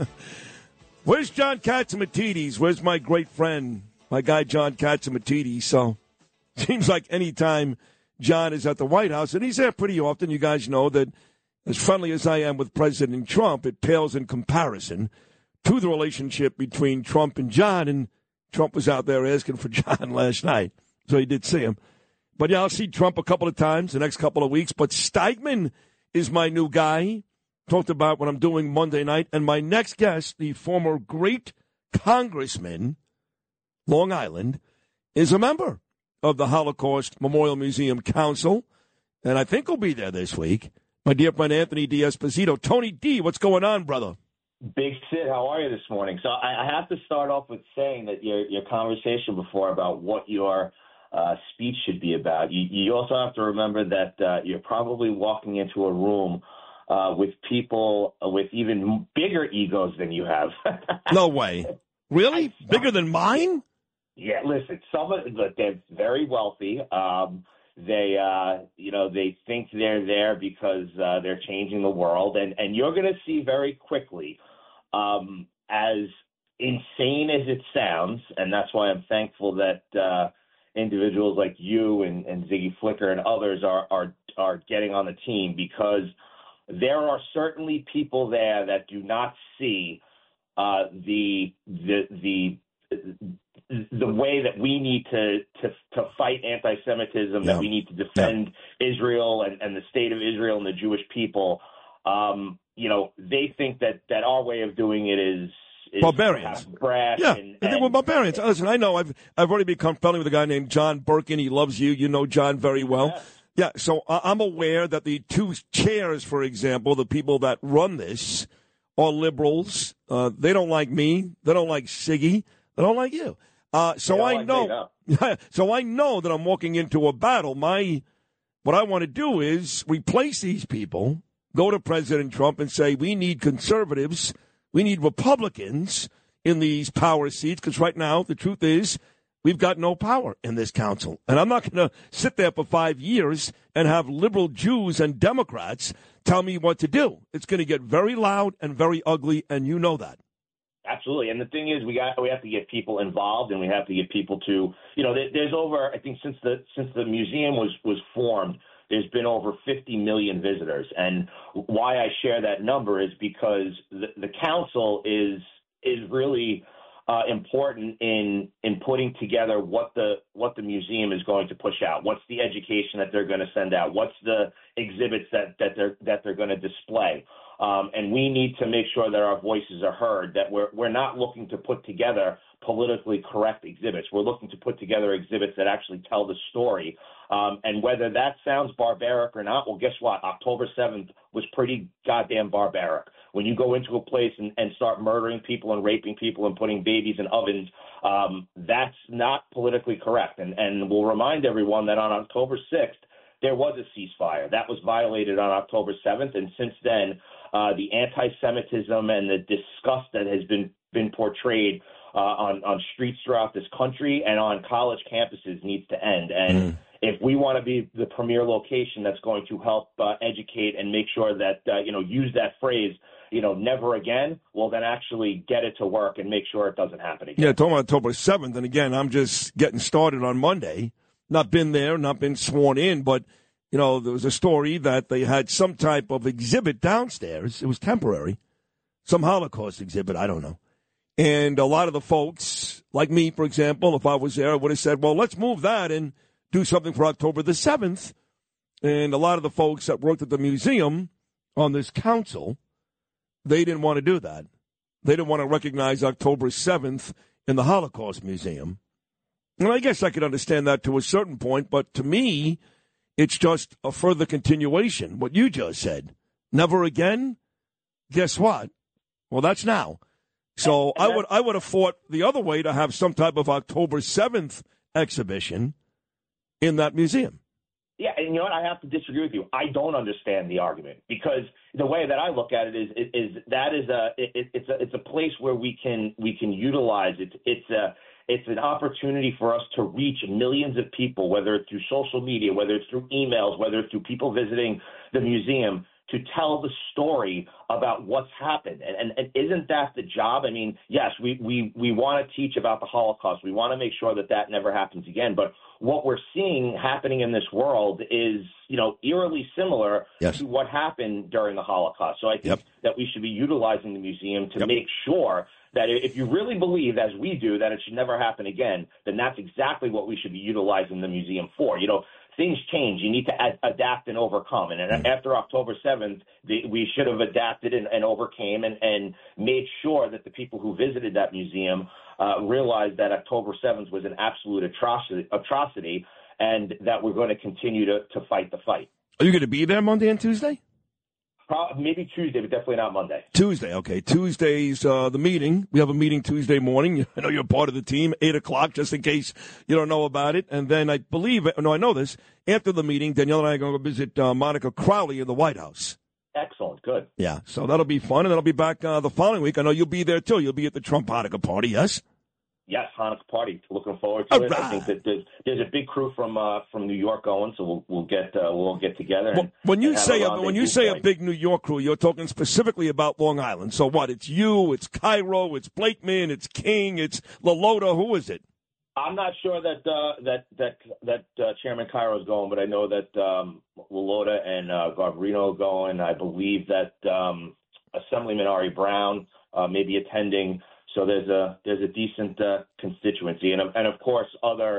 where's John Catsimatidis? Where's my great friend, my guy John Catsimatidis? So seems like any time John is at the White House, and he's there pretty often, you guys know that as friendly as I am with President Trump, it pales in comparison to the relationship between Trump and John. And Trump was out there asking for John last night, so he did see him. But, yeah, I'll see Trump a couple of times the next couple of weeks. But Steigman is my new guy. Talked about what I'm doing Monday night. And my next guest, the former great congressman, Long Island, is a member of the Holocaust Memorial Museum Council. And I think he'll be there this week. My dear friend Anthony D'Esposito. Tony D., what's going on, brother? Big Sid, how are you this morning? So I, I have to start off with saying that your your conversation before about what your uh, speech should be about, you, you also have to remember that uh, you're probably walking into a room uh, with people with even bigger egos than you have. No way. Really? Bigger than mine? Yeah, listen, some of they're very wealthy. Um, they, uh, you know, they think they're there because uh, they're changing the world, and, and you're going to see very quickly, um, as insane as it sounds, and that's why I'm thankful that uh, individuals like you and, and Ziggy Flicker and others are, are are getting on the team, because there are certainly people there that do not see uh, the the the the way that we need to, to, to fight anti-Semitism, yeah. that we need to defend yeah. Israel and, and the state of Israel and the Jewish people. um, you know, they think that, that our way of doing it is, is barbarians. Brash yeah, and, and they were barbarians. Listen, I know I've I've already become friendly with a guy named John Birkin. He loves you. You know John very well. Yes. Yeah, so I'm aware that the two chairs, for example, the people that run this are liberals. Uh, they don't like me. They don't like Siggy. They don't like you. Uh, so I like know. So I know that I'm walking into a battle. My what I want to do is replace these people. Go to President Trump and say we need conservatives. We need Republicans in these power seats because right now the truth is we've got no power in this council. And I'm not going to sit there for five years and have liberal Jews and Democrats tell me what to do. It's going to get very loud and very ugly, and you know that. Absolutely. And the thing is, we got we have to get people involved, and we have to get people to, you know, there, there's over, I think since the since the museum was, was formed, there's been over fifty million visitors. And why I share that number is because the, the council is is really uh, important in in putting together what the what the museum is going to push out. What's the education that they're going to send out? What's the exhibits that, that they're that they're going to display? Um, and we need to make sure that our voices are heard, that we're we're not looking to put together politically correct exhibits. We're looking to put together exhibits that actually tell the story. Um, and whether that sounds barbaric or not, well, guess what? October seventh was pretty goddamn barbaric. When you go into a place and, and start murdering people and raping people and putting babies in ovens, um, that's not politically correct. And, and we'll remind everyone that on October sixth, there was a ceasefire. That was violated on October seventh. And since then, uh, the anti-Semitism and the disgust that has been, been portrayed uh, on, on streets throughout this country and on college campuses needs to end. And mm. if we want to be the premier location that's going to help uh, educate and make sure that, uh, you know, use that phrase, you know, never again, well, then actually get it to work and make sure it doesn't happen again. Yeah, talking about October seventh, and again, I'm just getting started on Monday. Not been there, not been sworn in, but, you know, there was a story that they had some type of exhibit downstairs. It was temporary. Some Holocaust exhibit, I don't know. And a lot of the folks, like me, for example, if I was there, I would have said, well, let's move that and do something for October the seventh. And a lot of the folks that worked at the museum on this council, they didn't want to do that. They didn't want to recognize October seventh in the Holocaust Museum. And I guess I could understand that to a certain point, but to me, it's just a further continuation. What you just said, never again. Guess what? Well, that's now. So I would I would have fought the other way to have some type of October seventh exhibition in that museum. Yeah, and you know what? I have to disagree with you. I don't understand the argument because the way that I look at it is is, is that is a it, it's a it's a place where we can we can utilize it. It's a It's an opportunity for us to reach millions of people, whether it's through social media, whether it's through emails, whether it's through people visiting the museum, to tell the story about what's happened. And, and, and isn't that the job? I mean, yes, we, we, we want to teach about the Holocaust. We want to make sure that that never happens again. But what we're seeing happening in this world is, you know, eerily similar yes. to what happened during the Holocaust. So I think yep. that we should be utilizing the museum to yep. make sure that if you really believe, as we do, that it should never happen again, then that's exactly what we should be utilizing the museum for. You know, things change. You need to ad- adapt and overcome. And mm-hmm. after October seventh, the, we should have adapted and, and overcame and, and made sure that the people who visited that museum uh, realized that October seventh was an absolute atrocity, atrocity and that we're going to continue to, to fight the fight. Are you going to be there Monday and Tuesday? Probably, maybe Tuesday, but definitely not Monday. Tuesday, okay. Tuesday's uh, the meeting. We have a meeting Tuesday morning. I know you're part of the team, eight o'clock, just in case you don't know about it. And then I believe, no, I know this, after the meeting, Danielle and I are going to go visit uh, Monica Crowley in the White House. Excellent, good. Yeah, so that'll be fun, and then I'll be back uh, the following week. I know you'll be there, too. You'll be at the Trump Hanukkah party, yes? Yes, Hanukkah party. Looking forward to All it. right. I think that there's, there's a big crew from uh, from New York going, so we'll we'll get uh, we'll get together. And, well, when you and say a a, when you say point. a big New York crew, you're talking specifically about Long Island. So what? It's you, it's Cairo, it's Blakeman, it's King, it's LaLota. Who is it? I'm not sure that uh, that that that uh, Chairman Cairo is going, but I know that um, LaLota and uh, Garbarino are going. I believe that um, Assemblyman Ari Brown uh, may be attending. So there's a there's a decent uh, constituency, and and of course other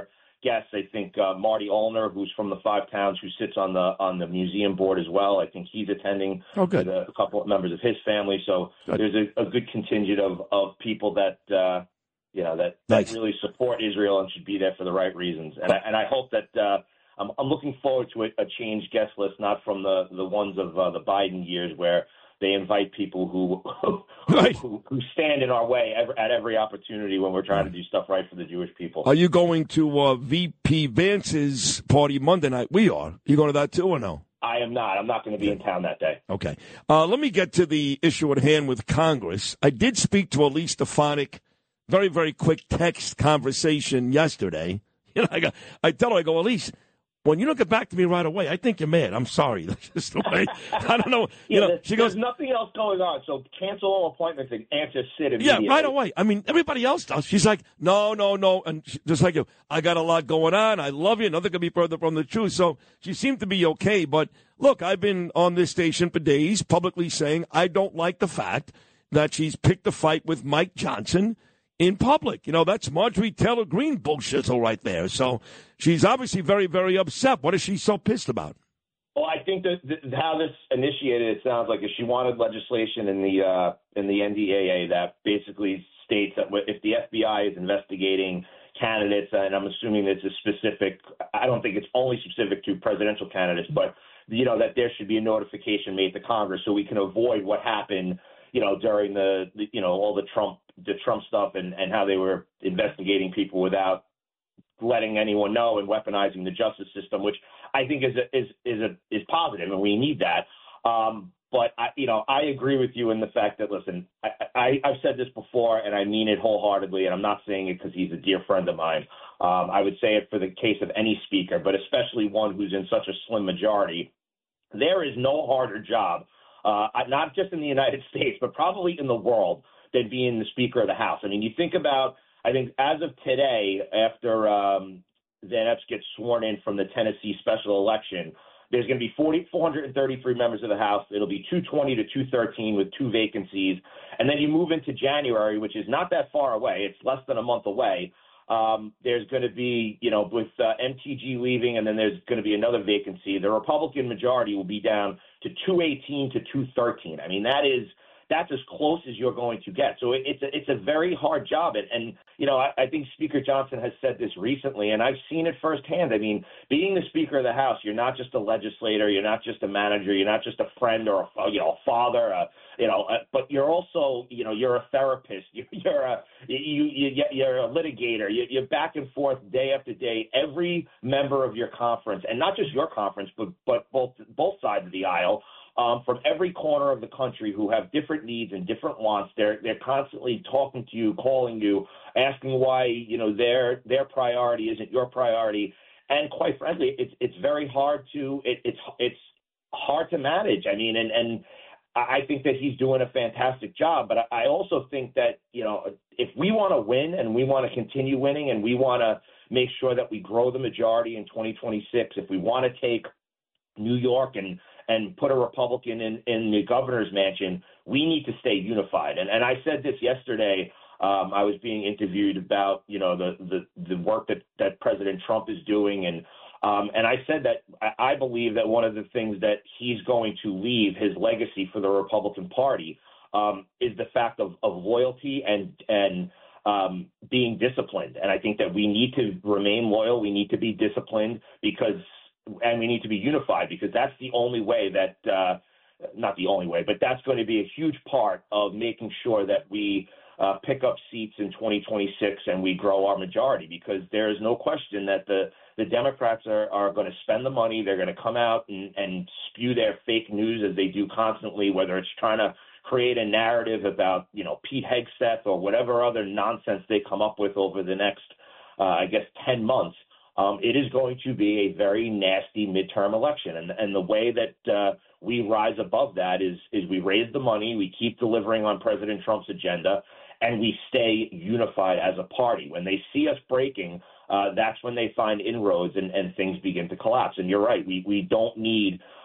guests. I think uh, Marty Allner, who's from the Five Towns, who sits on the on the museum board as well. I think he's attending oh, good. with a, a couple of members of his family. So good. there's a, a good contingent of, of people that uh, you know that, nice. that really support Israel and should be there for the right reasons. And I, and I hope that uh, I'm, I'm looking forward to a, a changed guest list, not from the the ones of uh, the Biden years where they invite people who who, right. who who stand in our way every, at every opportunity when we're trying to do stuff right for the Jewish people. Are you going to uh, V P Vance's party Monday night? We are. You going to that too or no? I am not. I'm not going to be in town that day. Okay. Uh, let me get to the issue at hand with Congress. I did speak to Elise Stefanik, very, very quick text conversation yesterday. You know, I, got, I tell her, I go, Elise, when you don't get back to me right away, I think you're mad. I'm sorry. That's just the way. I don't know. You yeah, know, there's, she goes, there's nothing else going on, so cancel all appointments and answer Sid immediately. Yeah, right away. I mean, everybody else does. She's like, no, no, no. And she, just like you, I got a lot going on. I love you. Nothing could be further from the truth. So she seemed to be okay. But look, I've been on this station for days publicly saying I don't like the fact that she's picked a fight with Mike Johnson in public. You know, that's Marjorie Taylor Greene bullshizzle right there. So she's obviously very, very upset. What is she so pissed about? Well, I think that, that how this initiated, it sounds like if she wanted legislation in the uh, in the N D A A that basically states that if the F B I is investigating candidates, and I'm assuming it's a specific, I don't think it's only specific to presidential candidates, but, you know, that there should be a notification made to Congress so we can avoid what happened, you know, during the, the you know, all the Trump the Trump stuff and, and how they were investigating people without letting anyone know and weaponizing the justice system, which I think is a, is is a, is positive, and we need that. Um, but I, you know, I agree with you in the fact that listen, I, I, I've said this before, and I mean it wholeheartedly, and I'm not saying it because he's a dear friend of mine. Um, I would say it for the case of any speaker, but especially one who's in such a slim majority. There is no harder job, uh, not just in the United States, but probably in the world, than being the Speaker of the House. I mean, you think about, I think as of today, after um, Van Epps gets sworn in from the Tennessee special election, there's going to be forty, four hundred thirty-three members of the House. It'll be two twenty to two thirteen with two vacancies. And then you move into January, which is not that far away. It's less than a month away. Um, there's going to be, you know, with uh, M T G leaving, and then there's going to be another vacancy. The Republican majority will be down to two eighteen to two thirteen. I mean, that is – that's as close as you're going to get. So it's a, it's a very hard job. And, and you know, I, I think Speaker Johnson has said this recently, and I've seen it firsthand. I mean, being the Speaker of the House, you're not just a legislator, you're not just a manager, you're not just a friend or a, you know, a father, a, you know, a, but you're also, you know, you're a therapist, you're, you're a you, you you're a litigator, you, you're back and forth day after day. Every member of your conference, and not just your conference, but but both both sides of the aisle. Um, from every corner of the country who have different needs and different wants. They're they're constantly talking to you, calling you, asking why, you know, their their priority isn't your priority. And quite frankly, it's it's very hard to it, it's it's hard to manage. I mean, and and I think that he's doing a fantastic job. But I also think that, you know, if we want to win and we want to continue winning and we want to make sure that we grow the majority in twenty twenty-six, if we want to take New York and and put a Republican in, in the governor's mansion, we need to stay unified. And and I said this yesterday. Um, I was being interviewed about, you know, the, the, the work that, that President Trump is doing. And um, and I said that I, I believe that one of the things that he's going to leave, his legacy for the Republican Party, um, is the fact of, of loyalty and and um, being disciplined. And I think that we need to remain loyal. We need to be disciplined because and we need to be unified because that's the only way that, uh, not the only way, but that's going to be a huge part of making sure that we uh, pick up seats in twenty twenty-six and we grow our majority, because there is no question that the, the Democrats are, are going to spend the money. They're going to come out and, and spew their fake news as they do constantly, whether it's trying to create a narrative about, you know, Pete Hegseth or whatever other nonsense they come up with over the next, uh, I guess, ten months. Um, it is going to be a very nasty midterm election. And, and the way that uh, we rise above that is, is we raise the money, we keep delivering on President Trump's agenda, and we stay unified as a party. When they see us breaking, uh, that's when they find inroads and, and things begin to collapse. And you're right, we, we don't need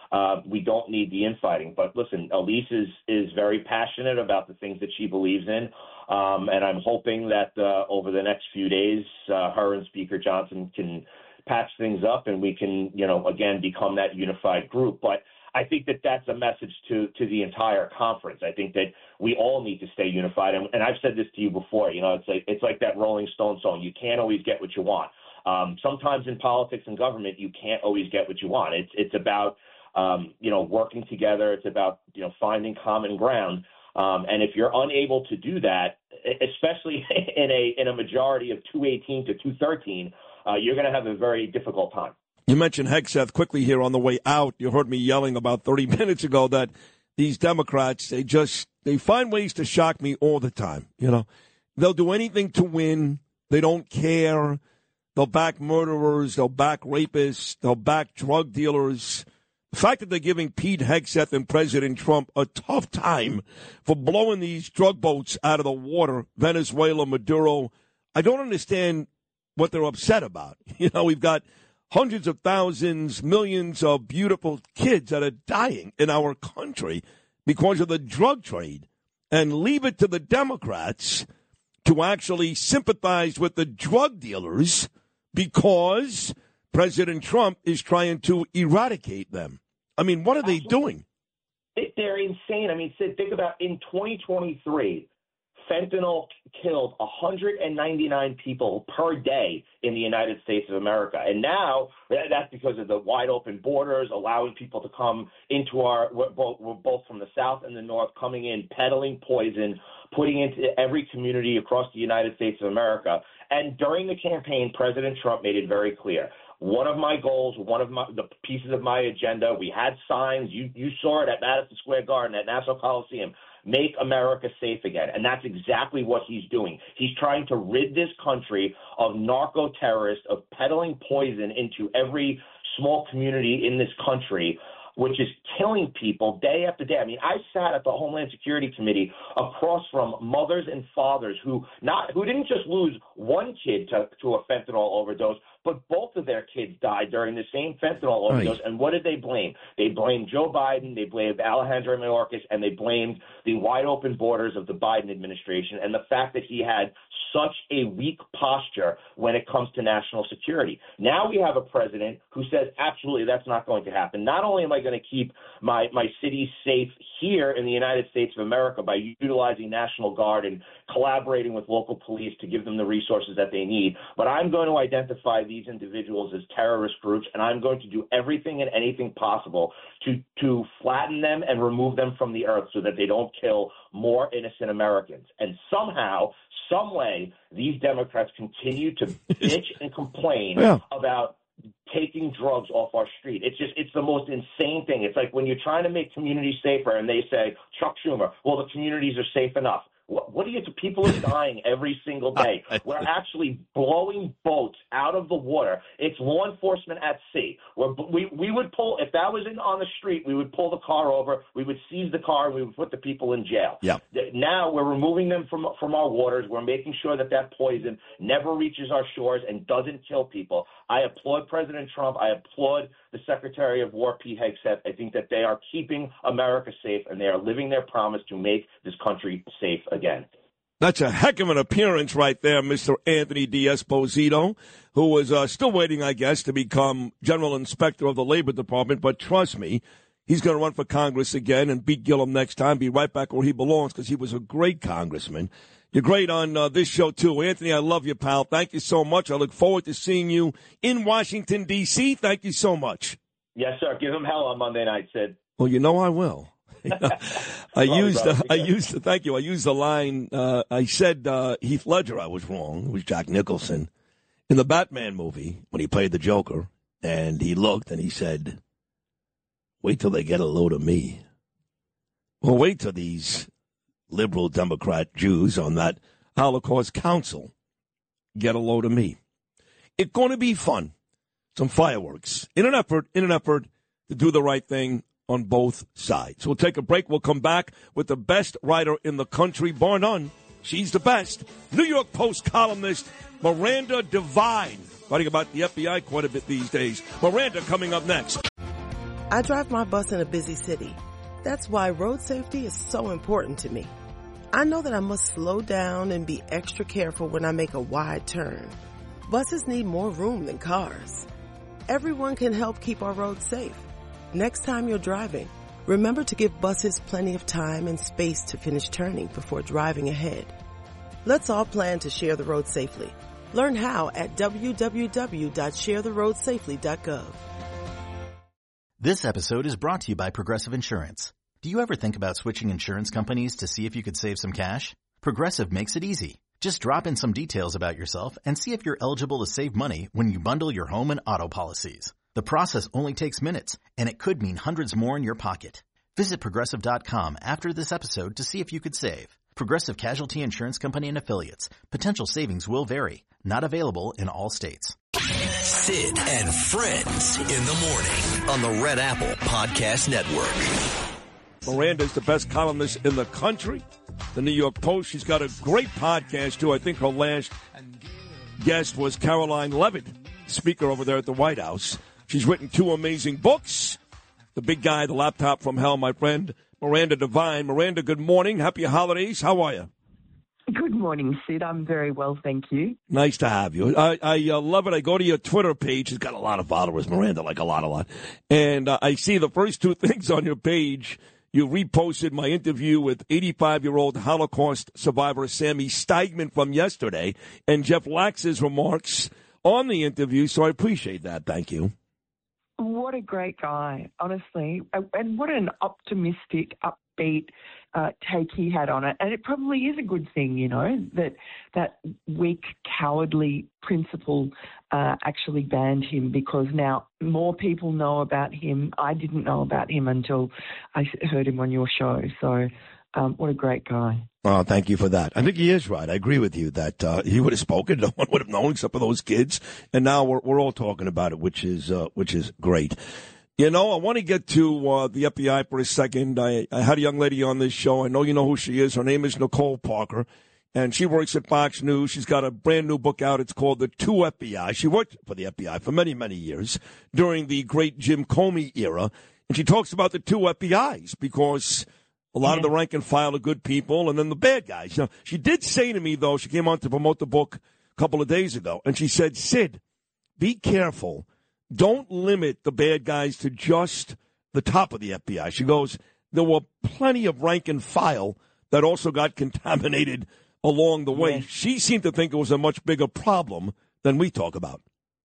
uh, we don't need the infighting. But listen, Elise is, is very passionate about the things that she believes in. Um, and I'm hoping that uh, over the next few days, uh, her and Speaker Johnson can patch things up and we can, you know, again, become that unified group. But I think that that's a message to, to the entire conference. I think that we all need to stay unified. And, and I've said this to you before, you know, it's like, it's like that Rolling Stone song. You can't always get what you want. Um, sometimes in politics and government, you can't always get what you want. It's, it's about, um, you know, working together. It's about, you know, finding common ground. Um, and if you're unable to do that, especially in a, in a majority of two eighteen to two thirteen, uh, you're going to have a very difficult time. You mentioned Hegseth quickly here on the way out. You heard me yelling about thirty minutes ago that these Democrats, they just, they find ways to shock me all the time. You know, they'll do anything to win. They don't care. They'll back murderers. They'll back rapists. They'll back drug dealers. The fact that they're giving Pete Hegseth and President Trump a tough time for blowing these drug boats out of the water, Venezuela, Maduro, I don't understand what they're upset about. You know, we've got hundreds of thousands, millions of beautiful kids that are dying in our country because of the drug trade. And leave it to the Democrats to actually sympathize with the drug dealers because President Trump is trying to eradicate them. I mean, what are they doing? They're insane. I mean, Sid, think about in twenty twenty-three, fentanyl killed one hundred ninety-nine people per day in the United States of America. And now that's because of the wide open borders, allowing people to come into our, we're both, we're both from the South and the North, coming in, peddling poison, putting into every community across the United States of America. And during the campaign, President Trump made it very clear. One of my goals, one of my, the pieces of my agenda, we had signs. You, you saw it at Madison Square Garden, at Nassau Coliseum. Make America safe again. And that's exactly what he's doing. He's trying to rid this country of narco-terrorists, of peddling poison into every small community in this country, which is killing people day after day. I mean, I sat at the Homeland Security Committee across from mothers and fathers who not who didn't just lose one kid to, to a fentanyl overdose, but both of their kids died during the same fentanyl overdose. Right. And what did they blame? They blamed Joe Biden, they blamed Alejandro Mayorkas, and they blamed the wide open borders of the Biden administration and the fact that he had such a weak posture when it comes to national security. Now we have a president who says, absolutely, that's not going to happen. Not only am I going to keep my, my cities safe here in the United States of America by utilizing National Guard and collaborating with local police to give them the resources that they need, but I'm going to identify these individuals as terrorist groups, and I'm going to do everything and anything possible to, to flatten them and remove them from the earth so that they don't kill more innocent Americans. And somehow, some way, these Democrats continue to bitch and complain yeah. about taking drugs off our street. It's just, it's the most insane thing. It's like when you're trying to make communities safer and they say, Chuck Schumer, well, the communities are safe enough. What, what do you, people are dying every single day. We're actually blowing boats out of the water. It's law enforcement at sea. We're, we, we would pull, if that was in, on the street, we would pull the car over, we would seize the car, and we would put the people in jail. Yeah. Now we're removing them from, from our waters. We're making sure that that poison never reaches our shores and doesn't kill people. I applaud President Trump. I applaud the Secretary of War, Pete Hegseth. I think that they are keeping America safe, and they are living their promise to make this country safe again. That's a heck of an appearance right there, Mister Anthony D'Esposito, who was uh, still waiting, I guess, to become General Inspector of the Labor Department. But trust me, he's going to run for Congress again and beat Gillum next time, be right back where he belongs, because he was a great congressman. You're great on uh, this show, too. Anthony, I love you, pal. Thank you so much. I look forward to seeing you in Washington, D C Thank you so much. Yes, sir. Give him hell on Monday night, Sid. Well, you know I will. I used, uh, I used, the, thank you. I used the line, uh, I said uh, Heath Ledger, I was wrong. It was Jack Nicholson. In the Batman movie, when he played the Joker, and he looked and he said, wait till they get a load of me. Well, wait till these liberal Democrat Jews on that Holocaust Council get a load of me. It's going to be fun. Some fireworks in an effort, in an effort to do the right thing on both sides. We'll take a break. We'll come back with the best writer in the country, bar none. She's the best. New York Post columnist Miranda Devine, writing about the F B I quite a bit these days. Miranda coming up next. I drive my bus in a busy city. That's why road safety is so important to me. I know that I must slow down and be extra careful when I make a wide turn. Buses need more room than cars. Everyone can help keep our roads safe. Next time you're driving, remember to give buses plenty of time and space to finish turning before driving ahead. Let's all plan to share the road safely. Learn how at w w w dot share the road safely dot gov. This episode is brought to you by Progressive Insurance. Do you ever think about switching insurance companies to see if you could save some cash? Progressive makes it easy. Just drop in some details about yourself and see if you're eligible to save money when you bundle your home and auto policies. The process only takes minutes, and it could mean hundreds more in your pocket. Visit Progressive dot com after this episode to see if you could save. Progressive Casualty Insurance Company and Affiliates. Potential savings will vary. Not available in all states. Sid and Friends in the morning on the Red Apple Podcast Network. Miranda's the best columnist in the country. The New York Post. She's got a great podcast, too. I think her last guest was Caroline Levitt, speaker over there at the White House. She's written two amazing books. The Big Guy, The Laptop from Hell, my friend, Miranda Devine. Miranda, good morning. Happy holidays. How are you? Good morning, Sid. I'm very well, thank you. Nice to have you. I, I uh, love it. I go to your Twitter page. It's got a lot of followers, Miranda, like a lot, a lot. And uh, I see the first two things on your page. You reposted my interview with eighty-five-year-old Holocaust survivor Sammy Steigman from yesterday and Jeff Lax's remarks on the interview, so I appreciate that. Thank you. What a great guy, honestly. And what an optimistic, upbeat uh, take he had on it. And it probably is a good thing, you know, that that weak, cowardly principle uh, actually banned him, because now more people know about him. I didn't know about him until I heard him on your show. So um, what a great guy. Oh, thank you for that. I think he is right. I agree with you that uh, he would have spoken. No one would have known except for those kids. And now we're we're all talking about it, which is uh, which is great. You know, I want to get to uh, the F B I for a second. I, I had a young lady on this show. I know you know who she is. Her name is Nicole Parker, and she works at Fox News. She's got a brand new book out. It's called The Two F B I. She worked for the F B I for many, many years during the great Jim Comey era. And she talks about the two F B Is because a lot yeah. of the rank and file are good people, and then the bad guys. You know, she did say to me, though, she came on to promote the book a couple of days ago, and she said, Sid, be careful. Don't limit the bad guys to just the top of the F B I. She goes, there were plenty of rank and file that also got contaminated along the way. Yes. She seemed to think it was a much bigger problem than we talk about.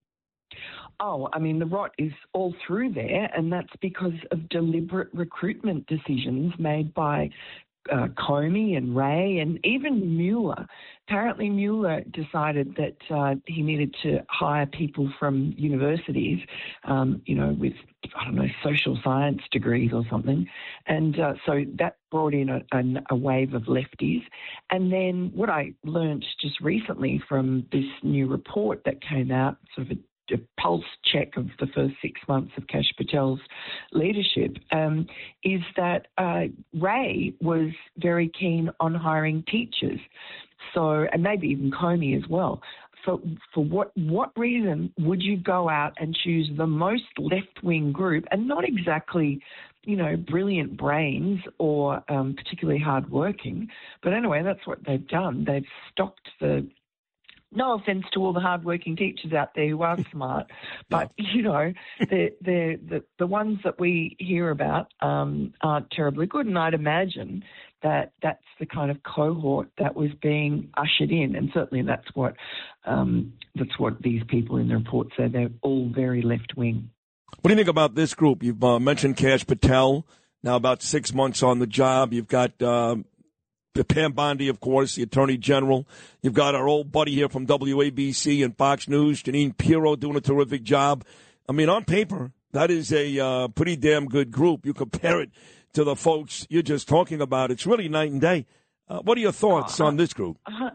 Oh, I mean, the rot is all through there, and that's because of deliberate recruitment decisions made by uh, Comey and Wray and even Mueller. Apparently, Mueller decided that uh, he needed to hire people from universities, um, you know, with, I don't know, social science degrees or something. And uh, so that brought in a, a, a wave of lefties. And then what I learned just recently from this new report that came out, sort of a a pulse check of the first six months of Kash Patel's leadership, um, is that uh, Wray was very keen on hiring teachers. So, and maybe even Comey as well. For, for what, what reason would you go out and choose the most left-wing group, and not exactly, you know, brilliant brains or um, particularly hard-working? But anyway, that's what they've done. They've stocked the No offense to all the hardworking teachers out there who are smart, but, you know, they're, they're, the, the ones that we hear about um, aren't terribly good. And I'd imagine that that's the kind of cohort that was being ushered in. And certainly that's what um, that's what these people in the report say. They're all very left-wing. What do you think about this group? You've uh, mentioned Kash Patel, now about six months on the job. You've got Uh, Pam Bondi, of course, the Attorney General. You've got our old buddy here from W A B C and Fox News, Janine Pirro, doing a terrific job. I mean, on paper, that is a uh, pretty damn good group. You compare it to the folks you're just talking about. It's really night and day. Uh, what are your thoughts uh, on this group? Uh,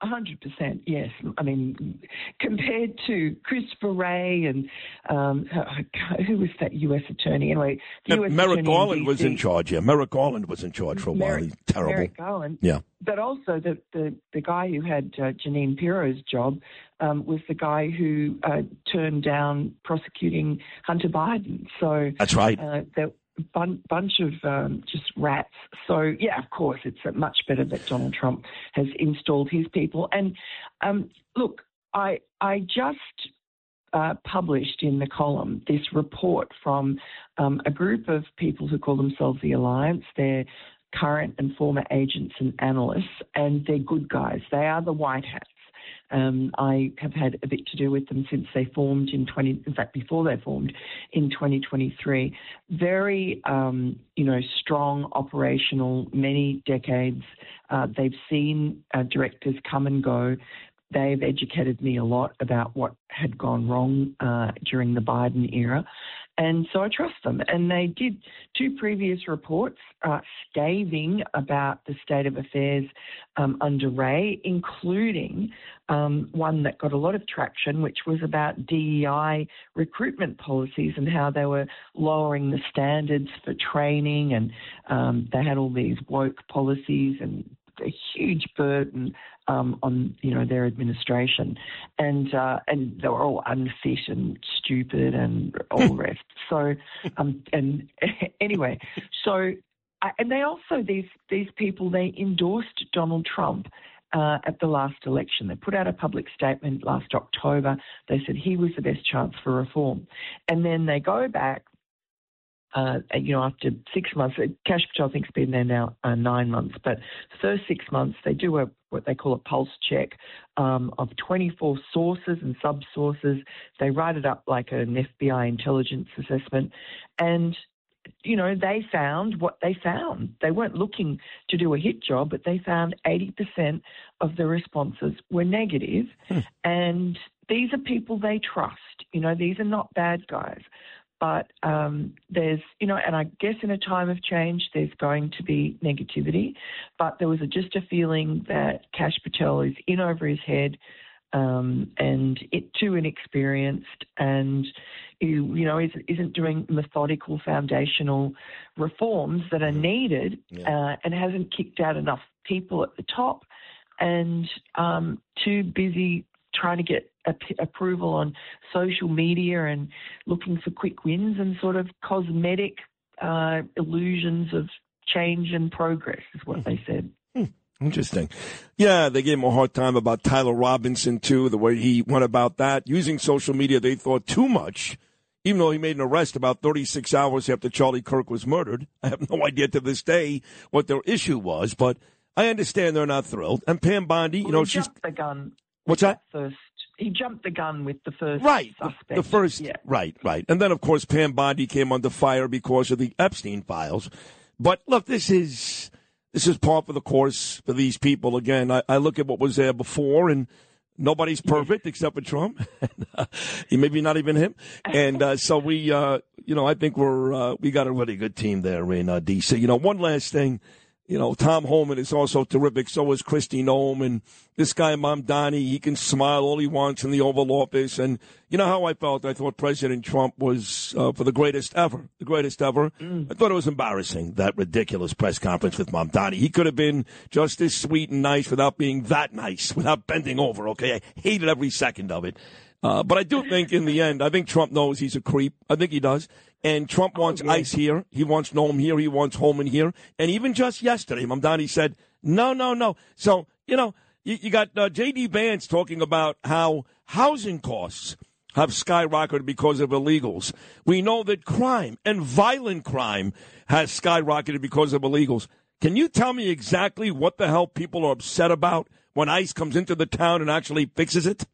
A hundred percent, yes. I mean, compared to Christopher Wray and um, who was that U S attorney? Anyway, the U S Merrick attorney Garland in was in charge. Yeah, Merrick Garland was in charge for a Merrick, while. He's terrible. Merrick Garland. Yeah. But also the, the, the guy who had uh, Janine Pirro's job um, was the guy who uh, turned down prosecuting Hunter Biden. So that's right. Uh, there, Bun- bunch of um, just rats. So, yeah, of course, it's much better that Donald Trump has installed his people. And um, look, I I just uh, published in the column this report from um, a group of people who call themselves the Alliance. They're current and former agents and analysts, and they're good guys. They are the white hats. Um, I have had a bit to do with them since they formed in twenty. In fact, before they formed in twenty twenty-three. Very, um, you know, strong, operational, many decades. Uh, they've seen uh, directors come and go. They've educated me a lot about what had gone wrong uh, during the Biden era. And so I trust them. And they did two previous reports uh, scathing about the state of affairs um, under Wray, including um, one that got a lot of traction, which was about D E I recruitment policies and how they were lowering the standards for training. And um, they had all these woke policies and a huge burden um, on, you know, their administration, and uh, and they were all unfit and stupid and all the rest. So, um, and anyway, so uh, and they also these these people they endorsed Donald Trump uh, at the last election. They put out a public statement last October. They said he was the best chance for reform, and then they go back. Uh, you know, after six months, Kash Patel, I think, has been there now uh, nine months, but the first six months, they do a what they call a pulse check um, of twenty-four sources and sub-sources. They write it up like an F B I intelligence assessment, and, you know, they found what they found. They weren't looking to do a hit job, but they found eighty percent of the responses were negative, hmm. and these are people they trust. You know, these are not bad guys. But um, there's, you know, and I guess in a time of change, there's going to be negativity. But there was a, just a feeling that Kash Patel is in over his head um, and it too inexperienced, and you, you know isn't, isn't doing methodical foundational reforms that are needed, yeah. uh, and hasn't kicked out enough people at the top, and um, too busy trying to get a- approval on social media and looking for quick wins and sort of cosmetic uh, illusions of change and progress is what they said. Hmm. Interesting. Yeah, they gave him a hard time about Tyler Robinson, too, the way he went about that. Using social media, they thought too much, even though he made an arrest about thirty-six hours after Charlie Kirk was murdered. I have no idea to this day what their issue was, but I understand they're not thrilled. And Pam Bondi, you well, know, he she's... jumped the gun. What's that? First, he jumped the gun with the first right, suspect. The first, yeah. right, right. And then, of course, Pam Bondi came under fire because of the Epstein files. But, look, this is this is par for the course for these people. Again, I, I look at what was there before, and nobody's perfect except for Trump. Maybe not even him. And uh, so we, uh, you know, I think we're uh, we got a really good team there in uh, D C. You know, one last thing. You know, Tom Homan is also terrific. So is Kristi Noem. And this guy, Mamdani, he can smile all he wants in the Oval Office. And you know how I felt? I thought President Trump was uh, for the greatest ever, the greatest ever. Mm. I thought it was embarrassing, that ridiculous press conference with Mamdani. He could have been just as sweet and nice without being that nice, without bending over, okay? I hated every second of it. Uh, but I do think in the end, I think Trump knows he's a creep. I think he does. And Trump wants oh, yeah. ICE here. He wants Noem here. He wants Homan here. And even just yesterday, Mamdani said, no, no, no. So, you know, you, you got uh, J D. Vance talking about how housing costs have skyrocketed because of illegals. We know that crime and violent crime has skyrocketed because of illegals. Can you tell me exactly what the hell people are upset about when ICE comes into the town and actually fixes it?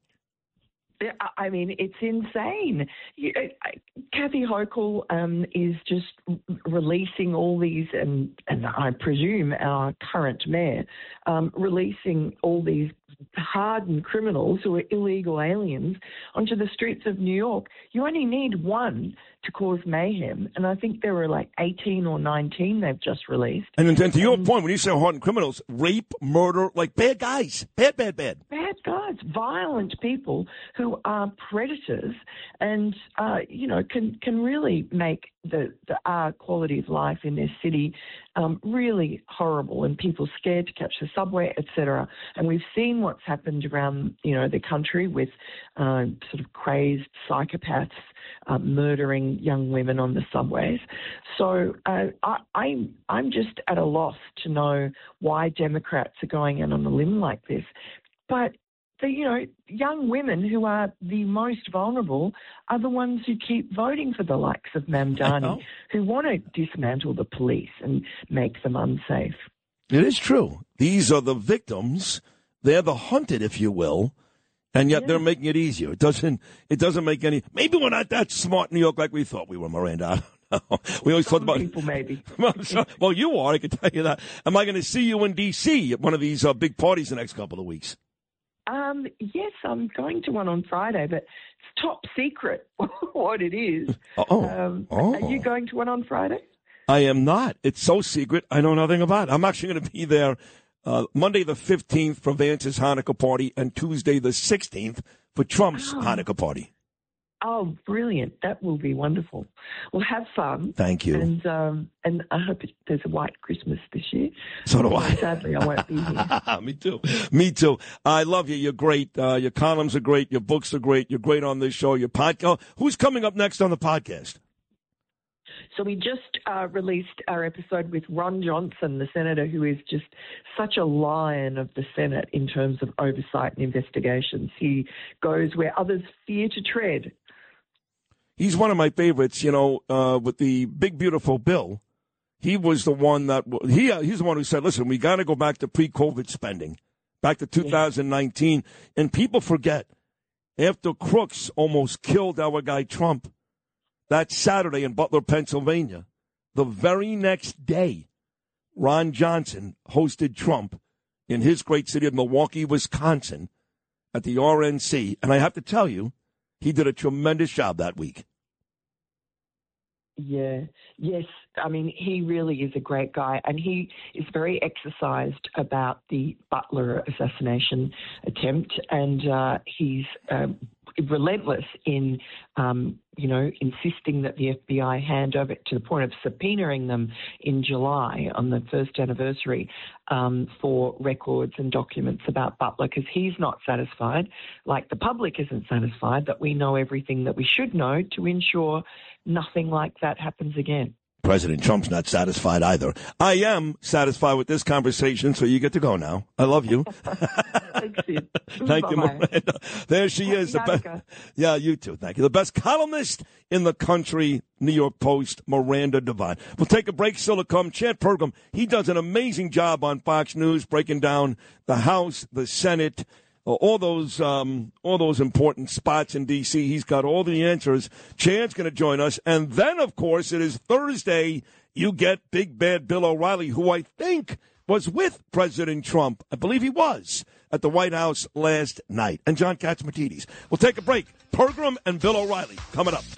I mean, it's insane. You, I, Kathy Hochul um, is just releasing all these, and, and I presume our current mayor, um, releasing all these hardened criminals who are illegal aliens onto the streets of New York. You only need one to cause mayhem, and I think there were like eighteen or nineteen they've just released. And, and to your point, when you say hardened criminals, rape, murder, like bad guys, bad, bad, bad. Bad guys, violent people who are predators and, uh, you know, can, can really make the, the uh, quality of life in their city um, really horrible, and people scared to catch the subway, et cetera. And we've seen what's happened around, you know, the country with uh, sort of crazed psychopaths uh, murdering young women on the subways. So uh, I, I'm, I'm just at a loss to know why Democrats are going in on a limb like this. But the, you know, young women who are the most vulnerable are the ones who keep voting for the likes of Mamdani, who want to dismantle the police and make them unsafe. It is true. These are the victims. They're the hunted, if you will, and yet yeah. they're making it easier. It doesn't. It doesn't make any. Maybe we're not that smart in New York like we thought we were, Miranda. We always Some talk about people, maybe. Well, you are. I can tell you that. Am I going to see you in D C at one of these uh, big parties the next couple of weeks? Um, yes, I'm going to one on Friday, but it's top secret what it is. Oh. Um, oh. Are you going to one on Friday? I am not. It's so secret. I know nothing about it. I'm actually going to be there uh, Monday the fifteenth for Vance's Hanukkah party and Tuesday the sixteenth for Trump's oh. Hanukkah party. Oh, brilliant. That will be wonderful. Well, have fun. Thank you. And um, and I hope it, there's a white Christmas this year. So do I. Sadly, I won't be here. Me too. Me too. I love you. You're great. Uh, your columns are great. Your books are great. You're great on this show. Your podcast. Who's coming up next on the podcast? So we just uh, released our episode with Ron Johnson, the senator who is just such a lion of the Senate in terms of oversight and investigations. He goes where others fear to tread. He's one of my favorites, you know, uh, with the big, beautiful bill. He was the one that he uh, he's the one who said, listen, we got to go back to pre-COVID spending, back to two thousand nineteen. Yeah. And people forget, after Crooks almost killed our guy Trump that Saturday in Butler, Pennsylvania, the very next day, Ron Johnson hosted Trump in his great city of Milwaukee, Wisconsin, at the R N C. And I have to tell you, he did a tremendous job that week. Yeah, yes. I mean, he really is a great guy, and he is very exercised about the Butler assassination attempt, and uh, he's uh, relentless in, um, you know, insisting that the F B I hand over to the point of subpoenaing them in July on the first anniversary um, for records and documents about Butler, because he's not satisfied, like the public isn't satisfied, that we know everything that we should know to ensure nothing like that happens again. President Trump's not satisfied either. I am satisfied with this conversation, so you get to go now. I love you. Thanks, Sid. Thank you, Miranda. There she Happy is. The best. Yeah, you too. Thank you. The best columnist in the country, New York Post, Miranda Devine. We'll take a break still to come. Chad Pergam, he does an amazing job on Fox News breaking down the House, the Senate, all those um, all those important spots in D C. He's got all the answers. Chad's going to join us. And then, of course, it is Thursday. You get Big Bad Bill O'Reilly, who I think was with President Trump. I believe he was at the White House last night. And John Catsimatidis. We'll take a break. Pergram and Bill O'Reilly coming up.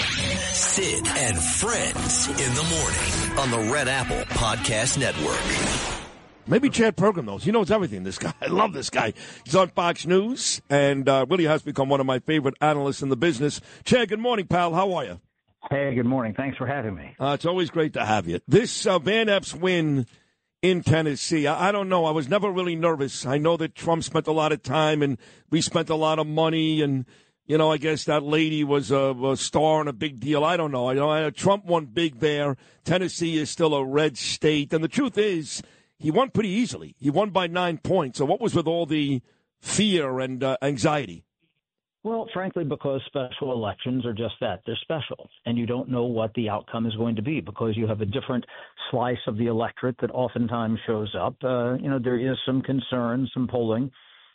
Sid and Friends in the morning on the Red Apple Podcast Network. Maybe Chad Pergam knows. He knows everything, this guy. I love this guy. He's on Fox News and uh, really has become one of my favorite analysts in the business. Chad, good morning, pal. How are you? Hey, good morning. Thanks for having me. Uh, it's always great to have you. This uh, Van Epps win in Tennessee, I, I don't know. I was never really nervous. I know that Trump spent a lot of time and we spent a lot of money and, you know, I guess that lady was a, a star and a big deal. I don't know. I know I, Trump won big there. Tennessee is still a red state. And the truth is, he won pretty easily. He won by nine points. So what was with all the fear and uh, anxiety? Well, frankly, because special elections are just that. They're special. And you don't know what the outcome is going to be because you have a different slice of the electorate that oftentimes shows up. Uh, you know, there is some concern, some polling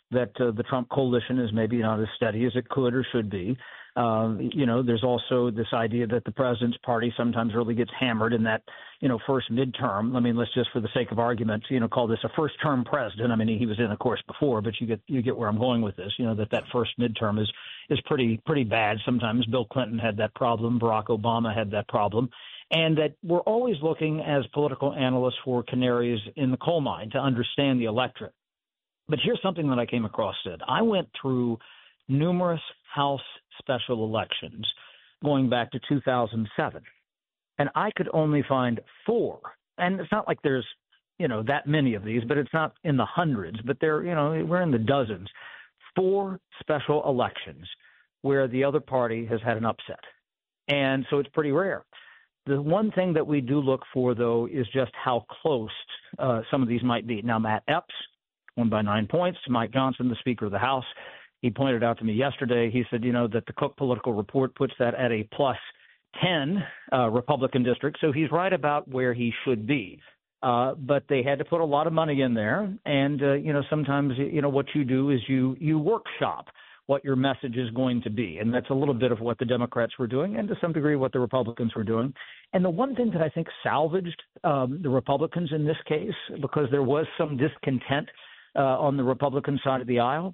that uh, the Trump coalition is maybe not as steady as it could or should be. Uh, you know, there's also this idea that the president's party sometimes really gets hammered in that, you know, first midterm. I mean, let's just, for the sake of argument, you know, call this a first-term president. I mean, he was in, of course, before, but you get you get where I'm going with this. You know, that that first midterm is is pretty pretty bad. Sometimes Bill Clinton had that problem. Barack Obama had that problem. And that we're always looking as political analysts for canaries in the coal mine to understand the electorate. But here's something that I came across, Sid. I went through numerous House special elections going back to two thousand seven, and I could only find four. And it's not like there's, you know, that many of these, but it's not in the hundreds, but they're, you know, we're in the dozens. Four special elections where the other party has had an upset. And so it's pretty rare. The one thing that we do look for, though, is just how close uh, some of these might be. Now, Matt Epps won by nine points. Mike Johnson, the Speaker of the House, he pointed out to me yesterday, he said, you know, that the Cook Political Report puts that at a plus ten uh, Republican district. So he's right about where he should be. Uh, but they had to put a lot of money in there. And, uh, you know, sometimes, you know, what you do is you, you workshop what your message is going to be. And that's a little bit of what the Democrats were doing and to some degree what the Republicans were doing. And the one thing that I think salvaged um, the Republicans in this case, because there was some discontent uh, on the Republican side of the aisle,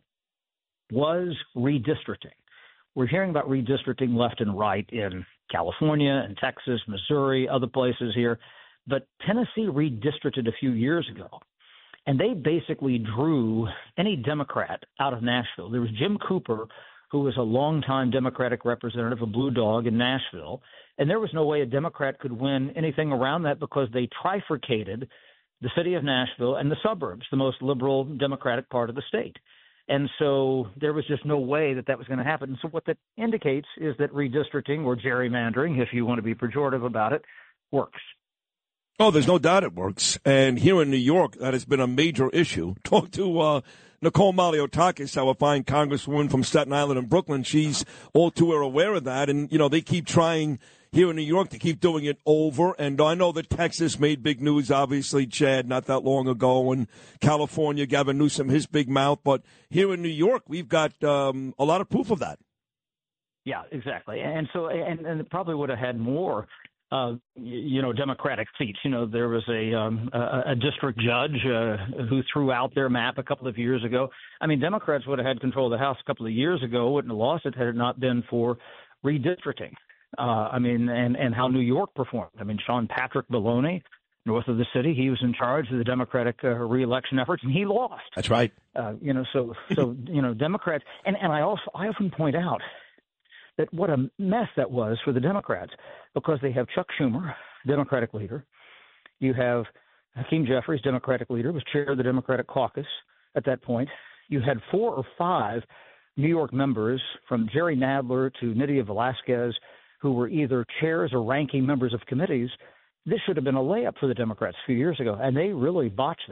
was redistricting. We're hearing about redistricting left and right in California and Texas, Missouri, other places here. But Tennessee redistricted a few years ago, and they basically drew any Democrat out of Nashville. There was Jim Cooper, who was a longtime Democratic representative, a blue dog in Nashville, and there was no way a Democrat could win anything around that because they trifurcated the city of Nashville and the suburbs, the most liberal Democratic part of the state. And so there was just no way that that was going to happen. And so what that indicates is that redistricting, or gerrymandering, if you want to be pejorative about it, works. Oh, there's no doubt it works. And here in New York, that has been a major issue. Talk to uh, Nicole Maliotakis, our fine congresswoman from Staten Island and Brooklyn. She's all too aware of that. And, you know, they keep trying here in New York to keep doing it over. And I know that Texas made big news, obviously, Chad, not that long ago. And California, Gavin Newsom, his big mouth. But here in New York, we've got um, a lot of proof of that. Yeah, exactly. And so, and, and it probably would have had more Uh, you know, Democratic seats. You know, there was a um, a, a district judge uh, who threw out their map a couple of years ago. I mean, Democrats would have had control of the House a couple of years ago, wouldn't have lost it had it not been for redistricting. Uh, I mean, and, and how New York performed. I mean, Sean Patrick Maloney, north of the city, he was in charge of the Democratic uh, reelection efforts, and he lost. That's right. Uh, you know, so, so you know, Democrats, and, and I also, I often point out that what a mess that was for the Democrats, because they have Chuck Schumer, Democratic leader. You have Hakeem Jeffries, Democratic leader, was chair of the Democratic caucus at that point. You had four or five New York members, from Jerry Nadler to Nydia Velasquez, who were either chairs or ranking members of committees. This should have been a layup for the Democrats a few years ago, and they really botched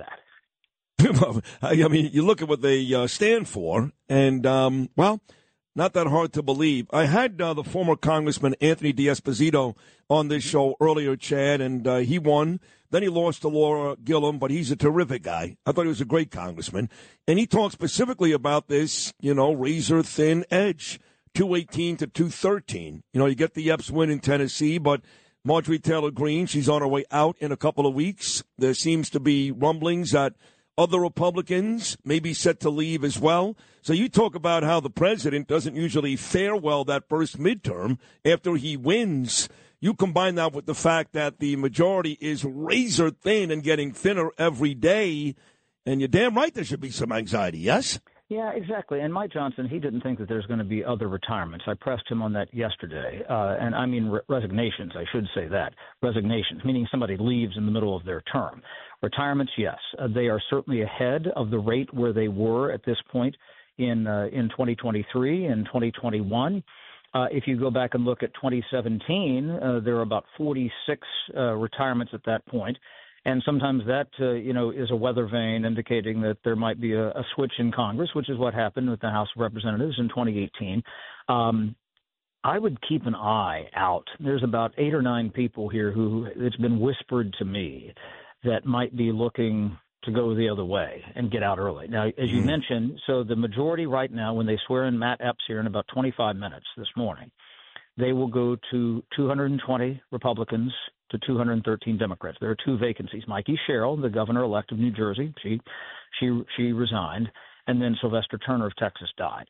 that. I mean, you look at what they uh, stand for, and, um, well, not that hard to believe. I had uh, the former Congressman Anthony D'Esposito on this show earlier, Chad, and uh, he won. Then he lost to Laura Gillum, but he's a terrific guy. I thought he was a great congressman. And he talked specifically about this, you know, razor-thin edge, two eighteen to two thirteen. You know, you get the Epps win in Tennessee, but Marjorie Taylor Greene, she's on her way out in a couple of weeks. There seems to be rumblings that other Republicans may be set to leave as well. So you talk about how the president doesn't usually fare well that first midterm after he wins. You combine that with the fact that the majority is razor thin and getting thinner every day, and you're damn right there should be some anxiety, yes? Yeah, exactly. And Mike Johnson, he didn't think that there's going to be other retirements. I pressed him on that yesterday. Uh, and I mean re- resignations, I should say that. Resignations, meaning somebody leaves in the middle of their term. Retirements, yes. Uh, they are certainly ahead of the rate where they were at this point in uh, in twenty twenty-three and twenty twenty-one. Uh, if you go back and look at twenty seventeen, uh, there are about forty-six uh, retirements at that point. And sometimes that, uh, you know, is a weather vane indicating that there might be a, a switch in Congress, which is what happened with the House of Representatives in twenty eighteen. Um, I would keep an eye out. There's about eight or nine people here who it's been whispered to me that might be looking to go the other way and get out early. Now, as you mm. mentioned, so the majority right now, when they swear in Matt Epps here in about twenty-five minutes this morning, they will go to two hundred twenty Republicans to two hundred thirteen Democrats. There are two vacancies. Mikey Sherrill, the governor-elect of New Jersey, she she she resigned, and then Sylvester Turner of Texas died.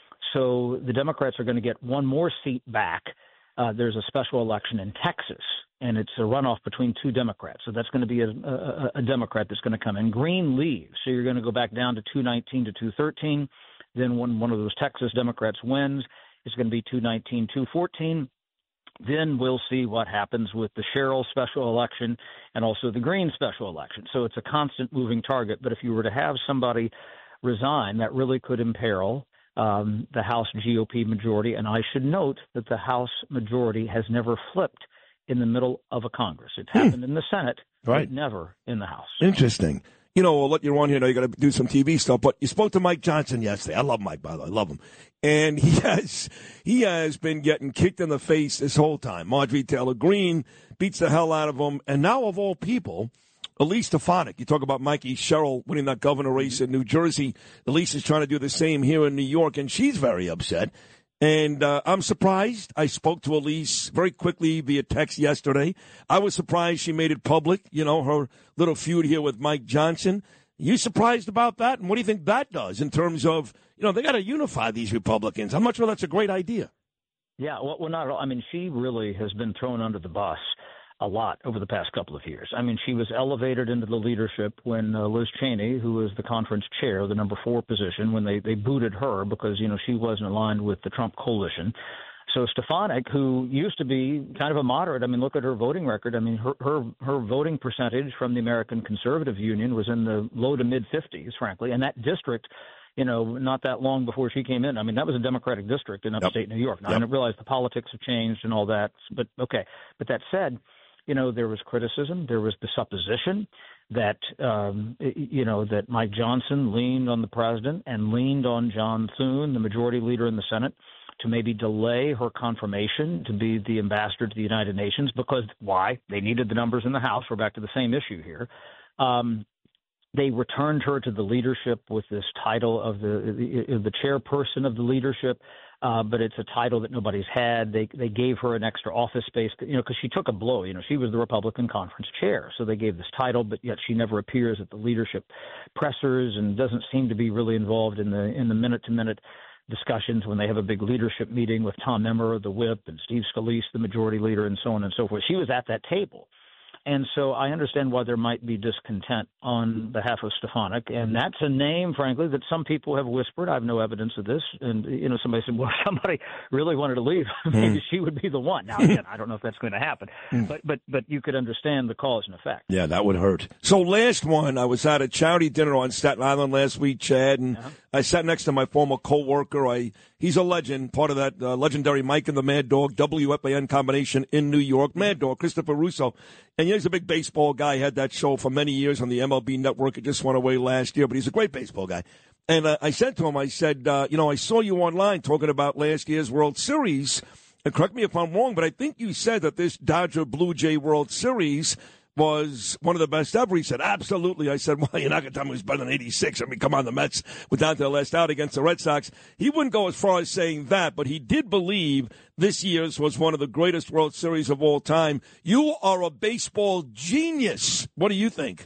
So the Democrats are going to get one more seat back. Uh, there's a special election in Texas, and it's a runoff between two Democrats. So that's going to be a, a, a Democrat that's going to come in. Green leaves. So you're going to go back down to two nineteen to two thirteen. Then when one of those Texas Democrats wins, it's going to be two nineteen, two fourteen. Then we'll see what happens with the Sherrill special election and also the Green special election. So it's a constant moving target. But if you were to have somebody resign, that really could imperil Um, the House G O P majority. And I should note that the House majority has never flipped in the middle of a Congress. It's happened hmm. in the Senate, right. but never in the House. Interesting. You know, I'll let you on here. Now you got to do some T V stuff. But you spoke to Mike Johnson yesterday. I love Mike, by the way. I love him. And he has he has been getting kicked in the face this whole time. Marjorie Taylor Greene beats the hell out of him. And now, of all people, Elise Stefanik, you talk about Mikey Sherrill winning that governor race in New Jersey. Elise is trying to do the same here in New York, and she's very upset. And uh, I'm surprised. I spoke to Elise very quickly via text yesterday. I was surprised she made it public, you know, her little feud here with Mike Johnson. You surprised about that? And what do you think that does in terms of, you know, they got to unify these Republicans? I'm not sure that's a great idea. Yeah, well, well, not at all. I mean, she really has been thrown under the bus a lot over the past couple of years. I mean, she was elevated into the leadership when uh, Liz Cheney, who was the conference chair, the number four position, when they, they booted her because, you know, she wasn't aligned with the Trump coalition. So Stefanik, who used to be kind of a moderate, I mean, look at her voting record. I mean, her her, her voting percentage from the American Conservative Union was in the low to mid-fifties, frankly, and that district, you know, not that long before she came in. I mean, that was a Democratic district in upstate yep. New York. Now, yep. I didn't realize the politics have changed and all that, but okay. But that said, you know, there was criticism. There was the supposition that, um, you know, that Mike Johnson leaned on the president and leaned on John Thune, the majority leader in the Senate, to maybe delay her confirmation to be the ambassador to the United Nations because, why? They needed the numbers in the House. We're back to the same issue here. Um, they returned her to the leadership with this title of the, the, the chairperson of the leadership. Uh, but it's a title that nobody's had. They they gave her an extra office space, you know, because she took a blow. You know, she was the Republican conference chair, so they gave this title, but yet she never appears at the leadership pressers and doesn't seem to be really involved in the in the minute-to-minute discussions when they have a big leadership meeting with Tom Emmer, the whip, and Steve Scalise, the majority leader, and so on and so forth. She was at that table. And so I understand why there might be discontent on behalf of Stefanik. And that's a name, frankly, that some people have whispered. I have no evidence of this. And, you know, somebody said, well, if somebody really wanted to leave, maybe mm. she would be the one. Now, again, I don't know if that's going to happen. Mm. But, but, but you could understand the cause and effect. Yeah, that would hurt. So last one, I was at a charity dinner on Staten Island last week, Chad, and uh-huh. I sat next to my former coworker. I He's a legend, part of that uh, legendary Mike and the Mad Dog, W F A N combination in New York. Mad Dog, Christopher Russo. And you know, he's a big baseball guy. He had that show for many years on the M L B Network. It just went away last year, but he's a great baseball guy. And uh, I said to him, I said, uh, you know, I saw you online talking about last year's World Series. And correct me if I'm wrong, but I think you said that this Dodger Blue Jay World Series was one of the best ever. He said, absolutely. I said, well, you're not going to tell me it was better than eighty-six. I mean, come on, the Mets were down to the last out against the Red Sox. He wouldn't go as far as saying that, but he did believe this year's was one of the greatest World Series of all time. You are a baseball genius. What do you think?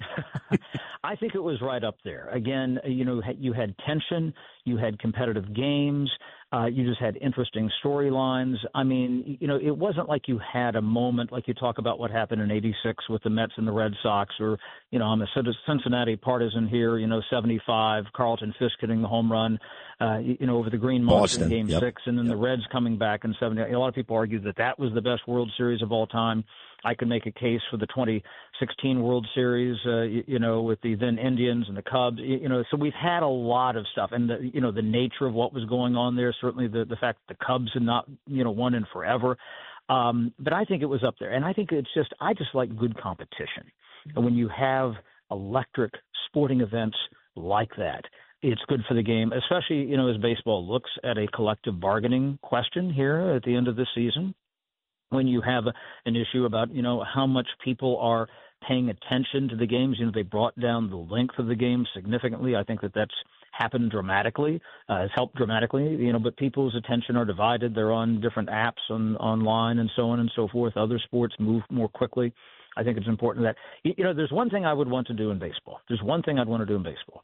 I think it was right up there. Again, you know, you had tension, you had competitive games, uh, you just had interesting storylines. I mean, you know, it wasn't like you had a moment like you talk about what happened in eighty-six with the Mets and the Red Sox, or, you know, I'm a Cincinnati partisan here, you know, seventy-five, Carlton Fisk hitting the home run, uh, you know, over the Green Monster in Game yep. six, and then yep. the Reds coming back in seventy. A lot of people argue that that was the best World Series of all time. I could make a case for the twenty sixteen World Series, uh, you, you know, with the then Indians and the Cubs, you, you know, so we've had a lot of stuff. And, the, you know, the nature of what was going on there, certainly the, the fact that the Cubs had not, you know, won in forever. Um, but I think it was up there. And I think it's just, I just like good competition. And when you have electric sporting events like that, it's good for the game, especially, you know, as baseball looks at a collective bargaining question here at the end of the season. When you have a, an issue about, you know, how much people are paying attention to the games. You know, they brought down the length of the game significantly. I think that that's happened dramatically, uh, has helped dramatically, you know, but people's attention are divided. They're on different apps on online and so on and so forth. Other sports move more quickly. I think it's important that, you know, there's one thing I would want to do in baseball. There's one thing I'd want to do in baseball.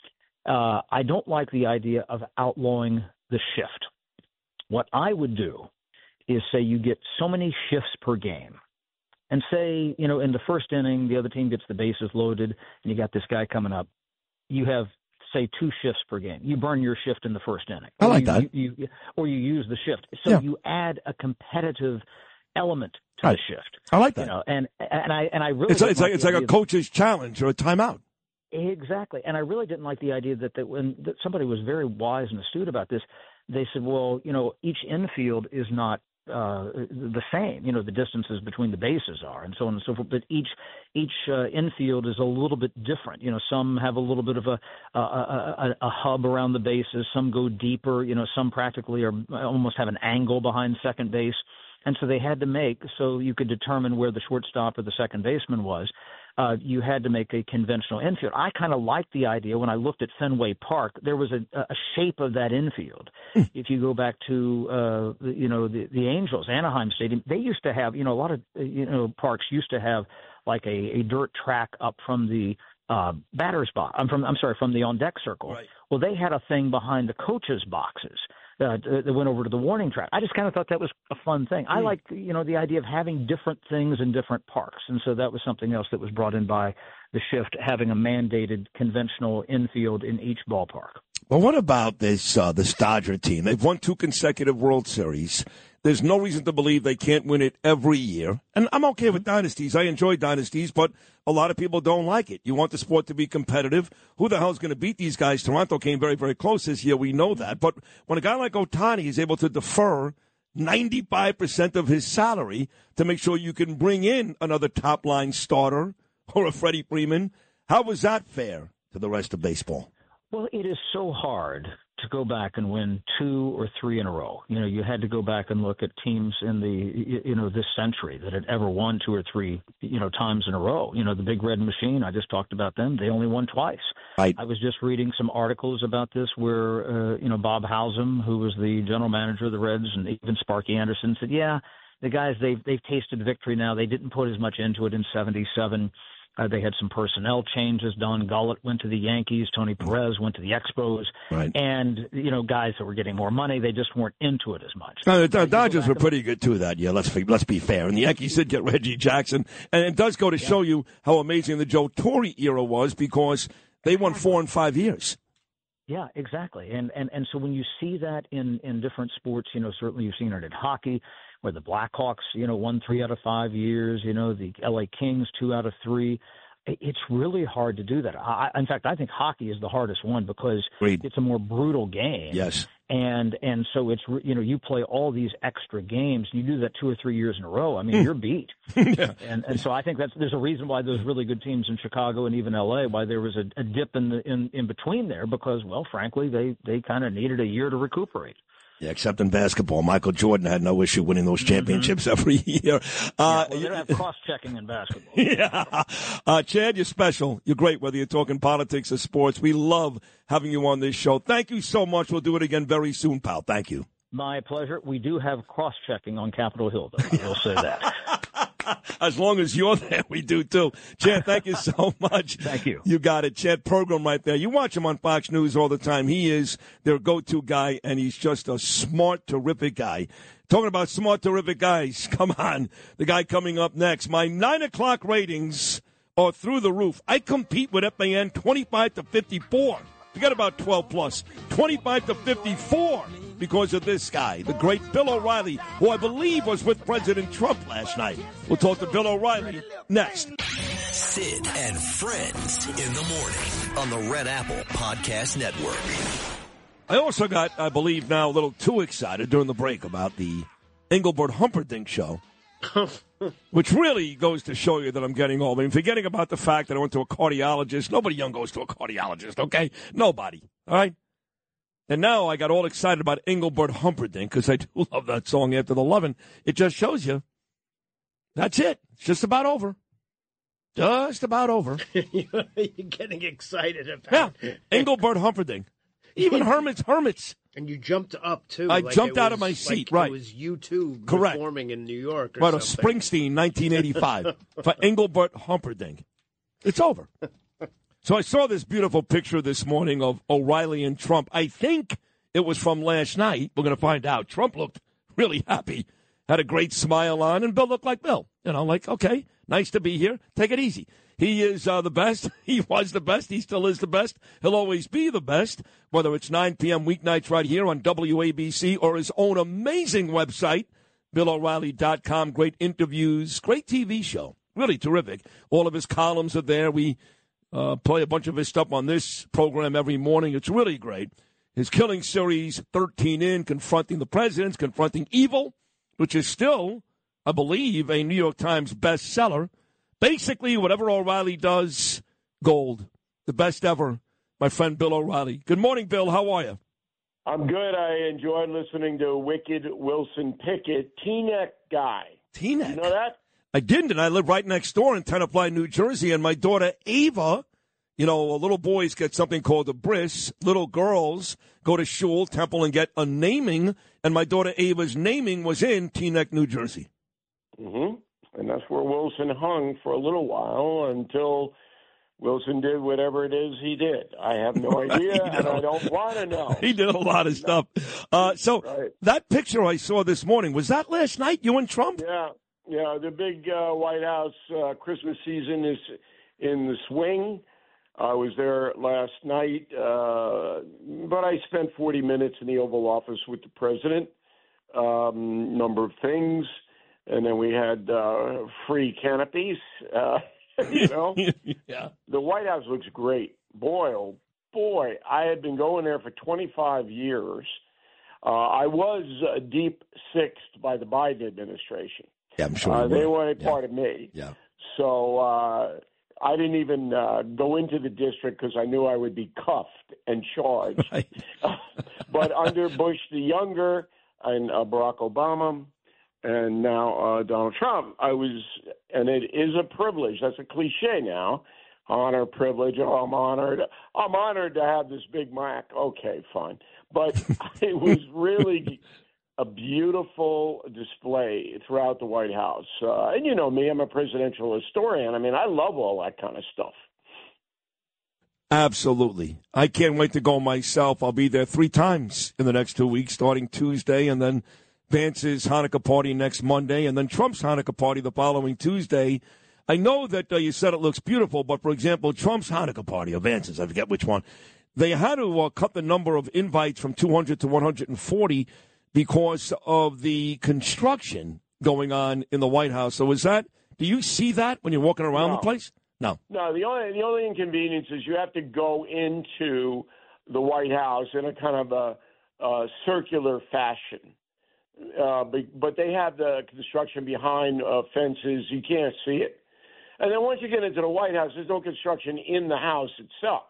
Uh, I don't like the idea of outlawing the shift. What I would do is say you get so many shifts per game. And say, you know, in the first inning, the other team gets the bases loaded, and you got this guy coming up. You have, say, two shifts per game. You burn your shift in the first inning. I like you, that. You, you, or you use the shift. So Yeah. you add a competitive element to Right. the shift. I like that. You know, and and I and I really It's, like, didn't it's like the it's like a idea that- coach's challenge or a timeout. Exactly. And I really didn't like the idea that, that when that somebody was very wise and astute about this, they said, well, you know, each infield is not uh, the same. You know, the distances between the bases are and so on and so forth. But each each uh, infield is a little bit different. You know, some have a little bit of a, a, a, a hub around the bases. Some go deeper. You know, some practically are almost have an angle behind second base. And so they had to make, so you could determine where the shortstop or the second baseman was, uh, you had to make a conventional infield. I kind of liked the idea when I looked at Fenway Park. There was a, a shape of that infield. If you go back to, uh, you know, the, the Angels, Anaheim Stadium, they used to have, you know, a lot of, you know, parks used to have like a, a dirt track up from the uh, batter's box. I'm from, I'm sorry, from the on-deck circle. Right. Well, they had a thing behind the coaches' boxes. Uh, that went over to the warning track. I just kind of thought that was a fun thing. I like, you know, the idea of having different things in different parks. And so that was something else that was brought in by the shift, having a mandated conventional infield in each ballpark. Well, what about this uh, this Dodger team? They've won two consecutive World Series. There's no reason to believe they can't win it every year. And I'm okay with dynasties. I enjoy dynasties, but a lot of people don't like it. You want the sport to be competitive. Who the hell is going to beat these guys? Toronto came very, very close this year. We know that. But when a guy like Ohtani is able to defer ninety-five percent of his salary to make sure you can bring in another top-line starter or a Freddie Freeman, how was that fair to the rest of baseball? Well, it is so hard to go back and win two or three in a row. You know, you had to go back and look at teams in the, you know, this century that had ever won two or three, you know, times in a row. You know, the Big Red Machine, I just talked about them. They only won twice. Right. I was just reading some articles about this where, uh, you know, Bob Howsam, who was the general manager of the Reds, and even Sparky Anderson said, yeah, the guys, they've, they've tasted victory now. They didn't put as much into it in seventy-seven. Uh, they had some personnel changes. Don Gullett went to the Yankees. Tony Perez went to the Expos. Right. And, you know, guys that were getting more money, they just weren't into it as much. No, the Dodgers were pretty good, too, that year. Let's be, let's be fair. And the Yankees did get Reggie Jackson. And it does go to yeah. show you how amazing the Joe Torre era was because they won four in five years. Yeah, exactly. And, and, and so when you see that in, in different sports, you know, certainly you've seen it in hockey, where the Blackhawks, you know, won three out of five years, you know, the L A Kings, two out of three. It's really hard to do that. I, in fact, I think hockey is the hardest one because Agreed. It's a more brutal game. Yes. And and so it's, you know, you play all these extra games. You do that two or three years in a row. I mean, Mm. you're beat. yeah. And and so I think that's there's a reason why those really good teams in Chicago and even L A, why there was a, a dip in the in, in between there because, well, frankly, they, they kind of needed a year to recuperate. Yeah, except in basketball. Michael Jordan had no issue winning those championships mm-hmm. every year. Uh, yeah, well, they don't have cross-checking in basketball. yeah. Uh, Chad, you're special. You're great, whether you're talking politics or sports. We love having you on this show. Thank you so much. We'll do it again very soon, pal. Thank you. My pleasure. We do have cross-checking on Capitol Hill, though. I will say that. As long as you're there, we do, too. Chad, thank you so much. Thank you. You got it. Chad Program right there. You watch him on Fox News all the time. He is their go-to guy, and he's just a smart, terrific guy. Talking about smart, terrific guys, come on. The guy coming up next. My nine o'clock ratings are through the roof. I compete with F A N twenty-five to fifty-four. Forget about twelve plus. twenty-five to fifty-four. Because of this guy, the great Bill O'Reilly, who I believe was with President Trump last night. We'll talk to Bill O'Reilly next. Sid and Friends in the morning on the Red Apple Podcast Network. I also got, I believe now, a little too excited during the break about the Engelbert Humperdinck show, which really goes to show you that I'm getting old. I mean, forgetting about the fact that I went to a cardiologist. Nobody young goes to a cardiologist, okay? Nobody, all right? And now I got all excited about Engelbert Humperdinck because I do love that song After the Lovin'. It just shows you that's it. It's just about over. Just about over. You're getting excited about Yeah, Engelbert Humperdinck. Even Hermits, Hermits. And you jumped up, too. I like jumped it out was- of my seat, like right. It was U two Correct. performing in New York or Right, or something. Springsteen, nineteen eighty-five, for Engelbert Humperdinck. It's over. So I saw this beautiful picture this morning of O'Reilly and Trump. I think it was from last night. We're going to find out. Trump looked really happy, had a great smile on, and Bill looked like Bill. You know, like, okay, nice to be here. Take it easy. He is uh, the best. He was the best. He still is the best. He'll always be the best, whether it's nine p.m. weeknights right here on W A B C or his own amazing website, Bill O'Reilly dot com. Great interviews, great T V show. Really terrific. All of his columns are there. We uh, play a bunch of his stuff on this program every morning. It's really great. His Killing series, thirteen in, confronting the presidents, confronting evil, which is still, I believe, a New York Times bestseller. Basically, whatever O'Reilly does, gold. The best ever, my friend Bill O'Reilly. Good morning, Bill. How are you? I'm good. I enjoyed listening to Wicked Wilson Pickett, Teaneck guy. Teaneck? You know that? I didn't, and I live right next door in Tenafly, New Jersey, and my daughter Ava, you know, little boys get something called a bris. Little girls go to shul, temple, and get a naming, and my daughter Ava's naming was in Teaneck, New Jersey. Mm-hmm. And that's where Wilson hung for a little while until Wilson did whatever it is he did. I have no Right, idea, you and know. I don't want to know. He did a lot of stuff. Uh, so Right. that picture I saw this morning, was that last night, you and Trump? Yeah, yeah. The big uh, White House uh, Christmas season is in the swing. I was there last night, uh, but I spent forty minutes in the Oval Office with the president. Um, number of things. And then we had uh, free canopies, uh, you know. Yeah. The White House looks great. Boy, oh boy, I had been going there for twenty-five years. Uh, I was uh, deep sixth by the Biden administration. Yeah, I'm sure Uh, you they were. weren't Yeah. part of me. Yeah. So uh, I didn't even uh, go into the district because I knew I would be cuffed and charged. Right. But under Bush the Younger and uh, Barack Obama, and now uh, Donald Trump, I was, and it is a privilege. That's a cliche now. Honor, privilege. Oh, I'm honored. I'm honored to have this Big Mac. Okay, fine. But it was really a beautiful display throughout the White House. Uh, and you know me, I'm a presidential historian. I mean, I love all that kind of stuff. Absolutely. I can't wait to go myself. I'll be there three times in the next two weeks, starting Tuesday, and then Vance's Hanukkah party next Monday, and then Trump's Hanukkah party the following Tuesday. I know that uh, you said it looks beautiful, but, for example, Trump's Hanukkah party, or Vance's, I forget which one, they had to uh, cut the number of invites from two hundred to one hundred forty because of the construction going on in the White House. So is that, do you see that when you're walking around No. the place? No. No, the only the only inconvenience is you have to go into the White House in a kind of a, a circular fashion. Uh, but, but they have the construction behind uh, fences. You can't see it. And then once you get into the White House, there's no construction in the house itself.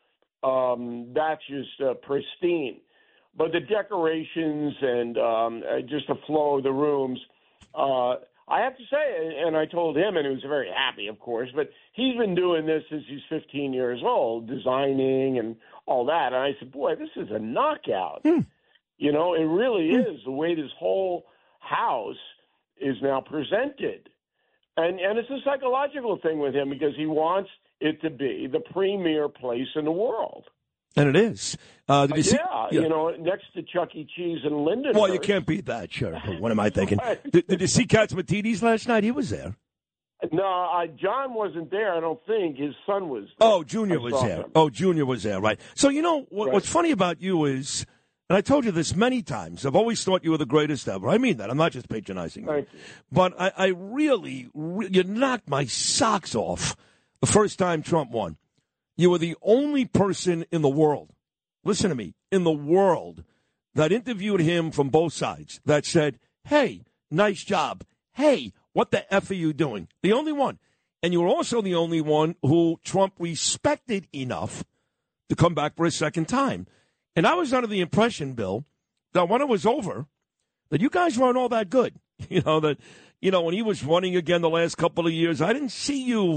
Um, that's just uh, pristine. But the decorations and um, uh, just the flow of the rooms, uh, I have to say, and I told him, and he was very happy, of course, but he's been doing this since he's fifteen years old, designing and all that. And I said, boy, this is a knockout. Hmm. You know, it really is the way this whole house is now presented. And and it's a psychological thing with him because he wants it to be the premier place in the world. And it is. Uh, did you see, yeah, you know, next to Chuck E. Cheese and Lindenhurst. Well, you can't beat that, sure. What am I thinking? did, did you see Katzmatidis last night? He was there. No, uh, John wasn't there, I don't think. His son was there. Oh, Junior I was saw there. him. Oh, Junior was there, right. So, you know, what, Right. what's funny about you is, and I told you this many times, I've always thought you were the greatest ever. I mean that. I'm not just patronizing you. Thank you. But I, I really, re- you knocked my socks off the first time Trump won. You were the only person in the world, listen to me, in the world that interviewed him from both sides that said, hey, nice job. Hey, what the F are you doing? The only one. And you were also the only one who Trump respected enough to come back for a second time. And I was under the impression, Bill, that when it was over, that you guys weren't all that good. You know, that, you know, when he was running again the last couple of years, I didn't see you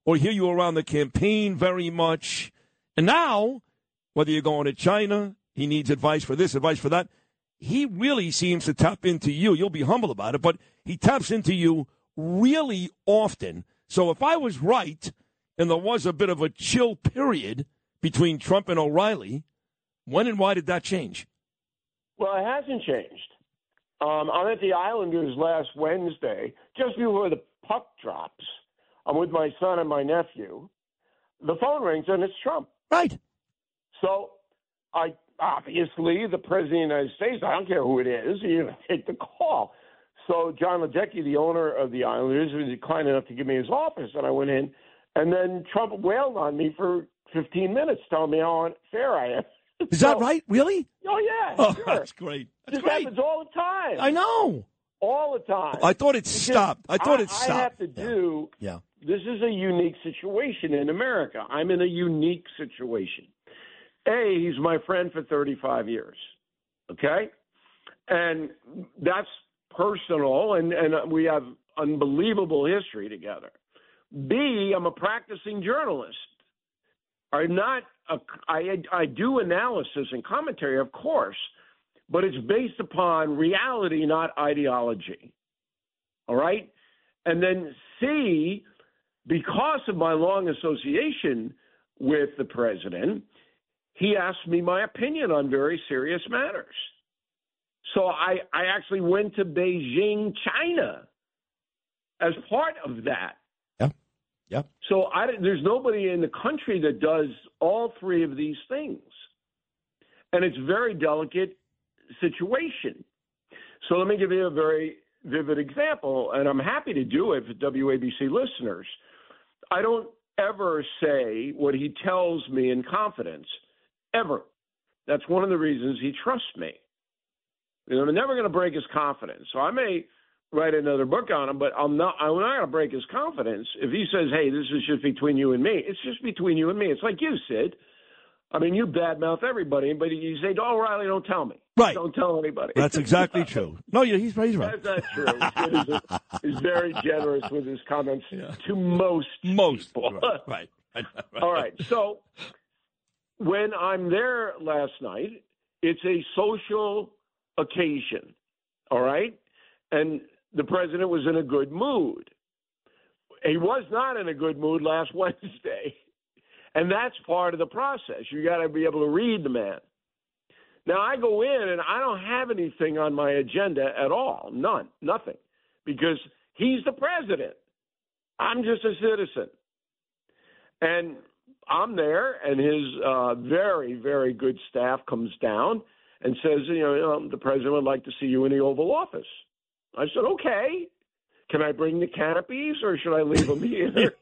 or hear you around the campaign very much. And now, whether you're going to China, he needs advice for this, advice for that. He really seems to tap into you. You'll be humble about it, but he taps into you really often. So if I was right and there was a bit of a chill period between Trump and O'Reilly, when and why did that change? Well, it hasn't changed. Um, I'm at the Islanders last Wednesday, just before the puck drops. I'm with my son and my nephew. The phone rings, and it's Trump. Right. So, I obviously, the President of the United States, I don't care who it is, you're going to take the call. So John Ledecky, the owner of the Islanders, was kind enough to give me his office, and I went in. And then Trump wailed on me for fifteen minutes, telling me how unfair I am. Is so, that right? Really? Oh, yeah. Oh, sure. that's great. That's this great. happens all the time. I know. All the time. I thought it stopped. I thought I, it stopped. I have to do. Yeah. This is a unique situation in America. I'm in a unique situation. A, he's my friend for thirty-five years. Okay? And that's personal, and, and we have unbelievable history together. B, I'm a practicing journalist. I'm not a, I, I do analysis and commentary, of course, but it's based upon reality, not ideology. All right? And then C, because of my long association with the president, he asked me my opinion on very serious matters. So I, I actually went to Beijing, China, as part of that. Yeah, yeah. So I, there's nobody in the country that does all three of these things. And it's a very delicate situation. So let me give you a very vivid example, and I'm happy to do it for W A B C listeners. I don't ever say what he tells me in confidence, ever. That's one of the reasons he trusts me. You know, I'm never going to break his confidence. So I may write another book on him, but I'm not, I'm not going to break his confidence. If he says, hey, this is just between you and me, it's just between you and me. It's like you, Sid. I mean, you badmouth everybody, but you say, oh, O'Reilly, don't tell me. Right. Don't tell anybody. That's exactly true. No, yeah, he's, he's right. That's not true. Sid is, is very generous with his comments yeah. to most Most people. Right. right. right. All right. So when I'm there last night, it's a social occasion. All right? And the president was in a good mood. He was not in a good mood last Wednesday. And that's part of the process. You got to be able to read the man. Now, I go in and I don't have anything on my agenda at all. None. Nothing. Because he's the president. I'm just a citizen. And I'm there, and his uh, very, very good staff comes down and says, you know, um, the president would like to see you in the Oval Office. I said, okay. Can I bring the canopies, or should I leave them here?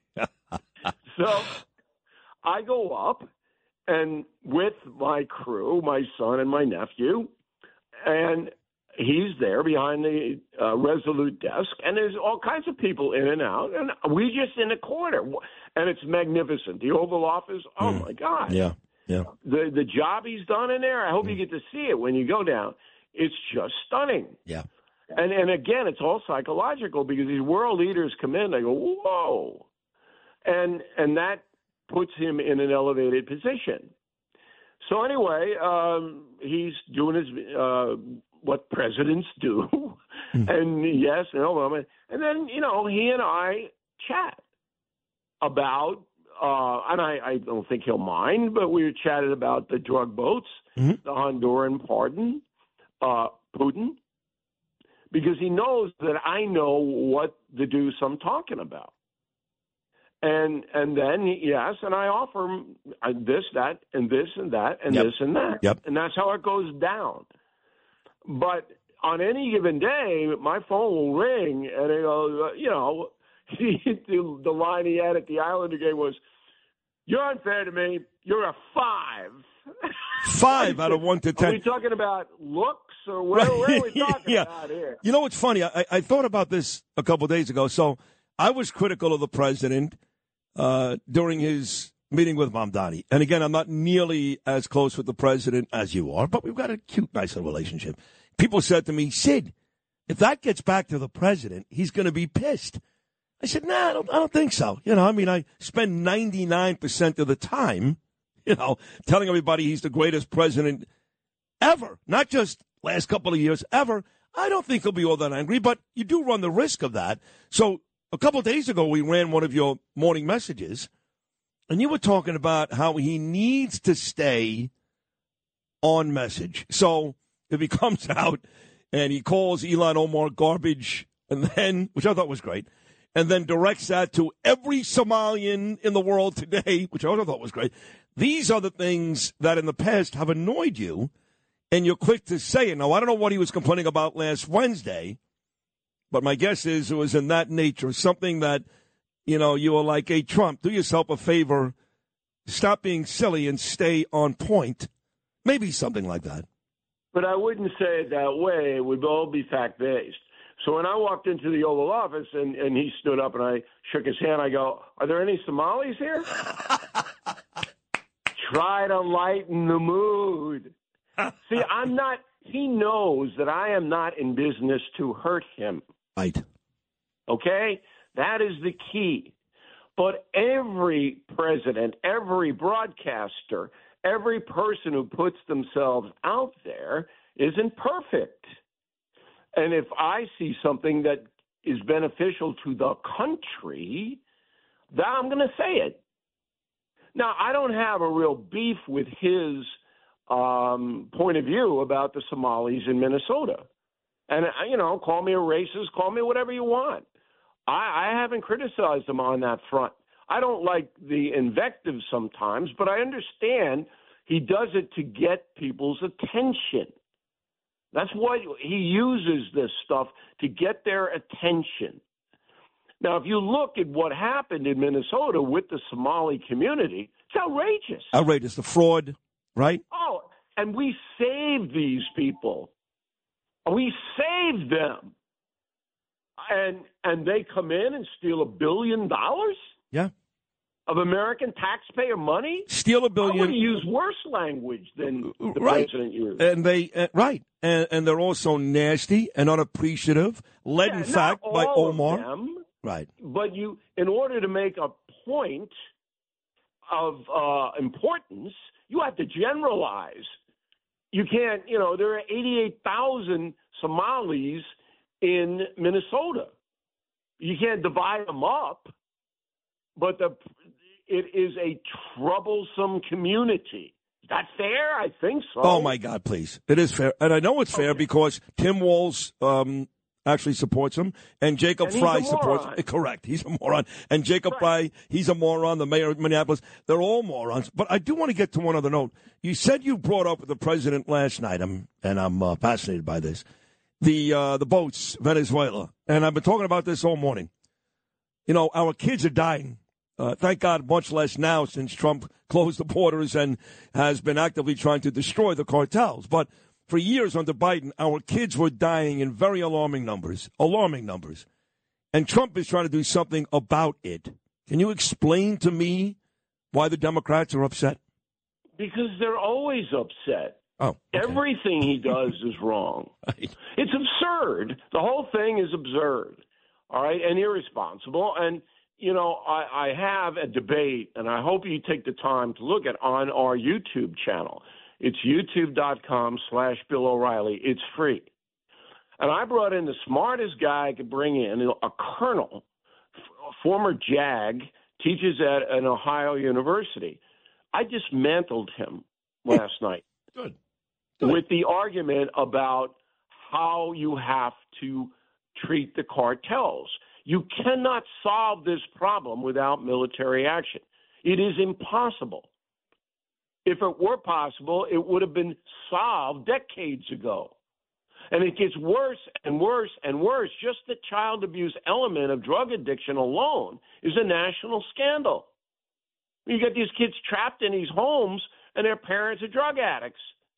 So I go up, and with my crew, my son and my nephew, and he's there behind the uh, Resolute desk, and there's all kinds of people in and out, and we just in the corner, and it's magnificent. The Oval Office, oh, mm. my God. Yeah, yeah. The, the job he's done in there, I hope mm. you get to see it when you go down. It's just stunning. Yeah. And, and again, it's all psychological because these world leaders come in, they go, whoa. And, and that puts him in an elevated position. So anyway, um, he's doing his uh, what presidents do, mm. and yes, no, and then you know he and I chat about, uh, and I, I don't think he'll mind, but we chatted about the drug boats, mm-hmm. the Honduran pardon, uh, Putin, because he knows that I know what the deuce I'm talking about. And and then, yes, and I offer him this, that, and this, and that, and yep. this, and that. Yep. And that's how it goes down. But on any given day, my phone will ring, and it goes, you know, the, the line he had at the Islander game was, you're unfair to me. You're a five. Five out of one to ten. Are we talking about looks, or where, where are we talking yeah. about here? You know what's funny? I, I thought about this a couple of days ago. So I was critical of the president Uh, during his meeting with Mamdani. And again, I'm not nearly as close with the president as you are, but we've got a cute, nice little relationship. People said to me, Sid, if that gets back to the president, he's going to be pissed. I said, nah, I don't, I don't think so. You know, I mean, I spend ninety-nine percent of the time, you know, telling everybody he's the greatest president ever, not just last couple of years, ever. I don't think he'll be all that angry, but you do run the risk of that. So a couple of days ago, we ran one of your morning messages, and you were talking about how he needs to stay on message. So if he comes out and he calls Ilhan Omar garbage, and then, which I thought was great, and then directs that to every Somalian in the world today, which I also thought was great. These are the things that in the past have annoyed you, and you're quick to say it. Now, I don't know what he was complaining about last Wednesday, but my guess is it was in that nature, something that, you know, you were like, hey, Trump, do yourself a favor, stop being silly and stay on point. Maybe something like that. But I wouldn't say it that way. It would all be fact-based. So when I walked into the Oval Office and, and he stood up and I shook his hand, I go, are there any Somalis here? Try to lighten the mood. See, I'm not, he knows that I am not in business to hurt him. Right. Okay? That is the key. But every president, every broadcaster, every person who puts themselves out there isn't perfect. And if I see something that is beneficial to the country, then I'm going to say it. Now, I don't have a real beef with his um, point of view about the Somalis in Minnesota. And, you know, call me a racist, call me whatever you want. I, I haven't criticized him on that front. I don't like the invective sometimes, but I understand he does it to get people's attention. That's why he uses this stuff, to get their attention. Now, if you look at what happened in Minnesota with the Somali community, it's outrageous. Outrageous. The fraud, right? Oh, and we saved these people. We saved them. And and they come in and steal a billion dollars? Yeah. Of American taxpayer money? Steal a billion. I would use worse language than the right. president used. And they, uh, right. And, and they're also nasty and unappreciative, led yeah, in fact not by all Omar. Of them, right. But you, in order to make a point of uh, importance, you have to generalize. You can't, you know, there are eighty-eight thousand Somalis in Minnesota. You can't divide them up, but the it is a troublesome community. Is that fair? I think so. Oh, my God, please. It is fair. And I know it's fair okay. because Tim Walz um, actually supports him, and Jacob and Fry supports him. Correct. He's a moron. And Jacob right. Fry, he's a moron, the mayor of Minneapolis. They're all morons. But I do want to get to one other note. You said you brought up with the president last night, I'm, and I'm uh, fascinated by this, the uh, the boats, Venezuela. And I've been talking about this all morning. You know, our kids are dying. Uh, thank God, much less now since Trump closed the borders and has been actively trying to destroy the cartels. But for years under Biden, our kids were dying in very alarming numbers, alarming numbers. And Trump is trying to do something about it. Can you explain to me why the Democrats are upset? Because they're always upset. Oh, okay. Everything he does is wrong. Right. It's absurd. The whole thing is absurd, all right, and irresponsible. And you know, I, I have a debate, and I hope you take the time to look at on our YouTube channel. It's youtube.com slash Bill O'Reilly. It's free. And I brought in the smartest guy I could bring in, a colonel, a former JAG, teaches at an Ohio university. I dismantled him last night. Good. Good. With the argument about how you have to treat the cartels. You cannot solve this problem without military action. It is impossible. If it were possible, it would have been solved decades ago. And it gets worse and worse and worse. Just the child abuse element of drug addiction alone is a national scandal. You get these kids trapped in these homes and their parents are drug addicts.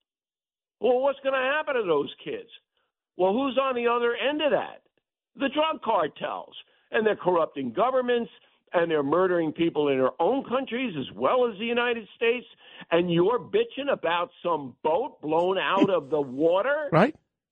Well, what's going to happen to those kids? Well, who's on the other end of that? The drug cartels. And they're corrupting governments, and they're murdering people in their own countries as well as the United States. And you're bitching about some boat blown out of the water? Right.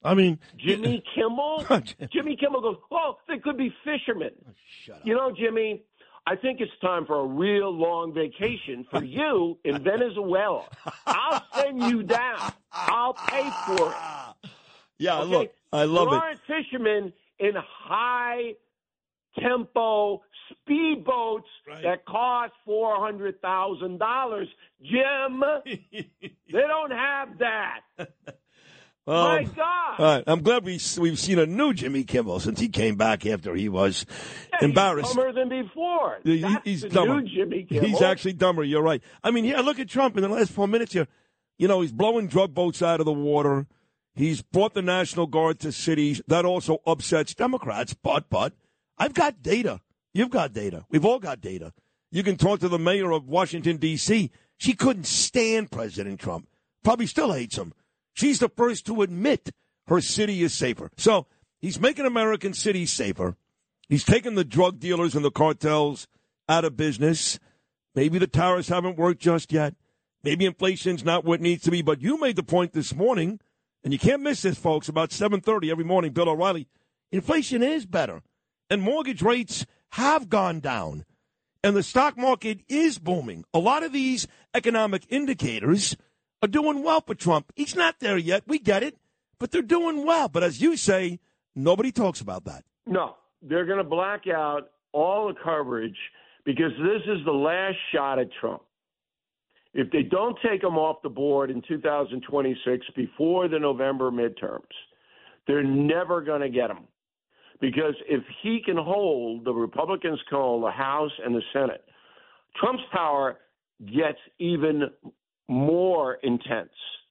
I mean, Jimmy Kimmel. Jimmy Kimmel goes, "Oh, they could be fishermen." Oh, shut up. You know, Jimmy, I think it's time for a real long vacation for you in Venezuela. I'll send you down. I'll pay for it. Yeah, okay? look, I love there it. There aren't fishermen in high tempo speedboats right. that cost four hundred thousand dollars. Jim, they don't have that. Um, My God! All right, I'm glad we we've seen a new Jimmy Kimmel since he came back after he was yeah, embarrassed. He's dumber than before. He, That's he's the dumber. new Jimmy Kimmel. He's actually dumber. You're right. I mean, yeah. Look at Trump in the last four minutes here. You know, he's blowing drug boats out of the water. He's brought the National Guard to cities. That also upsets Democrats. But but I've got data. You've got data. We've all got data. You can talk to the mayor of Washington D C She couldn't stand President Trump. Probably still hates him. She's the first to admit her city is safer. So he's making American cities safer. He's taking the drug dealers and the cartels out of business. Maybe the tariffs haven't worked just yet. Maybe inflation's not what it needs to be. But you made the point this morning, and you can't miss this, folks, about seven thirty every morning, Bill O'Reilly. Inflation is better, and mortgage rates have gone down, and the stock market is booming. A lot of these economic indicators are doing well for Trump. He's not there yet. We get it. But they're doing well. But as you say, nobody talks about that. No, they're going to black out all the coverage because this is the last shot at Trump. If they don't take him off the board in two thousand twenty-six before the November midterms, they're never going to get him. Because if he can hold, the Republicans can hold the House and the Senate, Trump's power gets even more intense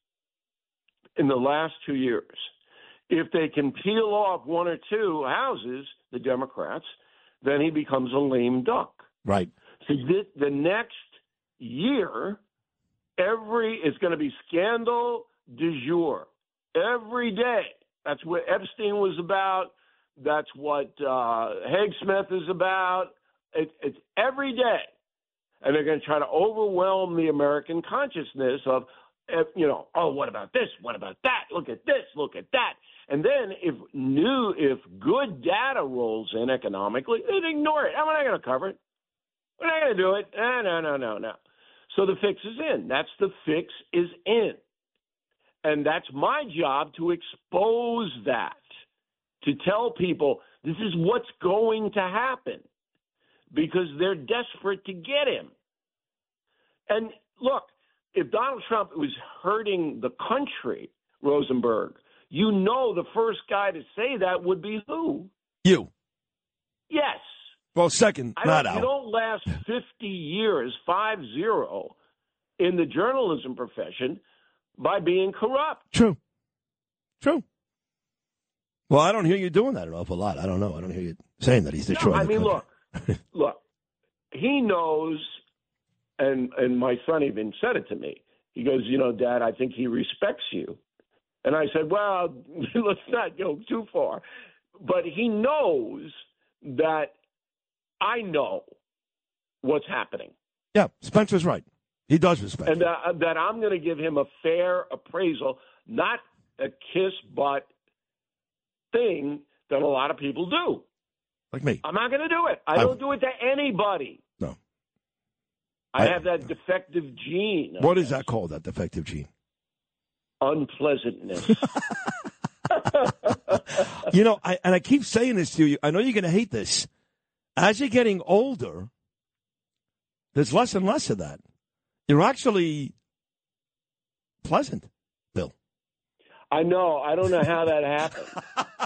in the last two years. If they can peel off one or two houses, the Democrats, then he becomes a lame duck. Right. So this, the next year, every is going to be scandal du jour. Every day. That's what Epstein was about. That's what uh, Haig Smith is about. It, it's every day. And they're going to try to overwhelm the American consciousness of, you know, oh, what about this? What about that? Look at this. Look at that. And then if new, if good data rolls in economically, they'd ignore it. I'm not going to cover it. We're not going to do it. No, no, no, no, no. So the fix is in. That's the fix is in. And that's my job to expose that, to tell people this is what's going to happen because they're desperate to get him. And look, if Donald Trump was hurting the country, Rosenberg, you know the first guy to say that would be who? You. Yes. Well, second, I not don't, Al. You don't last fifty years, five zero, in the journalism profession by being corrupt. True. True. Well, I don't hear you doing that an awful lot. I don't know. I don't hear you saying that he's destroying no, I the mean, country. look, look, he knows, and and my son even said it to me. He goes, you know, Dad, I think he respects you. And I said, well, let's not go too far. But he knows that I know what's happening. Yeah, Spencer's right. He does respect and you. uh, that I'm going to give him a fair appraisal, not a kiss-butt thing that a lot of people do. Like me. I'm not going to do it. I, I don't do it to anybody. No. I, I have that defective gene. What is that called, that defective gene? Unpleasantness. You know, I, and I keep saying this to you. I know you're going to hate this. As you're getting older, there's less and less of that. You're actually pleasant, Bill. I know. I don't know how that happened.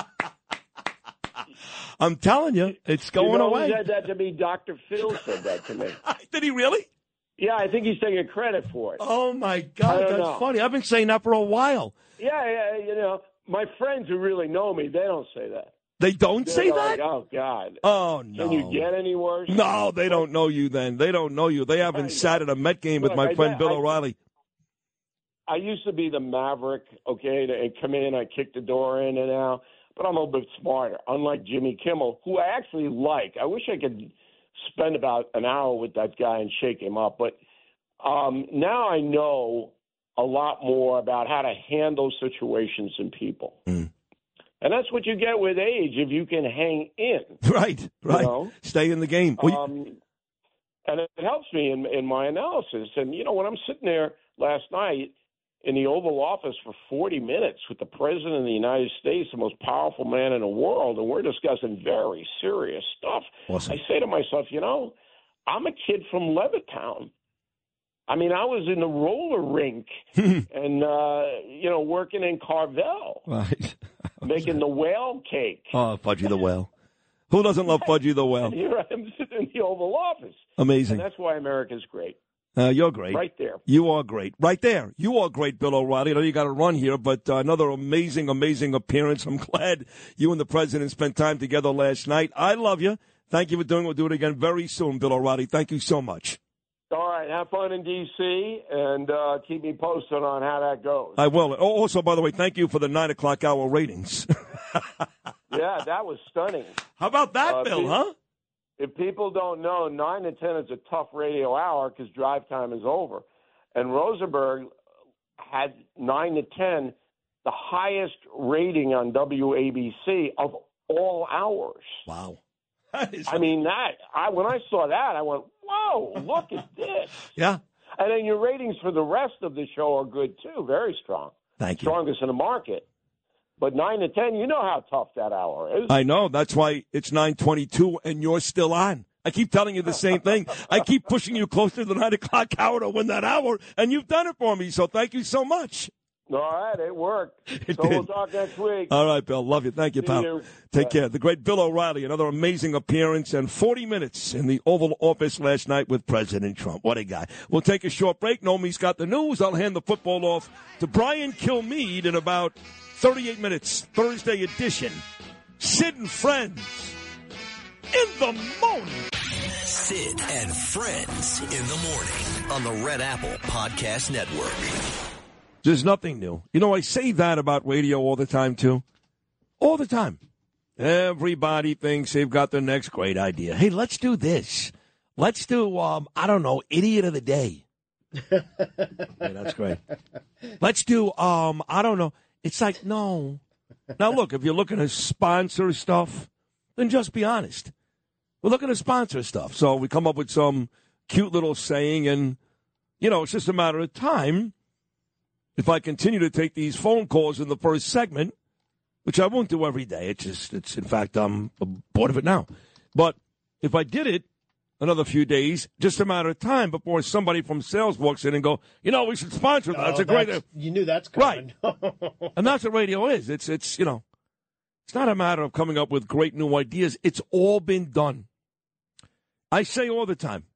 I'm telling you, it's going you know away. Who said that to me? Doctor Phil said that to me. Did he really? Yeah, I think he's taking credit for it. Oh, my God, that's know. funny. I've been saying that for a while. Yeah, yeah, you know, my friends who really know me, they don't say that. They don't They're say like, that? oh, God. Oh, no. Can you get any worse? No, they don't know you then. They don't know you. They haven't sat at a Met game with Look, my I- friend Bill I- O'Reilly. I used to be the maverick, okay, to come in, I kick the door in and out, but I'm a little bit smarter, unlike Jimmy Kimmel, who I actually like. I wish I could spend about an hour with that guy and shake him up, but um, now I know a lot more about how to handle situations and people. Mm. And that's what you get with age if you can hang in. Right, right. You know? Stay in the game. Well, Um, and it helps me in, in my analysis. And, you know, when I'm sitting there last night in the Oval Office for forty minutes with the President of the United States, the most powerful man in the world, and we're discussing very serious stuff, awesome. I say to myself, you know, I'm a kid from Levittown. I mean, I was in the roller rink and, uh, you know, working in Carvel, Right. making the whale cake. Oh, Fudgy the Whale. Who doesn't love Fudgy the Whale? And here I am sitting in the Oval Office. Amazing. And that's why America's great. Uh, you're great. Right there. You are great. Right there. You are great, Bill O'Reilly. I know you got to run here, but uh, another amazing, amazing appearance. I'm glad you and the President spent time together last night. I love you. Thank you for doing it. We'll do it again very soon, Bill O'Reilly. Thank you so much. All right. Have fun in D C and uh, keep me posted on how that goes. I will. Oh, also, by the way, thank you for the nine o'clock hour ratings. Yeah, that was stunning. How about that, Uh, Bill, pe- huh? If people don't know, nine to ten is a tough radio hour because drive time is over. And Rosenberg had nine to ten, the highest rating on W A B C of all hours. Wow. I mean, that, I when I saw that, I went, whoa, look at this. Yeah. And then your ratings for the rest of the show are good, too. Very strong. Thank you. Strongest in the market. But nine to ten, you know how tough that hour is. I know. That's why it's nine twenty-two and you're still on. I keep telling you the same thing. I keep pushing you closer to the nine o'clock hour to win that hour, and you've done it for me. So thank you so much. All right, it worked. It so did. we'll talk next week. All right, Bill. Love you. Thank you, See pal. you. Take Bye. care. The great Bill O'Reilly, another amazing appearance and forty minutes in the Oval Office last night with President Trump. What a guy. We'll take a short break. Nomi's got the news. I'll hand the football off to Brian Kilmeade in about thirty-eight minutes. Thursday edition. Sid and Friends in the morning. Sid and Friends in the morning on the Red Apple Podcast Network. There's nothing new. You know, I say that about radio all the time, too. All the time. Everybody thinks they've got the next great idea. Hey, let's do this. Let's do, um, I don't know, Idiot of the Day. Yeah, that's great. Let's do, um, I don't know. It's like, no. Now, look, if you're looking to sponsor stuff, then just be honest. We're looking to sponsor stuff. So we come up with some cute little saying, and, you know, it's just a matter of time. If I continue to take these phone calls in the first segment, which I won't do every day, it's just, it's, in fact, I'm bored of it now. But if I did it another few days, just a matter of time before somebody from sales walks in and go, you know, we should sponsor that. Oh, That's a great, that's- you knew that's right. coming. And that's what radio is. It's, it's, you know, it's not a matter of coming up with great new ideas. It's all been done. I say all the time,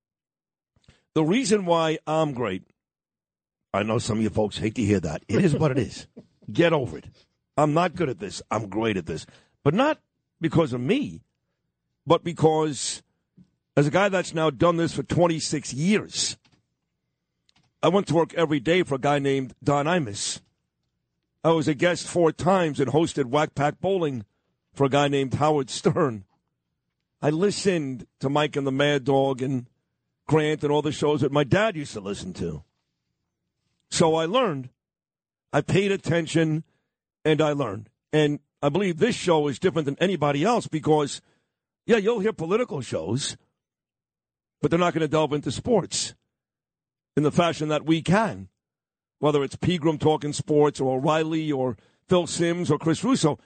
the reason why I'm great, I know some of you folks hate to hear that. It is what it is. Get over it. I'm not good at this. I'm great at this. But not because of me, but because as a guy that's now done this for twenty-six years, I went to work every day for a guy named Don Imus. I was a guest four times and hosted Whack Pack Bowling for a guy named Howard Stern. I listened to Mike and the Mad Dog and Grant and all the shows that my dad used to listen to. So I learned, I paid attention, and I learned. And I believe this show is different than anybody else because, yeah, you'll hear political shows, but they're not going to delve into sports in the fashion that we can, whether it's Pegram talking sports or O'Reilly or Phil Simms or Chris Russo.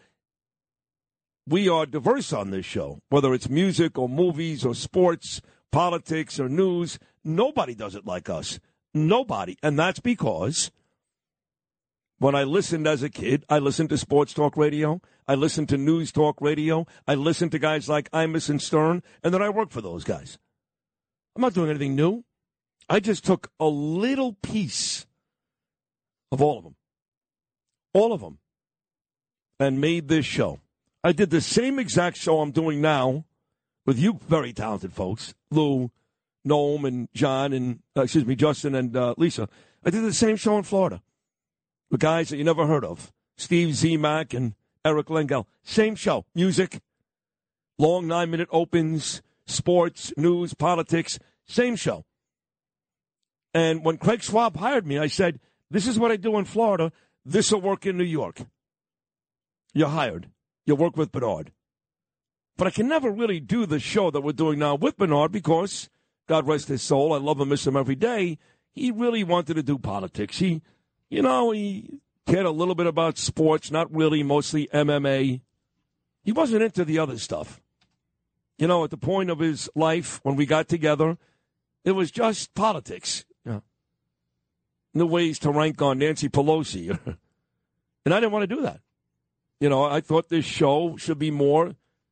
We are diverse on this show, whether it's music or movies or sports, politics or news. Nobody does it like us. Nobody. And that's because when I listened as a kid, I listened to sports talk radio. I listened to news talk radio. I listened to guys like Imus and Stern, and then I worked for those guys. I'm not doing anything new. I just took a little piece of all of them, all of them, and made this show. I did the same exact show I'm doing now with you very talented folks, Lou, Noam, and John, and, uh, excuse me, Justin and uh, Lisa. I did the same show in Florida with guys that you never heard of, Steve Zemak and Eric Lengel. Same show, music, long nine-minute opens, sports, news, politics, same show. And when Craig Schwab hired me, I said, this is what I do in Florida. This will work in New York. You're hired. You work with Bernard. But I can never really do the show that we're doing now with Bernard because, God rest his soul, I love and miss him every day. He really wanted to do politics. He, you know, he cared a little bit about sports, not really, mostly M M A. He wasn't into the other stuff. You know, at the point of his life when we got together, it was just politics. You know, new ways to rank on Nancy Pelosi. And I didn't want to do that. You know, I thought this show should be more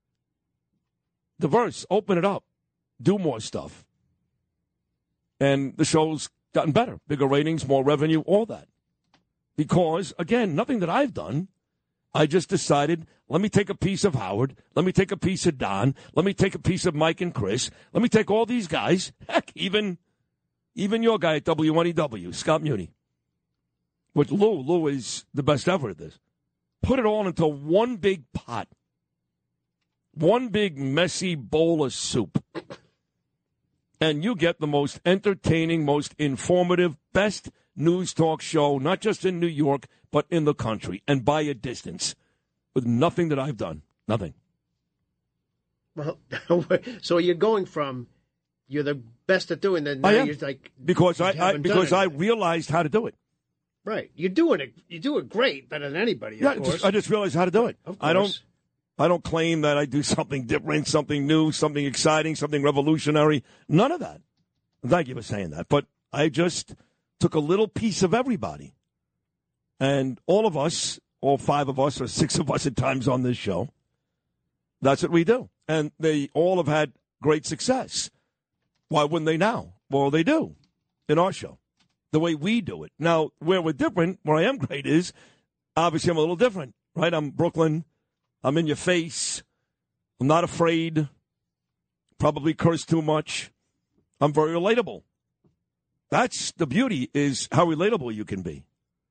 diverse. Open it up. Do more stuff. And the show's gotten better. Bigger ratings, more revenue, all that. Because, again, nothing that I've done. I just decided, let me take a piece of Howard. Let me take a piece of Don. Let me take a piece of Mike and Chris. Let me take all these guys. Heck, even even your guy at W N E W, Scott Muni. With Lou. Lou is the best ever at this. Put it all into one big pot. One big messy bowl of soup. And you get the most entertaining, most informative, best news talk show, not just in New York, but in the country, and by a distance, with nothing that I've done. Nothing. Well, so you're going from you're the best at doing that. Now I am. You're like because I, I because I anything. realized how to do it. Right, you're doing it. You do it great, better than anybody. Yeah, of course. just, I just realized how to do it. Of course. I don't. I don't claim that I do something different, something new, something exciting, something revolutionary. None of that. Thank you for saying that. But I just took a little piece of everybody. And all of us, all five of us, or six of us at times on this show, that's what we do. And they all have had great success. Why wouldn't they now? Well, they do in our show, the way we do it. Now, where we're different, where I am great is, obviously I'm a little different, right? I'm Brooklyn. I'm in your face. I'm not afraid. Probably curse too much. I'm very relatable. That's the beauty, is how relatable you can be.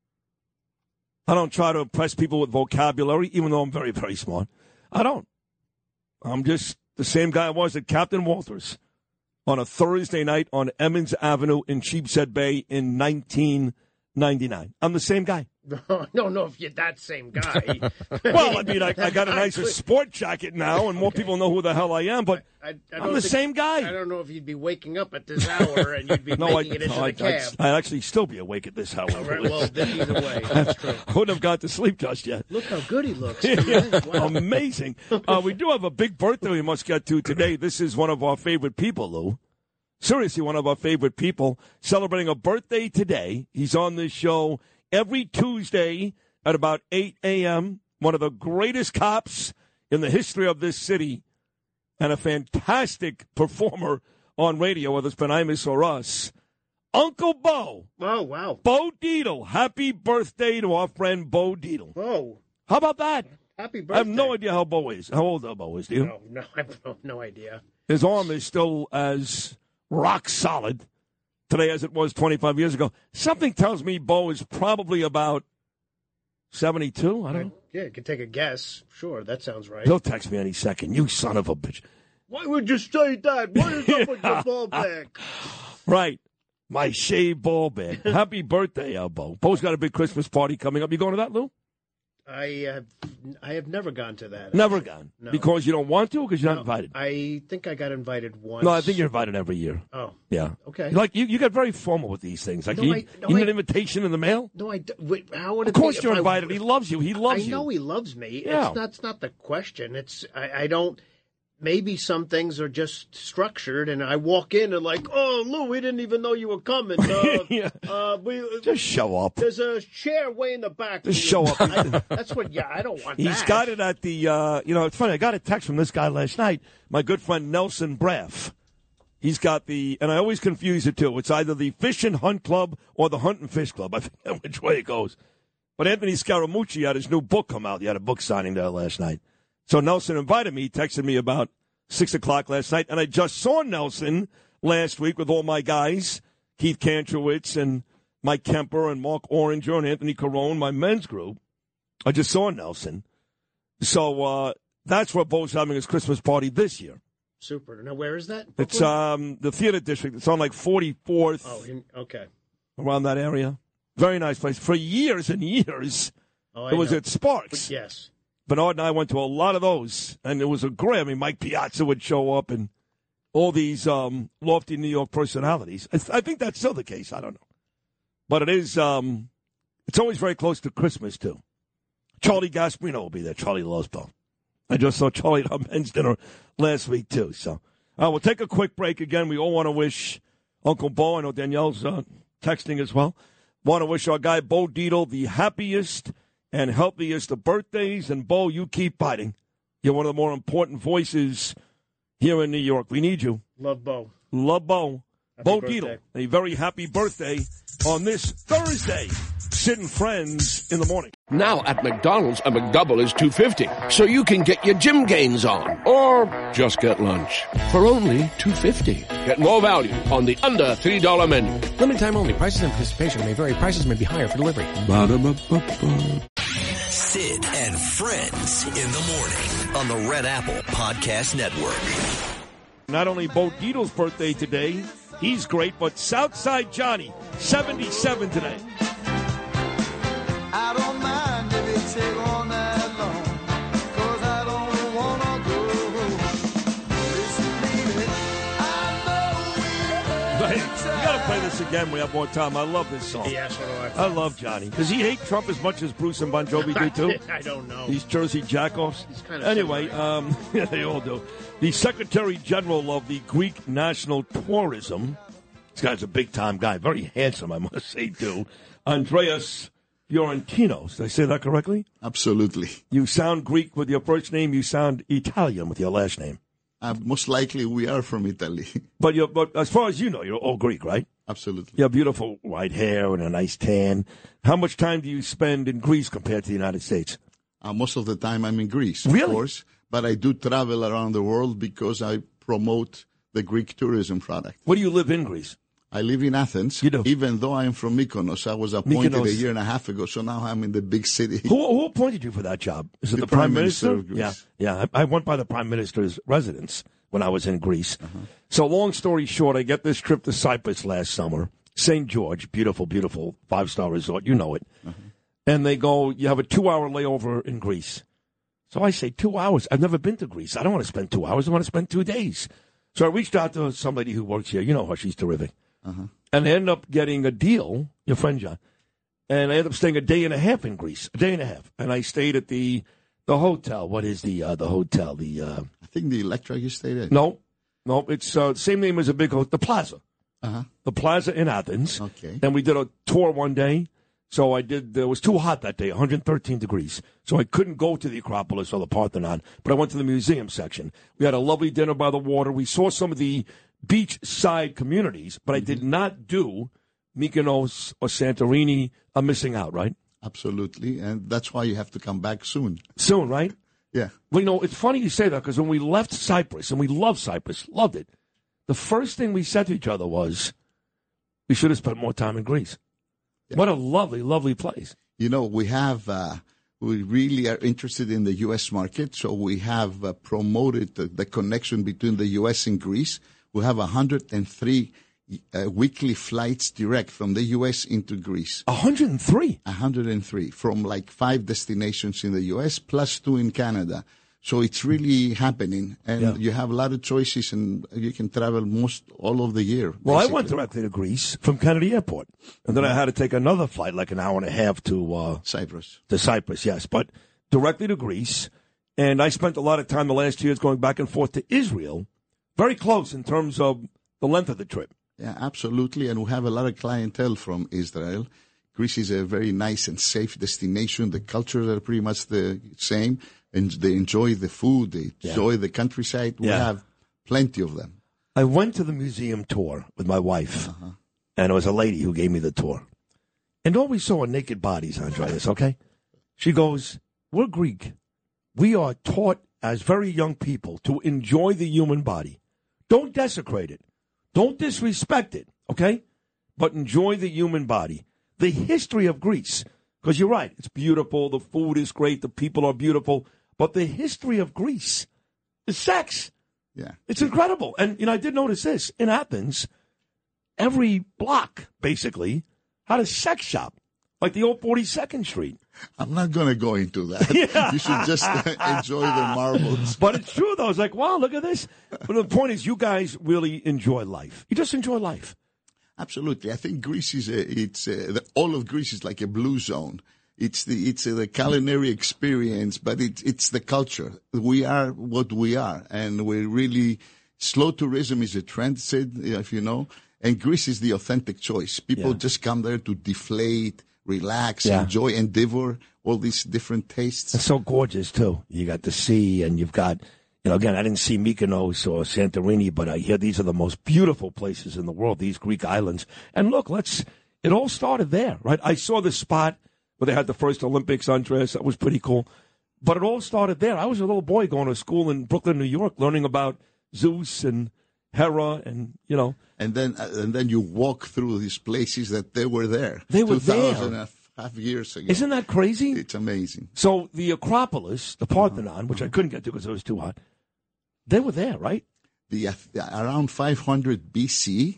I don't try to impress people with vocabulary, even though I'm very, very smart. I don't. I'm just the same guy I was at Captain Walters on a Thursday night on Emmons Avenue in Sheepshead Bay in nineteen ninety-nine. I'm the same guy. I don't know if you're that same guy. Well, I mean, I, I got a nicer sport jacket now, and more people know who the hell I am, but I, I don't I'm the think, same guy. I don't know if you'd be waking up at this hour and you'd be no, making I, it into no, the I, cab. I'd, I'd actually still be awake at this hour. Right, well, then either way, that's true. I wouldn't have got to sleep just yet. Look how good he looks. Yeah, Wow. amazing. Uh, we do have a big birthday we must get to today. This is one of our favorite people, Lou. Seriously, one of our favorite people celebrating a birthday today. He's on this show every Tuesday at about eight a.m., one of the greatest cops in the history of this city, and a fantastic performer on radio, whether it's been Imus or us, Uncle Bo. Oh, wow. Bo Dietl. Happy birthday to our friend Bo Dietl. Oh. How about that? Happy birthday. I have no idea how Bo is. How old Bo is, do you? No, no, I have no, no idea. His arm is still as rock solid today as it was twenty-five years ago. Something tells me Bo is probably about seventy-two. I don't know. Yeah, you can take a guess. Sure, that sounds right. He'll text me any second. You son of a bitch. Why would you say that? What is up with your ball back? Right. My shaved ball bag. Happy birthday, uh, Bo. Bo's got a big Christmas party coming up. You going to that, Lou? I have, I have never gone to that. Never actually. gone. No. Because you don't want to or because you're No, not invited? I think I got invited once. No, I think you're invited every year. Oh. Yeah. Okay. Like, you, you get very formal with these things. Like, No, you, I- no, you need I- an invitation in the mail? No, I. d- wait, How would it Of course be if you're I- invited. He loves you. He loves I you. know he loves me. Yeah. It's not, that's not the question. It's I, I don't. Maybe some things are just structured, and I walk in and like, oh, Lou, we didn't even know you were coming. Uh, Yeah. uh, we, Just show up. There's a chair way in the back. Just show up. I, that's what. Yeah, I don't want He's that. got it at the, uh, you know, it's funny. I got a text from this guy last night, my good friend Nelson Braff. He's got the, and I always confuse it too. It's either the Fish and Hunt Club or the Hunt and Fish Club. I forget which way it goes. But Anthony Scaramucci had his new book come out. He had a book signing there last night. So Nelson invited me. He texted me about six o'clock last night. And I just saw Nelson last week with all my guys, Keith Kantrowitz and Mike Kemper and Mark Oranger and Anthony Carone, my men's group. I just saw Nelson. So uh, that's where Bo's having his Christmas party this year. Super. Now, where is that? It's um, the theater district. It's on like forty-fourth, Oh, in, okay. around that area. Very nice place. For years and years, Oh, I it was know. at Sparks. But yes. Bernard and I went to a lot of those, and it was a great. I mean, Mike Piazza would show up, and all these um, lofty New York personalities. I, th- I think that's still the case. I don't know, but it is. Um, it's always very close to Christmas too. Charlie Gasparino will be there. Charlie loves Bo. I just saw Charlie at our men's dinner last week too. So uh, we'll take a quick break. Again, we all want to wish Uncle Bo. I know Danielle's uh, texting as well. Want to wish our guy Bo Dietl the happiest and healthiest of birthdays. And, Bo, you keep fighting. You're one of the more important voices here in New York. We need you. Love Bo. Love Bo. Happy Bo birthday. Dietl, a very happy birthday on this Thursday. Sid and Friends in the morning. Now at McDonald's, a McDouble is two dollars and fifty cents, so you can get your gym gains on. Or just get lunch for only two dollars and fifty cents. Get more value on the under three dollar menu. Limited time only. Prices and participation may vary. Prices may be higher for delivery. Ba-da-ba-ba-ba. Sid and Friends in the morning on the Red Apple Podcast Network. Not only Bo Dietl's birthday today, he's great, but Southside Johnny, seventy-seven today. I don't mind if it take all night long, 'cause I don't wanna go. Listen, baby, I know Hey, you got to play this again when we have more time. I love this song. Yeah, so do I. I love Johnny. Does he hate Trump as much as Bruce and Bon Jovi do, too? I don't know. These Jersey jackoffs? He's kind of Anyway, um, yeah, they all do. The Secretary General of the Greek National Tourism, this guy's a big-time guy, very handsome, I must say, too, Andreas Fiorentinos. Did I say that correctly? Absolutely. You sound Greek with your first name. You sound Italian with your last name. Uh, most likely we are from Italy. But you're, but as far as you know, you're all Greek, right? Absolutely. You have beautiful white hair and a nice tan. How much time do you spend in Greece compared to the United States? Uh, most of the time I'm in Greece, Really? of course. But I do travel around the world because I promote the Greek tourism product. Where do you live in Greece? I live in Athens. You do. Even though I'm from Mykonos, I was appointed Mykonos. a year and a half ago, so now I'm in the big city. Who, who appointed you for that job? Is it the, The Prime Prime Minister? Minister of Greece. Yeah, yeah. I, I went by the Prime Minister's residence when I was in Greece. Uh-huh. So long story short, I get this trip to Cyprus last summer. Saint George, beautiful, beautiful five-star resort. You know it. Uh-huh. And they go, you have a two-hour layover in Greece. So I say, two hours? I've never been to Greece. I don't want to spend two hours. I want to spend two days. So I reached out to somebody who works here. You know her. She's terrific. Uh-huh. And I ended up getting a deal, your friend John. And I ended up staying a day and a half in Greece, a day and a half. And I stayed at the the hotel. What is the uh, the hotel? The uh, I think the Electra you stayed at. No, no, it's uh, same name as a big hotel, the Plaza. Uh-huh. The Plaza in Athens. Okay. And we did a tour one day. So I did, it was too hot that day, one hundred thirteen degrees. So I couldn't go to the Acropolis or the Parthenon, but I went to the museum section. We had a lovely dinner by the water. We saw some of the beachside communities, but I did not do Mykonos or Santorini. I'm missing out, right? Absolutely, and that's why you have to come back soon. Soon, right? Yeah. Well, you know, it's funny you say that because when we left Cyprus, and we loved Cyprus, loved it, the first thing we said to each other was, we should have spent more time in Greece. Yeah. What a lovely, lovely place. You know, we have, uh, we really are interested in the U S market, so we have uh, promoted the, the connection between the U S and Greece. We have one hundred three uh, weekly flights direct from the U S into Greece. one hundred three? one hundred three from like five destinations in the U S plus two in Canada. So it's really happening, and Yeah. you have a lot of choices, and you can travel most all of the year. Well, basically. I went directly to Greece from Kennedy Airport, and then I had to take another flight, like an hour and a half to uh, Cyprus. To Cyprus, yes, but directly to Greece. And I spent a lot of time the last years going back and forth to Israel, very close in terms of the length of the trip. Yeah, absolutely, and we have a lot of clientele from Israel. Greece is a very nice and safe destination. The cultures are pretty much the same, and they enjoy the food, they Yeah. enjoy the countryside. We Yeah. have plenty of them. I went to the museum tour with my wife, and it was a lady who gave me the tour. And all we saw were naked bodies, Andreas, okay? She goes, we're Greek. We are taught as very young people to enjoy the human body. Don't desecrate it. Don't disrespect it, okay? But enjoy the human body. The history of Greece, because you're right, it's beautiful, the food is great, the people are beautiful, but the history of Greece is sex. Yeah. It's incredible. And, you know, I did notice this. In Athens, every block, basically, had a sex shop. like the old forty-second Street. I'm not going to go into that. Yeah. You should just enjoy the marbles. But it's true, though. It's like, wow, look at this. But the point is, you guys really enjoy life. You just enjoy life. Absolutely. I think Greece is a, it's a, the, all of Greece is like a blue zone. It's the it's a, the culinary experience, but it's it's the culture. We are what we are, and we're really slow tourism is a trend, Sid, if you know, and Greece is the authentic choice. People Yeah. just come there to deflate, relax, Yeah. enjoy, endeavor all these different tastes. It's so gorgeous, too. You got the sea, and you've got, you know, again, I didn't see Mykonos or Santorini, but I hear these are the most beautiful places in the world, these Greek islands. And look, let's, it all started there, right? I saw the spot where they had the first Olympics, Andres. That was pretty cool. But it all started there. I was a little boy going to school in Brooklyn, New York, learning about Zeus and Hera and, you know. And then uh, and then you walk through these places that they were there. They were two thousand there. and a half years ago. Isn't that crazy? It's amazing. So the Acropolis, the Parthenon, which I couldn't get to because it was too hot, they were there, right? The, uh, around five hundred B C,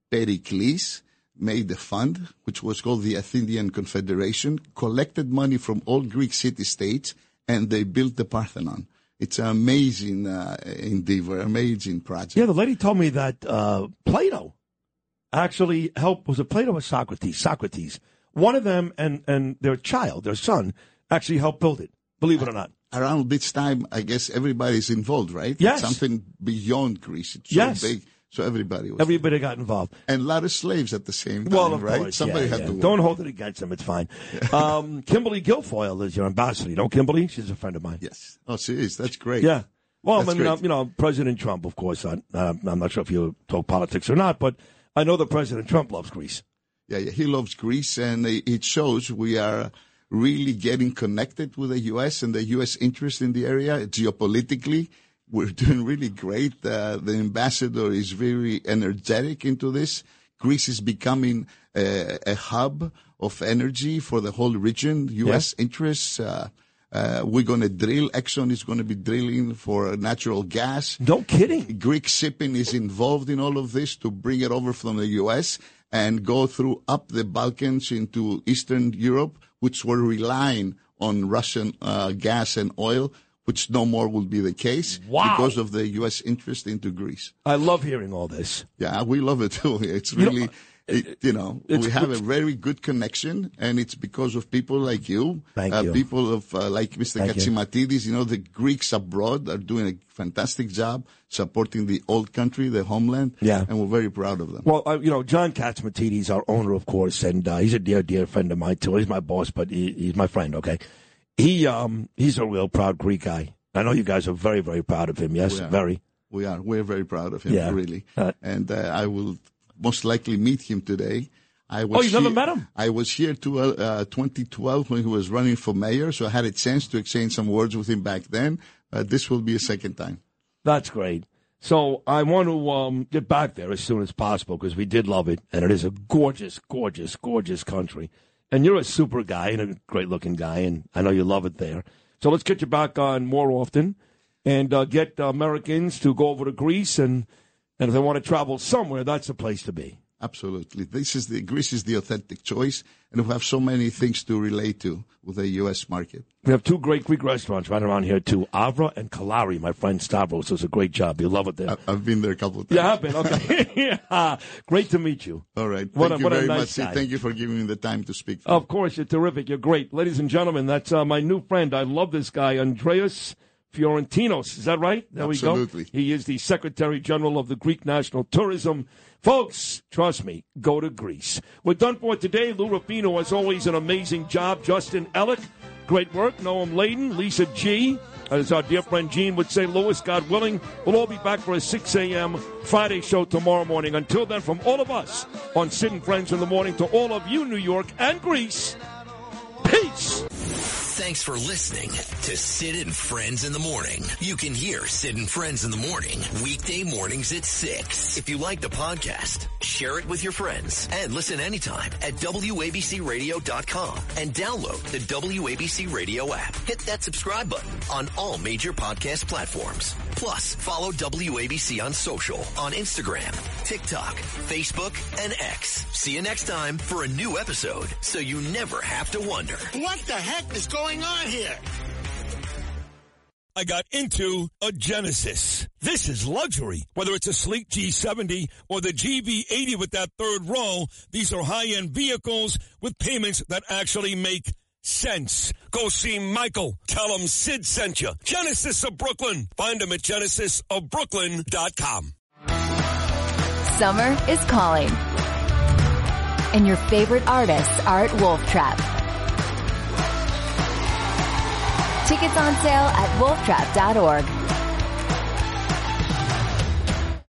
Pericles made a fund, which was called the Athenian Confederation, collected money from all Greek city-states, and they built the Parthenon. It's an amazing uh, endeavor, amazing project. Yeah, the lady told me that uh, Plato actually helped, was it Plato or Socrates? Socrates. One of them and, and their child, their son, actually helped build it, believe it or not. Around this time, I guess everybody's involved, right? Yes. It's something beyond Greece. It's so Yes. big, so everybody was. Everybody got involved. And a lot of slaves at the same time, Well, of right? course, Somebody yeah, had yeah. to work. Don't hold it against them. It's fine. Um, Kimberly Guilfoyle is your ambassador. You know Kimberly? She's a friend of mine. Yes. Oh, she is. That's great. Yeah. Well, That's I mean, great. uh, you know, President Trump, of course. I, uh, I'm not sure if you talk politics or not, but I know that President Trump loves Greece. Yeah, yeah, he loves Greece, and it shows we are really getting connected with the U S and the U S interest in the area. Geopolitically, we're doing really great. Uh, the ambassador is very energetic into this. Greece is becoming a, a hub of energy for the whole region. U S Yeah. interests. Uh, uh, we're going to drill. Exxon is going to be drilling for natural gas. No kidding. Greek shipping is involved in all of this to bring it over from the U S and go through up the Balkans into Eastern Europe, which were relying on Russian uh, gas and oil, which no more will be the case Wow. because of the U S interest into Greece. I love hearing all this. Yeah, we love it too. It's You know, really, it, you know, it's we have a good- very good connection, and it's because of people like you, Thank uh, you. people of uh, like Mister Thank you. Katsimatidis. You know, the Greeks abroad are doing a fantastic job supporting the old country, the homeland. Yeah. and we're very proud of them. Well, uh, you know, John Katzmatidis, our owner, of course, and uh, he's a dear, dear friend of mine, too. He's my boss, but he, he's my friend, okay? He um He's a real proud Greek guy. I know you guys are very, very proud of him, yes? We are. Very. We are. We're very proud of him, Yeah. really. Uh, and uh, I will most likely meet him today. I was Oh, you've never here- met him? I was here to uh, uh, twenty twelve when he was running for mayor, so I had a chance to exchange some words with him back then. Uh, this will be a second time. That's great. So I want to um, get back there as soon as possible because we did love it, and it is a gorgeous, gorgeous, gorgeous country. And you're a super guy and a great-looking guy, and I know you love it there. So let's get you back on more often and uh, get uh, Americans to go over to Greece, and, and if they want to travel somewhere, that's the place to be. Absolutely. This is the Greece is the authentic choice, and we have so many things to relate to with the U S market. We have two great Greek restaurants right around here, too. Avra and Kalari. My friend Stavros does a great job. You'll love it there. I've been there a couple of times. You have been? Okay. Yeah. Great to meet you. All right. Thank What a- you what a very nice much. guy. Thank you for giving me the time to speak. Of course, you're terrific. You're great. Ladies and gentlemen, that's uh, my new friend. I love this guy, Andreas Fiorentinos. Is that right? There Absolutely. we go. He is the Secretary General of the Greek National Tourism. Folks, trust me, go to Greece. We're done for today. Lou Rufino, as always, an amazing job. Justin Ellick, great work. Noam Layden, Lisa G. As our dear friend Gene would say, Louis, God willing, we'll all be back for a six a.m. Friday show tomorrow morning. Until then, from all of us on Sid and Friends in the Morning to all of you, New York and Greece, peace. Thanks for listening to Sid and Friends in the Morning. You can hear Sid and Friends in the Morning weekday mornings at six. If you like the podcast, share it with your friends and listen anytime at W A B C radio dot com and download the W A B C Radio app. Hit that subscribe button on all major podcast platforms. Plus, follow W A B C on social on Instagram, TikTok, Facebook, and X. See you next time for a new episode so you never have to wonder. What the heck is going on here? I got into a Genesis. This is luxury. Whether it's a sleek G seventy or the G V eighty with that third row, these are high-end vehicles with payments that actually make sense. Go see Michael. Tell him Sid sent you. Genesis of Brooklyn. Find him at genesis of brooklyn dot com. Summer is calling. And your favorite artists are at Wolf Trap. Tickets on sale at wolf trap dot org.